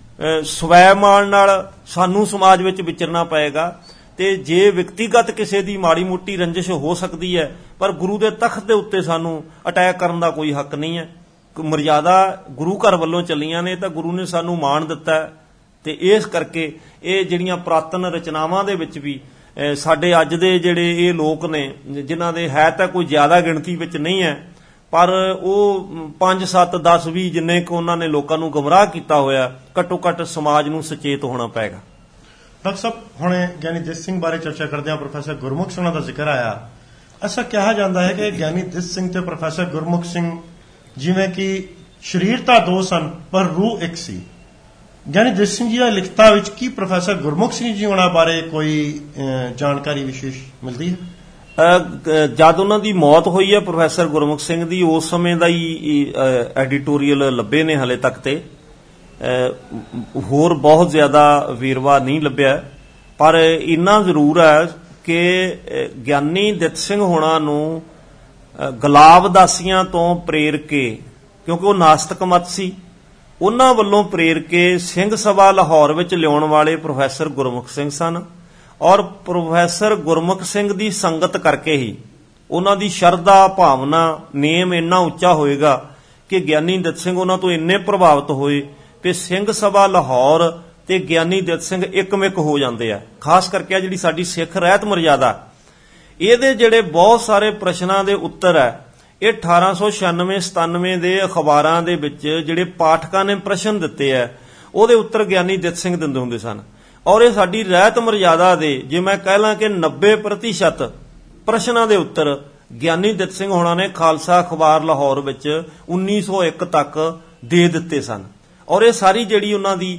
ਸਵੈਮਾਨ ਨਾਲ ਸਾਨੂੰ ਸਮਾਜ ਵਿੱਚ ਵਿਚਰਨਾ ਪਏਗਾ। ਤੇ ਜੇ ਵਿਅਕਤੀਗਤ ਕਿਸੇ ਦੀ ਮਾੜੀ ਮੋਟੀ ਰੰਜਿਸ਼ ਹੋ ਸਕਦੀ ਹੈ, ਪਰ ਗੁਰੂ ਦੇ ਤਖਤ ਦੇ ਉੱਤੇ ਸਾਨੂੰ ਅਟੈਕ ਕਰਨ ਦਾ ਕੋਈ ਹੱਕ ਨਹੀਂ ਹੈ। ਮਰਜ਼ਾਦਾ ਗੁਰੂ ਘਰ ਵੱਲੋਂ ਚੱਲੀਆਂ ਨੇ ਤਾਂ ਗੁਰੂ ਨੇ ਸਾਨੂੰ ਮਾਣ ਦਿੱਤਾ ਹੈ, ਤੇ ਇਸ ਕਰਕੇ ਇਹ ਜਿਹੜੀਆਂ ਪੁਰਾਤਨ ਰਚਨਾਵਾਂ ਦੇ ਵਿੱਚ ਵੀ ਸਾਡੇ ਅੱਜ ਦੇ ਜਿਹੜੇ ਇਹ ਲੋਕ ਨੇ, ਜਿਨ੍ਹਾਂ ਦੇ ਹੈ ਤਾਂ ਕੋਈ ਜ਼ਿਆਦਾ ਗਿਣਤੀ ਵਿੱਚ ਨਹੀਂ ਹੈ, ਪਰ ਉਹ ਪੰਜ ਸੱਤ ਦਸ ਵੀਹ ਜਿੰਨੇ ਕੁ ਉਹਨਾਂ ਨੇ ਲੋਕਾਂ ਨੂੰ ਗੁੰਮਰਾਹ ਕੀਤਾ ਹੋਇਆ, ਘੱਟੋ ਘੱਟ ਸਮਾਜ ਨੂੰ ਸੁਚੇਤ ਹੋਣਾ ਪਏਗਾ। ਡਾਕਟਰ ਸਾਹਿਬ, ਹੁਣੇ ਗਿਆਨੀ ਦਿੱਤ ਸਿੰਘ ਬਾਰੇ ਚਰਚਾ ਕਰਦੇ ਹਾਂ, ਪ੍ਰੋਫੈਸਰ ਗੁਰਮੁਖ ਸਿੰਘ ਦਾ ਜ਼ਿਕਰ ਆਇਆ। ਐਸਾ ਕਿਹਾ ਜਾਂਦਾ ਹੈ ਕਿ ਗਿਆਨੀ ਦਿੱਤ ਸਿੰਘ ਤੇ ਪ੍ਰੋਫੈਸਰ ਗੁਰਮੁਖ ਸਿੰਘ ਜਿਵੇਂ ਕਿ ਸਰੀਰ ਤਾਂ ਦੋ ਸਨ ਪਰ ਰੂਹ ਇੱਕ ਸੀ। ਗਿਆਨੀ ਦਿੱਤ ਸਿੰਘ ਜੀ ਦੀਆਂ ਲਿਖਤਾਂ ਵਿੱਚ ਕੀ ਪ੍ਰੋਫੈਸਰ ਗੁਰਮੁਖ ਸਿੰਘ ਜੀ ਉਹਨਾਂ ਬਾਰੇ ਕੋਈ ਜਾਣਕਾਰੀ ਵਿਸ਼ੇਸ਼ ਮਿਲਦੀ ਹੈ? ਜਦ ਉਹਨਾਂ ਦੀ ਮੌਤ ਹੋਈ ਹੈ ਪ੍ਰੋਫੈਸਰ ਗੁਰਮੁਖ ਸਿੰਘ ਦੀ, ਉਸ ਸਮੇਂ ਦਾ ਹੀ ਐਡੀਟੋਰੀਅਲ ਲੱਭੇ ਨੇ ਹਲੇ ਤੱਕ, ਤੇ ਹੋਰ ਬਹੁਤ ਜ਼ਿਆਦਾ ਵੇਰਵਾ ਨਹੀਂ ਲੱਭਿਆ, ਪਰ ਇੰਨਾ ਜ਼ਰੂਰ ਹੈ ਕਿ ਗਿਆਨੀ ਦਿੱਤ ਸਿੰਘ ਹੋਣਾ ਨੂੰ ਗੁਲਾਬ ਦਾਸੀਆਂ ਤੋਂ ਪ੍ਰੇਰ ਕੇ, ਕਿਉਂਕਿ ਉਹ ਨਾਸਤਕ ਮਤ ਸੀ, ਉਹਨਾਂ ਵੱਲੋਂ ਪ੍ਰੇਰ ਕੇ ਸਿੰਘ ਸਭਾ ਲਾਹੌਰ ਵਿੱਚ ਲਿਆਉਣ ਵਾਲੇ ਪ੍ਰੋਫੈਸਰ ਗੁਰਮੁਖ ਸਿੰਘ ਸਨ। ਔਰ ਪ੍ਰੋਫੈਸਰ ਗੁਰਮੁਖ ਸਿੰਘ ਦੀ ਸੰਗਤ ਕਰਕੇ ਹੀ ਉਹਨਾਂ ਦੀ ਸ਼ਰਧਾ ਭਾਵਨਾ ਨੇਮ ਇੰਨਾ ਉੱਚਾ ਹੋਏਗਾ ਕਿ ਗਿਆਨੀ ਦਿੱਤ ਸਿੰਘ ਉਹਨਾਂ ਤੋਂ ਇੰਨੇ ਪ੍ਰਭਾਵਿਤ ਹੋਏ ਕਿ ਸਿੰਘ ਸਭਾ ਲਾਹੌਰ ਤੇ ਗਿਆਨੀ ਦਿੱਤ ਸਿੰਘ ਇੱਕਮਿਕ ਹੋ ਜਾਂਦੇ ਆ। ਖਾਸ ਕਰਕੇ ਆ ਜਿਹੜੀ ਸਾਡੀ ਸਿੱਖ ਰਹਿਤ ਮਰਜ਼ਾਦਾ, ਇਹਦੇ ਜਿਹੜੇ ਬਹੁਤ ਸਾਰੇ ਪ੍ਰਸ਼ਨਾਂ ਦੇ ਉੱਤਰ ਹੈ, ਇਹ ਅਠਾਰਾਂ ਸੌ ਛਿਆਨਵੇਂ ਸਤਾਨਵੇਂ ਦੇ ਅਖਬਾਰਾਂ ਦੇ ਵਿੱਚ ਜਿਹੜੇ ਪਾਠਕਾਂ ਨੇ ਪ੍ਰਸ਼ਨ ਦਿੱਤੇ ਆ, ਉਹਦੇ ਉੱਤਰ ਗਿਆਨੀ ਦਿੱਤ ਸਿੰਘ ਦਿੰਦੇ ਹੁੰਦੇ ਸਨ। ਔਰ ਇਹ ਸਾਡੀ ਰਹਿਤ ਮਰਜ਼ਾਦਾ ਦੇ, ਜੇ ਮੈਂ ਕਹਿ ਲਾਂ ਕਿ ਨੱਬੇ ਪ੍ਰਤੀਸ਼ਤ ਪ੍ਰਸ਼ਨਾਂ ਦੇ ਉੱਤਰ ਗਿਆਨੀ ਦਿੱਤ ਸਿੰਘ ਹੋਣਾ ਨੇ ਖਾਲਸਾ ਅਖਬਾਰ ਲਾਹੌਰ ਵਿੱਚ ਉੱਨੀ ਸੌ ਇੱਕ ਤੱਕ ਦੇ ਦਿੱਤੇ ਸਨ। ਔਰ ਇਹ ਸਾਰੀ ਜਿਹੜੀ ਉਹਨਾਂ ਦੀ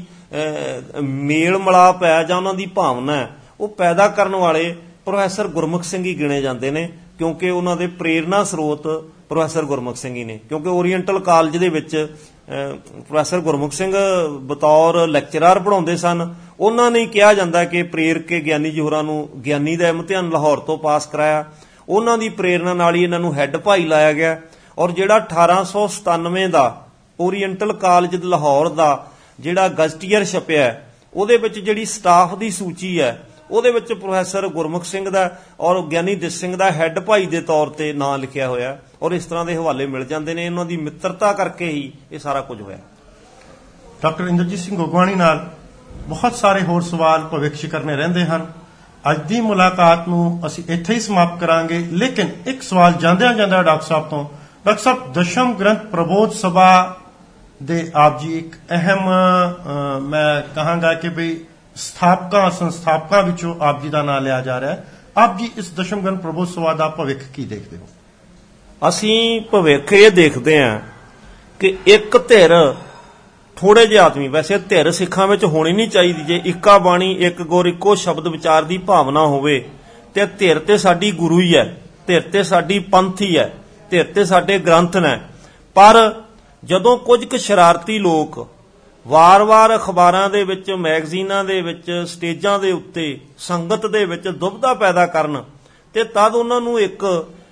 ਮੇਲ ਮਿਲਾਪ ਹੈ ਜਾਂ ਉਹਨਾਂ ਦੀ ਭਾਵਨਾ ਹੈ, ਉਹ ਪੈਦਾ ਕਰਨ ਵਾਲੇ ਪ੍ਰੋਫੈਸਰ ਗੁਰਮੁਖ ਸਿੰਘ ਹੀ ਗਿਣੇ ਜਾਂਦੇ ਨੇ, ਕਿਉਂਕਿ ਉਹਨਾਂ ਦੇ ਪ੍ਰੇਰਨਾ ਸਰੋਤ ਪ੍ਰੋਫੈਸਰ ਗੁਰਮੁਖ ਸਿੰਘ ਹੀ ਨੇ। ਕਿਉਂਕਿ ਓਰੀਐਂਟਲ ਕਾਲਜ ਦੇ ਵਿੱਚ ਪ੍ਰੋਫੈਸਰ ਗੁਰਮੁਖ ਸਿੰਘ ਬਤੌਰ ਲੈਕਚਰਰ ਪੜ੍ਹਾਉਂਦੇ ਸਨ। ਉਹਨਾਂ ਨੇ ਕਿਹਾ ਜਾਂਦਾ ਕਿ ਪ੍ਰੇਰ ਕੇ ਗਿਆਨੀ ਜੀ ਹੋਰਾਂ ਨੂੰ ਗਿਆਨੀ ਦਾ ਇਮਤਿਹਾਨ ਲਾਹੌਰ ਤੋਂ ਪਾਸ ਕਰਾਇਆ, ਉਹਨਾਂ ਦੀ ਪ੍ਰੇਰਨਾ ਨਾਲ ਹੀ ਇਹਨਾਂ ਨੂੰ ਹੈੱਡ ਭਾਈ ਲਾਇਆ ਗਿਆ। ਔਰ ਜਿਹੜਾ ਅਠਾਰਾਂ ਸੌ ਸਤਾਨਵੇਂ ਦਾ ਓਰੀਐਂਟਲ ਕਾਲਜ ਲਾਹੌਰ ਦਾ ਜਿਹੜਾ ਗਜ਼ਟੀਅਰ ਛਪਿਆ, ਉਹਦੇ ਵਿੱਚ ਜਿਹੜੀ ਸਟਾਫ ਦੀ ਸੂਚੀ ਹੈ, ਉਹਦੇ ਵਿੱਚ ਪ੍ਰੋਫੈਸਰ ਗੁਰਮੁਖ ਸਿੰਘ ਦਾ ਔਰ ਗਿਆਨੀ ਦਿੱਤ ਸਿੰਘ ਦਾ ਹੈੱਡ ਭਾਈ ਦੇ ਤੌਰ ਤੇ ਨਾਂ ਲਿਖਿਆ ਹੋਇਆ। ਔਰ ਇਸ ਤਰ੍ਹਾਂ ਦੇ ਹਵਾਲੇ ਮਿਲ ਜਾਂਦੇ ਨੇ, ਇਹਨਾਂ ਦੀ ਮਿੱਤਰਤਾ ਕਰਕੇ ਹੀ ਇਹ ਸਾਰਾ ਕੁਝ ਹੋਇਆ। ਡਾਕਟਰ ਇੰਦਰਜੀਤ ਸਿੰਘ ਗੋਗਵਾਣੀ ਨਾਲ ਬਹੁਤ ਸਾਰੇ ਹੋਰ ਸਵਾਲ ਭਵਿੱਖ 'ਚ ਕਰਨੇ ਰਹਿੰਦੇ ਹਨ। ਅੱਜ ਦੀ ਮੁਲਾਕਾਤ ਨੂੰ ਅਸੀਂ ਇੱਥੇ ਹੀ ਸਮਾਪਤ ਕਰਾਂਗੇ, ਲੇਕਿਨ ਇੱਕ ਸਵਾਲ ਜਾਂਦਿਆਂ ਜਾਂਦਿਆਂ ਡਾਕਟਰ ਸਾਹਿਬ ਤੋਂ, ਡਾਕਟਰ ਸਾਹਿਬ, ਦਸ਼ਮ ਗ੍ਰੰਥ ਪ੍ਰਬੋਧ ਸਭਾ ਦੇ ਆਪ ਜੀ ਇੱਕ ਅਹਿਮ, ਮੈਂ ਕਹਾਂਗਾ ਕਿ ਵੀ ਸਥਾਪਕਾਂ ਸੰਸਥਾਪਕਾਂ ਵਿੱਚੋਂ ਆਪ ਜੀ ਦਾ ਨਾਂ ਲਿਆ ਜਾ ਰਿਹਾ ਹੈ। ਆਪ ਜੀ ਇਸ ਦਸ਼ਮ ਗ੍ਰੰਥ ਪ੍ਰਬੋਧ ਸਭਾ ਦਾ ਭਵਿੱਖ ਕੀ ਦੇਖਦੇ ਹੋ? ਅਸੀਂ ਭਵਿੱਖ ਇਹ ਦੇਖਦੇ ਹਾਂ ਕਿ ਇੱਕ ਧਿਰ, ਥੋੜੇ ਜਿਹੇ ਆਦਮੀ, ਵੈਸੇ ਧਿਰ ਸਿੱਖਾਂ ਵਿੱਚ ਹੋਣੀ ਨਹੀਂ ਚਾਹੀਦੀ। ਜੇ ਇੱਕਾ ਬਾਣੀ ਇੱਕ ਗੁਰ ਇੱਕੋ ਸ਼ਬਦ ਵਿਚਾਰ ਦੀ ਭਾਵਨਾ ਹੋਵੇ ਤੇ ਧਿਰ ਤੇ ਸਾਡੀ ਗੁਰੂ ਹੀ ਹੈ, ਧਿਰ ਤੇ ਸਾਡੀ ਪੰਥ ਹੀ ਹੈ, ਧਿਰ ਤੇ ਸਾਡੇ ਗ੍ਰੰਥ ਨੇ। ਪਰ ਜਦੋਂ ਕੁਝ ਕੁ ਸ਼ਰਾਰਤੀ ਲੋਕ ਵਾਰ-ਵਾਰ ਅਖਬਾਰਾਂ ਦੇ ਵਿੱਚ, ਮੈਗਜ਼ੀਨਾਂ ਦੇ ਵਿੱਚ, ਸਟੇਜਾਂ ਦੇ ਉੱਤੇ ਸੰਗਤ ਦੇ ਵਿੱਚ ਦੁਬਿਧਾ ਪੈਦਾ ਕਰਨ, ਤੇ ਤਦ ਉਹਨਾਂ ਨੂੰ ਇੱਕ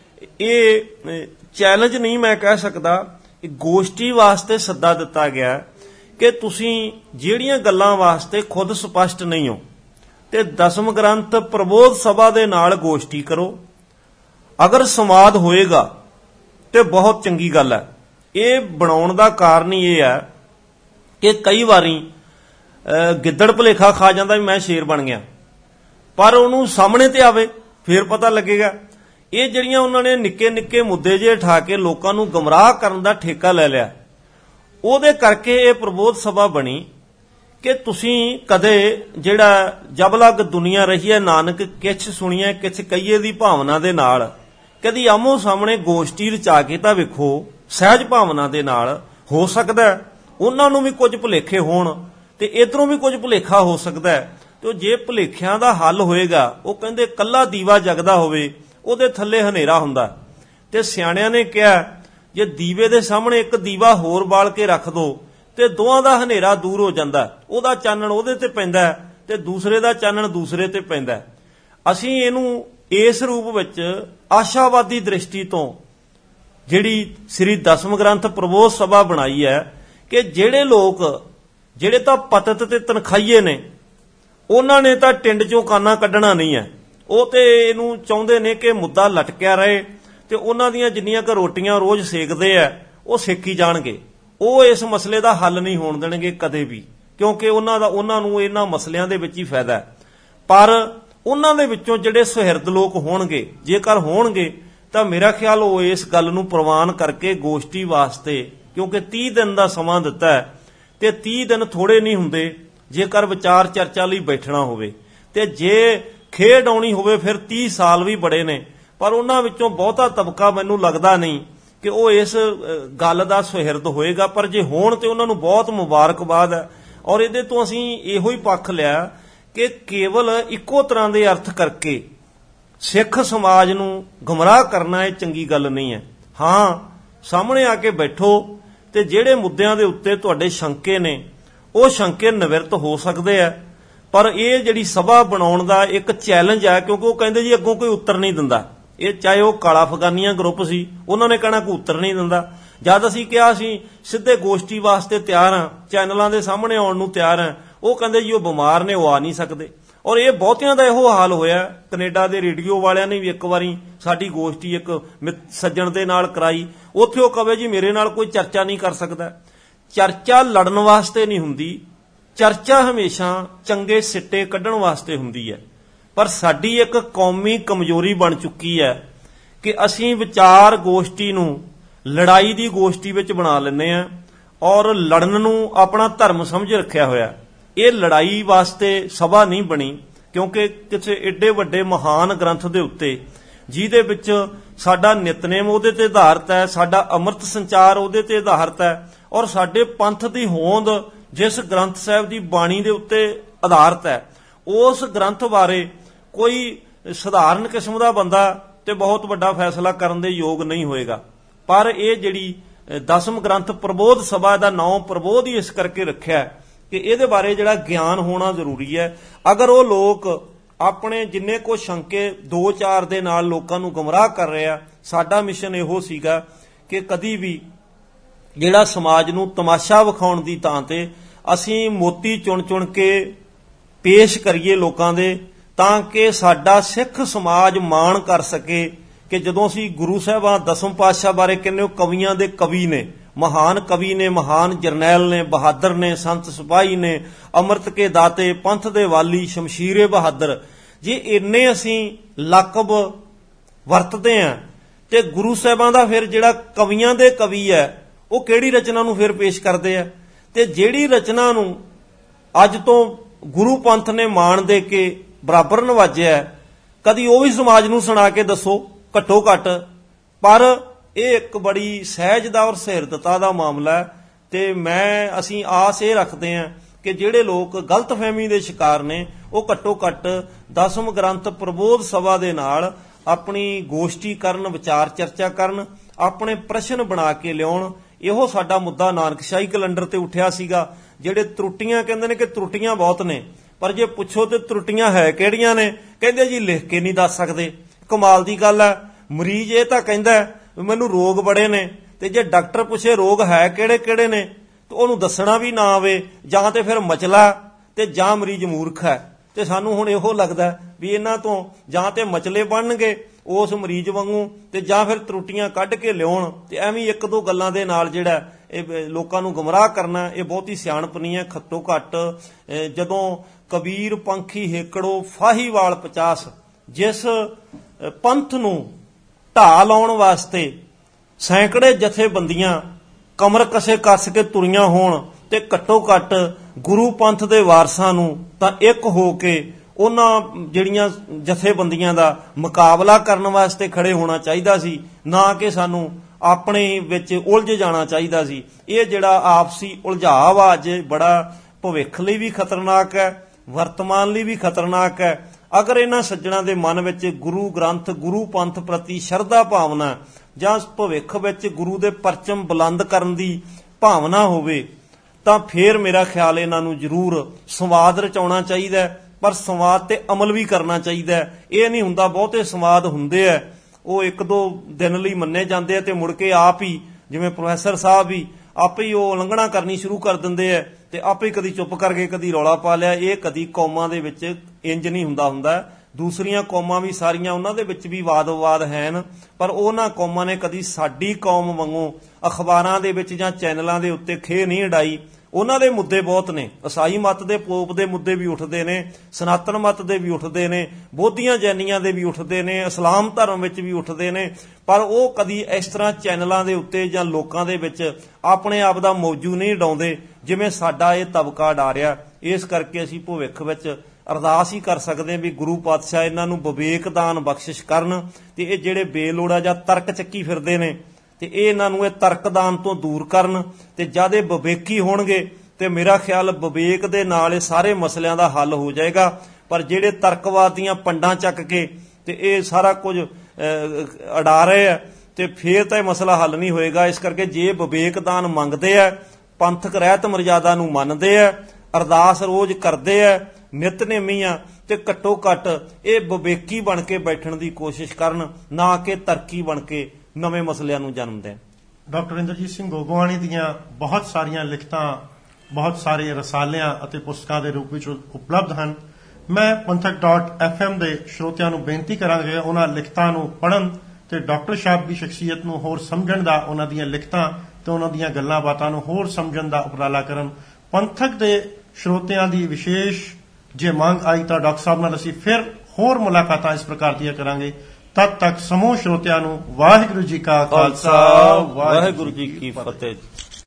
ਇਹ ਚੈਲੰਜ ਨਹੀਂ ਮੈਂ ਕਹਿ ਸਕਦਾ, ਗੋਸ਼ਟੀ ਵਾਸਤੇ ਸੱਦਾ ਦਿੱਤਾ ਗਿਆ ਕਿ ਤੁਸੀਂ ਜਿਹੜੀਆਂ ਗੱਲਾਂ ਵਾਸਤੇ ਖੁਦ ਸਪਸ਼ਟ ਨਹੀਂ ਹੋ ਤੇ ਦਸਮ ਗ੍ਰੰਥ ਪ੍ਰਬੋਧ ਸਭਾ ਦੇ ਨਾਲ ਗੋਸ਼ਟੀ ਕਰੋ। ਅਗਰ ਸੰਵਾਦ ਹੋਏਗਾ ਤੇ ਬਹੁਤ ਚੰਗੀ ਗੱਲ ਹੈ। ਇਹ ਬਣਾਉਣ ਦਾ ਕਾਰਨ ਹੀ ਇਹ ਹੈ ਕਿ ਕਈ ਵਾਰੀ ਗਿੱਦੜ ਭੁਲੇਖਾ ਖਾ ਜਾਂਦਾ ਵੀ ਮੈਂ ਸ਼ੇਰ ਬਣ ਗਿਆ, ਪਰ ਉਹਨੂੰ ਸਾਹਮਣੇ ਤੇ ਆਵੇ ਫੇਰ ਪਤਾ ਲੱਗੇਗਾ। ਇਹ ਜਿਹੜੀਆਂ ਉਹਨਾਂ ਨੇ ਨਿੱਕੇ ਨਿੱਕੇ ਮੁੱਦੇ ਜੇ ਉਠਾ ਕੇ ਲੋਕਾਂ ਨੂੰ ਗਮਰਾਹ ਕਰਨ ਦਾ ਠੇਕਾ ਲੈ ਲਿਆ, ਉਹਦੇ ਕਰਕੇ ਇਹ ਪ੍ਰਬੋਧ ਸਭਾ ਬਣੀ ਕਿ ਤੁਸੀਂ ਕਦੇ ਜਿਹੜਾ ਜਬ ਲਗ ਦੁਨੀਆ ਰਹੀ ਹੈ ਨਾਨਕ ਕਿਛ ਸੁਣੀਏ ਕਿਛ ਕਹੀਏ ਦੀ ਭਾਵਨਾ ਦੇ ਨਾਲ ਕਦੀ ਆਮੋ ਸਾਹਮਣੇ ਗੋਸ਼ਟੀ ਰਚਾ ਕੇ ਤਾਂ ਵੇਖੋ, ਸਹਿਜ ਭਾਵਨਾ ਦੇ ਨਾਲ। ਹੋ ਸਕਦਾ ਉਹਨਾਂ ਨੂੰ ਵੀ ਕੁਝ ਭੁਲੇਖੇ ਹੋਣ ਤੇ ਇਧਰੋਂ ਵੀ ਕੁਝ ਭੁਲੇਖਾ ਹੋ ਸਕਦਾ ਹੈ, ਤੇ ਜੇ ਭੁਲੇਖਿਆਂ ਦਾ ਹੱਲ ਹੋਏਗਾ, ਉਹ ਕਹਿੰਦੇ ਕੱਲਾ ਦੀਵਾ ਜਗਦਾ ਹੋਵੇ ਉਹਦੇ ਥੱਲੇ ਹਨੇਰਾ ਹੁੰਦਾ। ਤੇ ਸਿਆਣਿਆਂ ਨੇ ਕਿਹਾ ਜੇ ਦੀਵੇ ਦੇ ਸਾਹਮਣੇ ਇੱਕ ਦੀਵਾ ਹੋਰ ਬਾਲ ਕੇ ਰੱਖ ਦੋ ਤੇ ਦੋਹਾਂ ਦਾ ਹਨੇਰਾ ਦੂਰ ਹੋ ਜਾਂਦਾ, ਉਹਦਾ ਚਾਨਣ ਉਹਦੇ ਤੇ ਪੈਂਦਾ ਤੇ ਦੂਸਰੇ ਦਾ ਚਾਨਣ ਦੂਸਰੇ ਤੇ ਪੈਂਦਾ। ਅਸੀਂ ਇਹਨੂੰ ਇਸ ਰੂਪ ਵਿੱਚ ਆਸ਼ਾਵਾਦੀ ਦ੍ਰਿਸ਼ਟੀ ਤੋਂ ਜਿਹੜੀ ਸ੍ਰੀ ਦਸਮ ਗ੍ਰੰਥ ਪ੍ਰਬੋਧ ਸਭਾ ਬਣਾਈ ਹੈ ਕਿ ਜਿਹੜੇ ਲੋਕ ਜਿਹੜੇ ਤਾਂ ਪਤਿਤ ਤੇ ਤਨਖਾਹੀਏ ਨੇ, ਉਹਨਾਂ ਨੇ ਤਾਂ ਟਿੰਡ ਚੋਂ ਕਾਨਾ ਕੱਢਣਾ ਨਹੀਂ ਹੈ। ਉਹ ਤੇ ਇਹਨੂੰ ਚਾਹੁੰਦੇ ਨੇ ਕਿ ਮੁੱਦਾ ਲਟਕਿਆ ਰਹੇ ਤੇ ਉਹਨਾਂ ਦੀਆਂ ਜਿੰਨੀਆਂ ਕੁ ਰੋਟੀਆਂ ਰੋਜ਼ ਸੇਕਦੇ ਆ ਉਹ ਸੇਕੀ ਜਾਣਗੇ। ਉਹ ਇਸ ਮਸਲੇ ਦਾ ਹੱਲ ਨਹੀਂ ਹੋਣ ਦੇਣਗੇ ਕਦੇ ਵੀ, ਕਿਉਂਕਿ ਉਹਨਾਂ ਦਾ ਉਹਨਾਂ ਨੂੰ ਇਹਨਾਂ ਮਸਲਿਆਂ ਦੇ ਵਿੱਚ ਹੀ ਫਾਇਦਾ ਹੈ। ਪਰ ਉਹਨਾਂ ਦੇ ਵਿੱਚੋਂ ਜਿਹੜੇ ਸੁਹਿਰਦ ਲੋਕ ਹੋਣਗੇ, ਜੇਕਰ ਹੋਣਗੇ, ਤਾਂ ਮੇਰਾ ਖਿਆਲ ਉਹ ਇਸ ਗੱਲ ਨੂੰ ਪ੍ਰਵਾਨ ਕਰਕੇ ਗੋਸ਼ਟੀ ਵਾਸਤੇ, ਕਿਉਂਕਿ ਤੀਹ ਦਿਨ ਦਾ ਸਮਾਂ ਦਿੱਤਾ ਹੈ ਤੇ ਤੀਹ ਦਿਨ ਥੋੜੇ ਨਹੀਂ ਹੁੰਦੇ ਜੇਕਰ ਵਿਚਾਰ ਚਰਚਾ ਲਈ ਬੈਠਣਾ ਹੋਵੇ, ਤੇ ਜੇ ਖੇਡ ਆਉਣੀ ਹੋਵੇ ਫਿਰ ਤੀਹ ਸਾਲ ਵੀ ਬੜੇ ਨੇ। ਪਰ ਉਹਨਾਂ ਵਿੱਚੋਂ ਬਹੁਤਾ ਤਬਕਾ ਮੈਨੂੰ ਲੱਗਦਾ ਨਹੀਂ ਕਿ ਉਹ ਇਸ ਗੱਲ ਦਾ ਸੁਹਿਰਦ ਹੋਏਗਾ, ਪਰ ਜੇ ਹੋਣ ਤੇ ਉਹਨਾਂ ਨੂੰ ਬਹੁਤ ਮੁਬਾਰਕਬਾਦ ਹੈ। ਔਰ ਇਹਦੇ ਤੋਂ ਅਸੀਂ ਇਹੋ ਹੀ ਪੱਖ ਲਿਆ ਕਿ ਕੇਵਲ ਇੱਕੋ ਤਰ੍ਹਾਂ ਦੇ ਅਰਥ ਕਰਕੇ ਸਿੱਖ ਸਮਾਜ ਨੂੰ ਗੁੰਮਰਾਹ ਕਰਨਾ ਇਹ ਚੰਗੀ ਗੱਲ ਨਹੀਂ ਹੈ। ਹਾਂ, ਸਾਹਮਣੇ ਆ ਕੇ ਬੈਠੋ ਤੇ ਜਿਹੜੇ ਮੁੱਦਿਆਂ ਦੇ ਉੱਤੇ ਤੁਹਾਡੇ ਸ਼ੰਕੇ ਨੇ ਉਹ ਸ਼ੰਕੇ ਨਿਵਰਤ ਹੋ ਸਕਦੇ ਆ, ਪਰ ਇਹ ਜਿਹੜੀ ਸਭਾ ਬਣਾਉਣ ਦਾ ਇੱਕ ਚੈਲੰਜ ਹੈ, ਕਿਉਂਕਿ ਉਹ ਕਹਿੰਦੇ ਜੀ ਅੱਗੋਂ ਕੋਈ ਉੱਤਰ ਨਹੀਂ ਦਿੰਦਾ। ਇਹ ਚਾਹੇ ਉਹ ਕਾਲਾ ਅਫਗਾਨੀਆਂ ਗਰੁੱਪ ਸੀ, ਉਹਨਾਂ ਨੇ ਕਹਿਣਾ ਕੋਈ ਉੱਤਰ ਨਹੀਂ ਦਿੰਦਾ। ਜਦ ਅਸੀਂ ਕਿਹਾ ਸੀ ਸਿੱਧੇ ਗੋਸ਼ਟੀ ਵਾਸਤੇ ਤਿਆਰ ਹਾਂ, ਚੈਨਲਾਂ ਦੇ ਸਾਹਮਣੇ ਆਉਣ ਨੂੰ ਤਿਆਰ ਹਾਂ, ਉਹ ਕਹਿੰਦੇ ਜੀ ਉਹ ਬਿਮਾਰ ਨੇ, ਉਹ ਆ ਨਹੀਂ ਸਕਦੇ। ਔਰ ਇਹ ਬਹੁਤਿਆਂ ਦਾ ਇਹੋ ਹਾਲ ਹੋਇਆ। ਕੈਨੇਡਾ ਦੇ ਰੇਡੀਓ ਵਾਲਿਆਂ ਨੇ ਵੀ ਇੱਕ ਵਾਰੀ ਸਾਡੀ ਗੋਸ਼ਟੀ ਇੱਕ ਸੱਜਣ ਦੇ ਨਾਲ ਕਰਾਈ, ਉੱਥੇ ਉਹ ਕਹੇ ਜੀ ਮੇਰੇ ਨਾਲ ਕੋਈ ਚਰਚਾ ਨਹੀਂ ਕਰ ਸਕਦਾ। ਚਰਚਾ ਲੜਨ ਵਾਸਤੇ ਨਹੀਂ ਹੁੰਦੀ, ਚਰਚਾ ਹਮੇਸ਼ਾ ਚੰਗੇ ਸਿੱਟੇ ਕੱਢਣ ਵਾਸਤੇ ਹੁੰਦੀ ਹੈ। ਪਰ ਸਾਡੀ ਇੱਕ ਕੌਮੀ ਕਮਜ਼ੋਰੀ ਬਣ ਚੁੱਕੀ ਹੈ ਕਿ ਅਸੀਂ ਵਿਚਾਰ ਗੋਸ਼ਟੀ ਨੂੰ ਲੜਾਈ ਦੀ ਗੋਸ਼ਟੀ ਵਿੱਚ ਬਣਾ ਲੈਂਦੇ ਹਾਂ ਔਰ ਲੜਨ ਨੂੰ ਆਪਣਾ ਧਰਮ ਸਮਝ ਰੱਖਿਆ ਹੋਇਆ। ਇਹ ਲੜਾਈ ਵਾਸਤੇ ਸਭਾ ਨਹੀਂ ਬਣੀ, ਕਿਉਂਕਿ ਕਿਸੇ ਏਡੇ ਵੱਡੇ ਮਹਾਨ ਗ੍ਰੰਥ ਦੇ ਉੱਤੇ ਜਿਹਦੇ ਵਿੱਚ ਸਾਡਾ ਨਿਤਨੇਮ ਉਹਦੇ ਤੇ ਆਧਾਰਿਤ ਹੈ, ਸਾਡਾ ਅੰਮ੍ਰਿਤ ਸੰਚਾਰ ਉਹਦੇ ਤੇ ਆਧਾਰਿਤ ਹੈ, ਔਰ ਸਾਡੇ ਪੰਥ ਦੀ ਹੋਂਦ ਜਿਸ ਗ੍ਰੰਥ ਸਾਹਿਬ ਦੀ ਬਾਣੀ ਦੇ ਉੱਤੇ ਆਧਾਰਿਤ ਹੈ, ਉਸ ਗ੍ਰੰਥ ਬਾਰੇ ਕੋਈ ਸਧਾਰਨ ਕਿਸਮ ਦਾ ਬੰਦਾ ਤੇ ਬਹੁਤ ਵੱਡਾ ਫੈਸਲਾ ਕਰਨ ਦੇ ਯੋਗ ਨਹੀਂ ਹੋਏਗਾ। ਪਰ ਇਹ ਜਿਹੜੀ ਦਸਮ ਗ੍ਰੰਥ ਪ੍ਰਬੋਧ ਸਭਾ ਦਾ ਨਾਮ ਪ੍ਰਬੋਧ ਹੀ ਇਸ ਕਰਕੇ ਰੱਖਿਆ ਕਿ ਇਹਦੇ ਬਾਰੇ ਜਿਹੜਾ ਗਿਆਨ ਹੋਣਾ ਜ਼ਰੂਰੀ ਹੈ। ਅਗਰ ਉਹ ਲੋਕ ਆਪਣੇ ਜਿੰਨੇ ਕੋ ਸ਼ੰਕੇ ਦੋ ਚਾਰ ਦੇ ਨਾਲ ਲੋਕਾਂ ਨੂੰ ਗੁੰਮਰਾਹ ਕਰ ਰਹੇ ਆ, ਸਾਡਾ ਮਿਸ਼ਨ ਇਹੋ ਸੀਗਾ ਕਿ ਕਦੀ ਵੀ ਜਿਹੜਾ ਸਮਾਜ ਨੂੰ ਤਮਾਸ਼ਾ ਵਿਖਾਉਣ ਦੀ ਥਾਂ ਤੇ ਅਸੀਂ ਮੋਤੀ ਚੁਣ ਚੁਣ ਕੇ ਪੇਸ਼ ਕਰੀਏ ਲੋਕਾਂ ਦੇ, ਤਾਂ ਕਿ ਸਾਡਾ ਸਿੱਖ ਸਮਾਜ ਮਾਣ ਕਰ ਸਕੇ ਕਿ ਜਦੋਂ ਅਸੀਂ ਗੁਰੂ ਸਾਹਿਬਾਂ ਦਸਮ ਪਾਤਸ਼ਾਹ ਬਾਰੇ ਕਹਿੰਦੇ ਉਹ ਕਵੀਆਂ ਦੇ ਕਵੀ ਨੇ, ਮਹਾਨ ਕਵੀ ਨੇ, ਮਹਾਨ ਜਰਨੈਲ ਨੇ, ਬਹਾਦਰ ਨੇ, ਸੰਤ ਸਿਪਾਹੀ ਨੇ, ਅੰਮ੍ਰਿਤ ਕੇ ਦਾਤੇ, ਪੰਥ ਦੇ ਵਾਲੀ, ਸ਼ਮਸ਼ੀਰੇ ਬਹਾਦਰ, ਜੇ ਇੰਨੇ ਅਸੀਂ ਲਕਬ ਵਰਤਦੇ ਹਾਂ ਤੇ ਗੁਰੂ ਸਾਹਿਬਾਂ ਦਾ ਫਿਰ ਜਿਹੜਾ ਕਵੀਆਂ ਦੇ ਕਵੀ ਹੈ ਉਹ ਕਿਹੜੀ ਰਚਨਾ ਨੂੰ ਫਿਰ ਪੇਸ਼ ਕਰਦੇ ਆ? ਤੇ ਜਿਹੜੀ ਰਚਨਾ ਨੂੰ ਅੱਜ ਤੋਂ ਗੁਰੂ ਪੰਥ ਨੇ ਮਾਣ ਦੇ ਕੇ ਬਰਾਬਰ ਨਵਾਜਿਆ, ਕਦੀ ਉਹ ਵੀ ਸਮਾਜ ਨੂੰ ਸੁਣਾ ਕੇ ਦੱਸੋ ਘੱਟੋ ਘੱਟ। ਪਰ ਇਹ ਇੱਕ ਬੜੀ ਸਹਿਜ ਦਾ ਔਰ ਸਹਿਰਦਤਾ ਦਾ ਮਾਮਲਾ ਹੈ, ਤੇ ਮੈਂ ਅਸੀਂ ਆਸ ਇਹ ਰੱਖਦੇ ਹਾਂ ਕਿ ਜਿਹੜੇ ਲੋਕ ਗਲਤਫਹਿਮੀ ਦੇ ਸ਼ਿਕਾਰ ਨੇ ਉਹ ਘੱਟੋ ਘੱਟ ਦਸਮ ਗ੍ਰੰਥ ਪ੍ਰਬੋਧ ਸਭਾ ਦੇ ਨਾਲ ਆਪਣੀ ਗੋਸ਼ਟੀ ਕਰਨ, ਵਿਚਾਰ ਚਰਚਾ ਕਰਨ, ਆਪਣੇ ਪ੍ਰਸ਼ਨ ਬਣਾ ਕੇ ਲਿਆਉਣ। ਇਹੋ ਸਾਡਾ ਮੁੱਦਾ ਨਾਨਕਸ਼ਾਹੀ ਕੈਲੰਡਰ ਤੇ ਉੱਠਿਆ ਸੀਗਾ ਜਿਹੜੇ ਤਰੁੱਟੀਆਂ ਕਹਿੰਦੇ ਨੇ ਕਿ ਤਰੁੱਟੀਆਂ ਬਹੁਤ ਨੇ, ਪਰ ਜੇ ਪੁੱਛੋ ਤੇ ਤਰੁੱਟੀਆਂ ਹੈ ਕਿਹੜੀਆਂ ਨੇ, ਕਹਿੰਦੇ ਜੀ ਲਿਖ ਕੇ ਨਹੀਂ ਦੱਸ ਸਕਦੇ। ਕਮਾਲ ਦੀ ਗੱਲ ਹੈ। ਮਰੀਜ਼ ਇਹ ਤਾਂ ਕਹਿੰਦਾ ਮੈਨੂੰ ਰੋਗ ਬੜੇ ਨੇ, ਤੇ ਜੇ ਡਾਕਟਰ ਪੁੱਛੇ ਰੋਗ ਹੈ ਕਿਹੜੇ ਕਿਹੜੇ ਨੇ ਤੇ ਉਹਨੂੰ ਦੱਸਣਾ ਵੀ ਨਾ ਆਵੇ, ਜਾਂ ਤੇ ਫਿਰ ਮਚਲਾ ਤੇ ਜਾਂ ਮਰੀਜ਼ ਮੂਰਖ ਹੈ। ਤੇ ਸਾਨੂੰ ਹੁਣ ਇਹੋ ਲੱਗਦਾ ਵੀ ਇਹਨਾਂ ਤੋਂ ਜਾਂ ਤੇ ਮਚਲੇ ਬਣਨਗੇ ਉਸ ਮਰੀਜ਼ ਵਾਂਗੂ, ਤੇ ਜਾਂ ਫਿਰ ਤਰੁੱਟੀਆਂ ਕੱਢ ਕੇ ਲਿਆਉਣ, ਤੇ ਐਵੇਂ ਇੱਕ ਦੋ ਗੱਲਾਂ ਦੇ ਨਾਲ ਜਿਹੜਾ ਇਹ ਲੋਕਾਂ ਨੂੰ ਗੁੰਮਰਾਹ ਕਰਨਾ, ਇਹ ਬਹੁਤੀ ਸਿਆਣਪ ਨਹੀਂ ਹੈ। ਘੱਟੋ ਘੱਟ ਜਦੋਂ ਕਬੀਰ ਪੰਖੀ ਹੇਕੜੋ ਫਾਹੀਵਾਲ ਪਚਾਸ, ਜਿਸ ਪੰਥ ਨੂੰ ਢਾਹ ਲਾਉਣ ਵਾਸਤੇ ਸੈਂਕੜੇ ਜਥੇਬੰਦੀਆਂ ਕਮਰ ਕਸੇ ਕੱਸ ਕੇ ਤੁਰੀਆਂ ਹੋਣ, ਤੇ ਘੱਟੋ ਘੱਟ ਗੁਰੂ ਪੰਥ ਦੇ ਵਾਰਸਾਂ ਨੂੰ ਤਾਂ ਇੱਕ ਹੋ ਕੇ ਉਹਨਾਂ ਜਿਹੜੀਆਂ ਜਥੇਬੰਦੀਆਂ ਦਾ ਮੁਕਾਬਲਾ ਕਰਨ ਵਾਸਤੇ ਖੜੇ ਹੋਣਾ ਚਾਹੀਦਾ ਸੀ, ਨਾ ਕਿ ਸਾਨੂੰ ਆਪਣੇ ਵਿੱਚ ਉਲਝ ਜਾਣਾ ਚਾਹੀਦਾ ਸੀ। ਇਹ ਜਿਹੜਾ ਆਪਸੀ ਉਲਝਾਵ ਆ ਅੱਜ ਬੜਾ ਭਵਿੱਖ ਲਈ ਵੀ ਖਤਰਨਾਕ ਹੈ, ਵਰਤਮਾਨ ਲਈ ਵੀ ਖਤਰਨਾਕ ਹੈ। ਅਗਰ ਇਹਨਾਂ ਸੱਜਣਾ ਦੇ ਮਨ ਵਿੱਚ ਗੁਰੂ ਗ੍ਰੰਥ ਗੁਰੂ ਪੰਥ ਪ੍ਰਤੀ ਸ਼ਰਧਾ ਭਾਵਨਾ ਜਾਂ ਭਵਿੱਖ ਵਿੱਚ ਗੁਰੂ ਦੇ ਪਰਚਮ ਬੁਲੰਦ ਕਰਨ ਦੀ ਭਾਵਨਾ ਹੋਵੇ, ਤਾਂ ਫੇਰ ਮੇਰਾ ਖਿਆਲ ਇਹਨਾਂ ਨੂੰ ਜ਼ਰੂਰ ਸੰਵਾਦ ਰਚਾਉਣਾ ਚਾਹੀਦਾ, ਪਰ ਸੰਵਾਦ ਤੇ ਅਮਲ ਵੀ ਕਰਨਾ ਚਾਹੀਦਾ। ਇਹ ਨਹੀਂ ਹੁੰਦਾ ਬਹੁਤੇ ਸੰਵਾਦ ਹੁੰਦੇ ਆ ਉਹ ਇੱਕ ਦੋ ਦਿਨ ਲਈ ਮੰਨੇ ਜਾਂਦੇ ਆ, ਤੇ ਮੁੜ ਕੇ ਆਪ ਹੀ ਜਿਵੇਂ ਪ੍ਰੋਫੈਸਰ ਸਾਹਿਬ ਵੀ ਆਪੇ ਹੀ ਉਹ ਉਲੰਘਣਾ ਕਰਨੀ ਸ਼ੁਰੂ ਕਰ ਦਿੰਦੇ ਆ, ਤੇ ਆਪੇ ਹੀ ਕਦੀ ਚੁੱਪ ਕਰਕੇ ਕਦੀ ਰੌਲਾ ਪਾ ਲਿਆ। ਇਹ ਕਦੀ ਕੌਮਾਂ ਦੇ ਵਿੱਚ ਇੰਜ ਨਹੀਂ ਹੁੰਦਾ ਹੁੰਦਾ। ਦੂਸਰੀਆਂ ਕੌਮਾਂ ਵੀ ਸਾਰੀਆਂ, ਉਹਨਾਂ ਦੇ ਵਿੱਚ ਵੀ ਵਾਦ ਵਿਵਾਦ ਹਨ, ਪਰ ਉਹਨਾਂ ਕੌਮਾਂ ਨੇ ਕਦੀ ਸਾਡੀ ਕੌਮ ਵਾਂਗੂ ਅਖਬਾਰਾਂ ਦੇ ਵਿੱਚ ਜਾਂ ਚੈਨਲਾਂ ਦੇ ਉੱਤੇ ਖੇ ਨਹੀਂ ਉਡਾਈ। ਉਹਨਾਂ ਦੇ ਮੁੱਦੇ ਬਹੁਤ ਨੇ, ਈਸਾਈ ਮਤ ਦੇ ਪੋਪ ਦੇ ਮੁੱਦੇ ਵੀ ਉੱਠਦੇ ਨੇ, ਸਨਾਤਨ ਮਤ ਦੇ ਵੀ ਉੱਠਦੇ ਨੇ, ਬੋਧੀਆਂ ਜੈਨੀਆਂ ਦੇ ਵੀ ਉੱਠਦੇ ਨੇ, ਇਸਲਾਮ ਧਰਮ ਵਿੱਚ ਵੀ ਉੱਠਦੇ ਨੇ, ਪਰ ਉਹ ਕਦੀ ਇਸ ਤਰ੍ਹਾਂ ਚੈਨਲਾਂ ਦੇ ਉੱਤੇ ਜਾਂ ਲੋਕਾਂ ਦੇ ਵਿੱਚ ਆਪਣੇ ਆਪ ਦਾ ਮੌਜੂ ਨਹੀਂ ਉਡਾਉਂਦੇ ਜਿਵੇਂ ਸਾਡਾ ਇਹ ਤਬਕਾ ਉਡਾ ਰਿਹਾ। ਇਸ ਕਰਕੇ ਅਸੀਂ ਭਵਿੱਖ ਵਿੱਚ ਅਰਦਾਸ ਹੀ ਕਰ ਸਕਦੇ ਹਾਂ ਵੀ ਗੁਰੂ ਪਾਤਸ਼ਾਹ ਇਹਨਾਂ ਨੂੰ ਵਿਵੇਕ ਦਾਨ ਬਖਸ਼ਿਸ਼ ਕਰਨ, ਤੇ ਇਹ ਜਿਹੜੇ ਬੇਲੋੜਾ ਜਾਂ ਤਰਕ ਚੱਕੀ ਫਿਰਦੇ ਨੇ ਤੇ ਇਹ ਇਹਨਾਂ ਨੂੰ ਇਹ ਤਰਕਦਾਨ ਤੋਂ ਦੂਰ ਕਰਨ, ਤੇ ਜਦ ਇਹ ਵਿਵੇਕੀ ਹੋਣਗੇ ਤੇ ਮੇਰਾ ਖਿਆਲ ਵਿਵੇਕ ਦੇ ਨਾਲ ਇਹ ਸਾਰੇ ਮਸਲਿਆਂ ਦਾ ਹੱਲ ਹੋ ਜਾਏਗਾ। ਪਰ ਜਿਹੜੇ ਤਰਕਵਾਦ ਦੀਆਂ ਪੰਡਾਂ ਚੱਕ ਕੇ ਤੇ ਇਹ ਸਾਰਾ ਕੁਝ ਅੜਾ ਰਹੇ ਆ, ਤੇ ਫੇਰ ਤਾਂ ਇਹ ਮਸਲਾ ਹੱਲ ਨਹੀਂ ਹੋਏਗਾ। ਇਸ ਕਰਕੇ ਜੇ ਵਿਵੇਕਦਾਨ ਮੰਗਦੇ ਆ, ਪੰਥਕ ਰਹਿਤ ਮਰਜ਼ਾਦਾ ਨੂੰ ਮੰਨਦੇ ਆ, ਅਰਦਾਸ ਰੋਜ਼ ਕਰਦੇ ਆ, ਨਿਤਨੇਮੀ ਆ, ਤੇ ਘੱਟੋ ਘੱਟ ਇਹ ਵਿਵੇਕੀ ਬਣ ਕੇ ਬੈਠਣ ਦੀ ਕੋਸ਼ਿਸ਼ ਕਰਨ, ਨਾ ਕਿ ਤਰਕੀ ਬਣ ਕੇ ਨਵੇਂ ਮਸਲਿਆਂ ਨੂੰ ਜਨਮ ਦੇਣ। ਡਾਕਟਰ ਇੰਦਰਜੀਤ ਸਿੰਘ ਗੋਗੋਵਾਣੀ ਦੀਆਂ ਬਹੁਤ ਸਾਰੀਆਂ ਲਿਖਤਾਂ ਬਹੁਤ ਸਾਰੇ ਰਸਾਲਿਆਂ ਅਤੇ ਪੁਸਤਕਾਂ ਦੇ ਰੂਪ ਵਿੱਚ ਉਪਲਬਧ ਹਨ। ਮੈਂ ਪੰਥਕ ਡਾਟ ਐਫ ਐਮ ਦੇ ਸਰੋਤਿਆਂ ਨੂੰ ਬੇਨਤੀ ਕਰਾਂਗਾ ਉਹਨਾਂ ਲਿਖਤਾਂ ਨੂੰ ਪੜ੍ਹਨ ਤੇ ਡਾਕਟਰ ਸਾਹਿਬ ਦੀ ਸ਼ਖਸੀਅਤ ਨੂੰ ਹੋਰ ਸਮਝਣ ਦਾ, ਉਹਨਾਂ ਦੀਆਂ ਲਿਖਤਾਂ ਤੇ ਉਹਨਾਂ ਦੀਆਂ ਗੱਲਾਂ ਬਾਤਾਂ ਨੂੰ ਹੋਰ ਸਮਝਣ ਦਾ ਉਪਰਾਲਾ ਕਰਨ। ਪੰਥਕ ਦੇ ਸਰੋਤਿਆਂ ਦੀ ਵਿਸ਼ੇਸ਼ ਜੇ ਮੰਗ ਆਈ ਤਾਂ ਡਾਕਟਰ ਸਾਹਿਬ ਨਾਲ ਅਸੀਂ ਫਿਰ ਹੋਰ ਮੁਲਾਕਾਤਾਂ ਇਸ ਪ੍ਰਕਾਰ ਦੀਆਂ ਕਰਾਂਗੇ। ਤਦ ਤੱਕ ਸਮੂਹ ਸਰੋਤਿਆਂ ਨੂੰ ਵਾਹਿਗੁਰੂ ਜੀ ਕਾ ਖਾਲਸਾ, ਵਾਹਿਗੁਰੂ ਜੀ ਕੀ ਫਤਿਹ।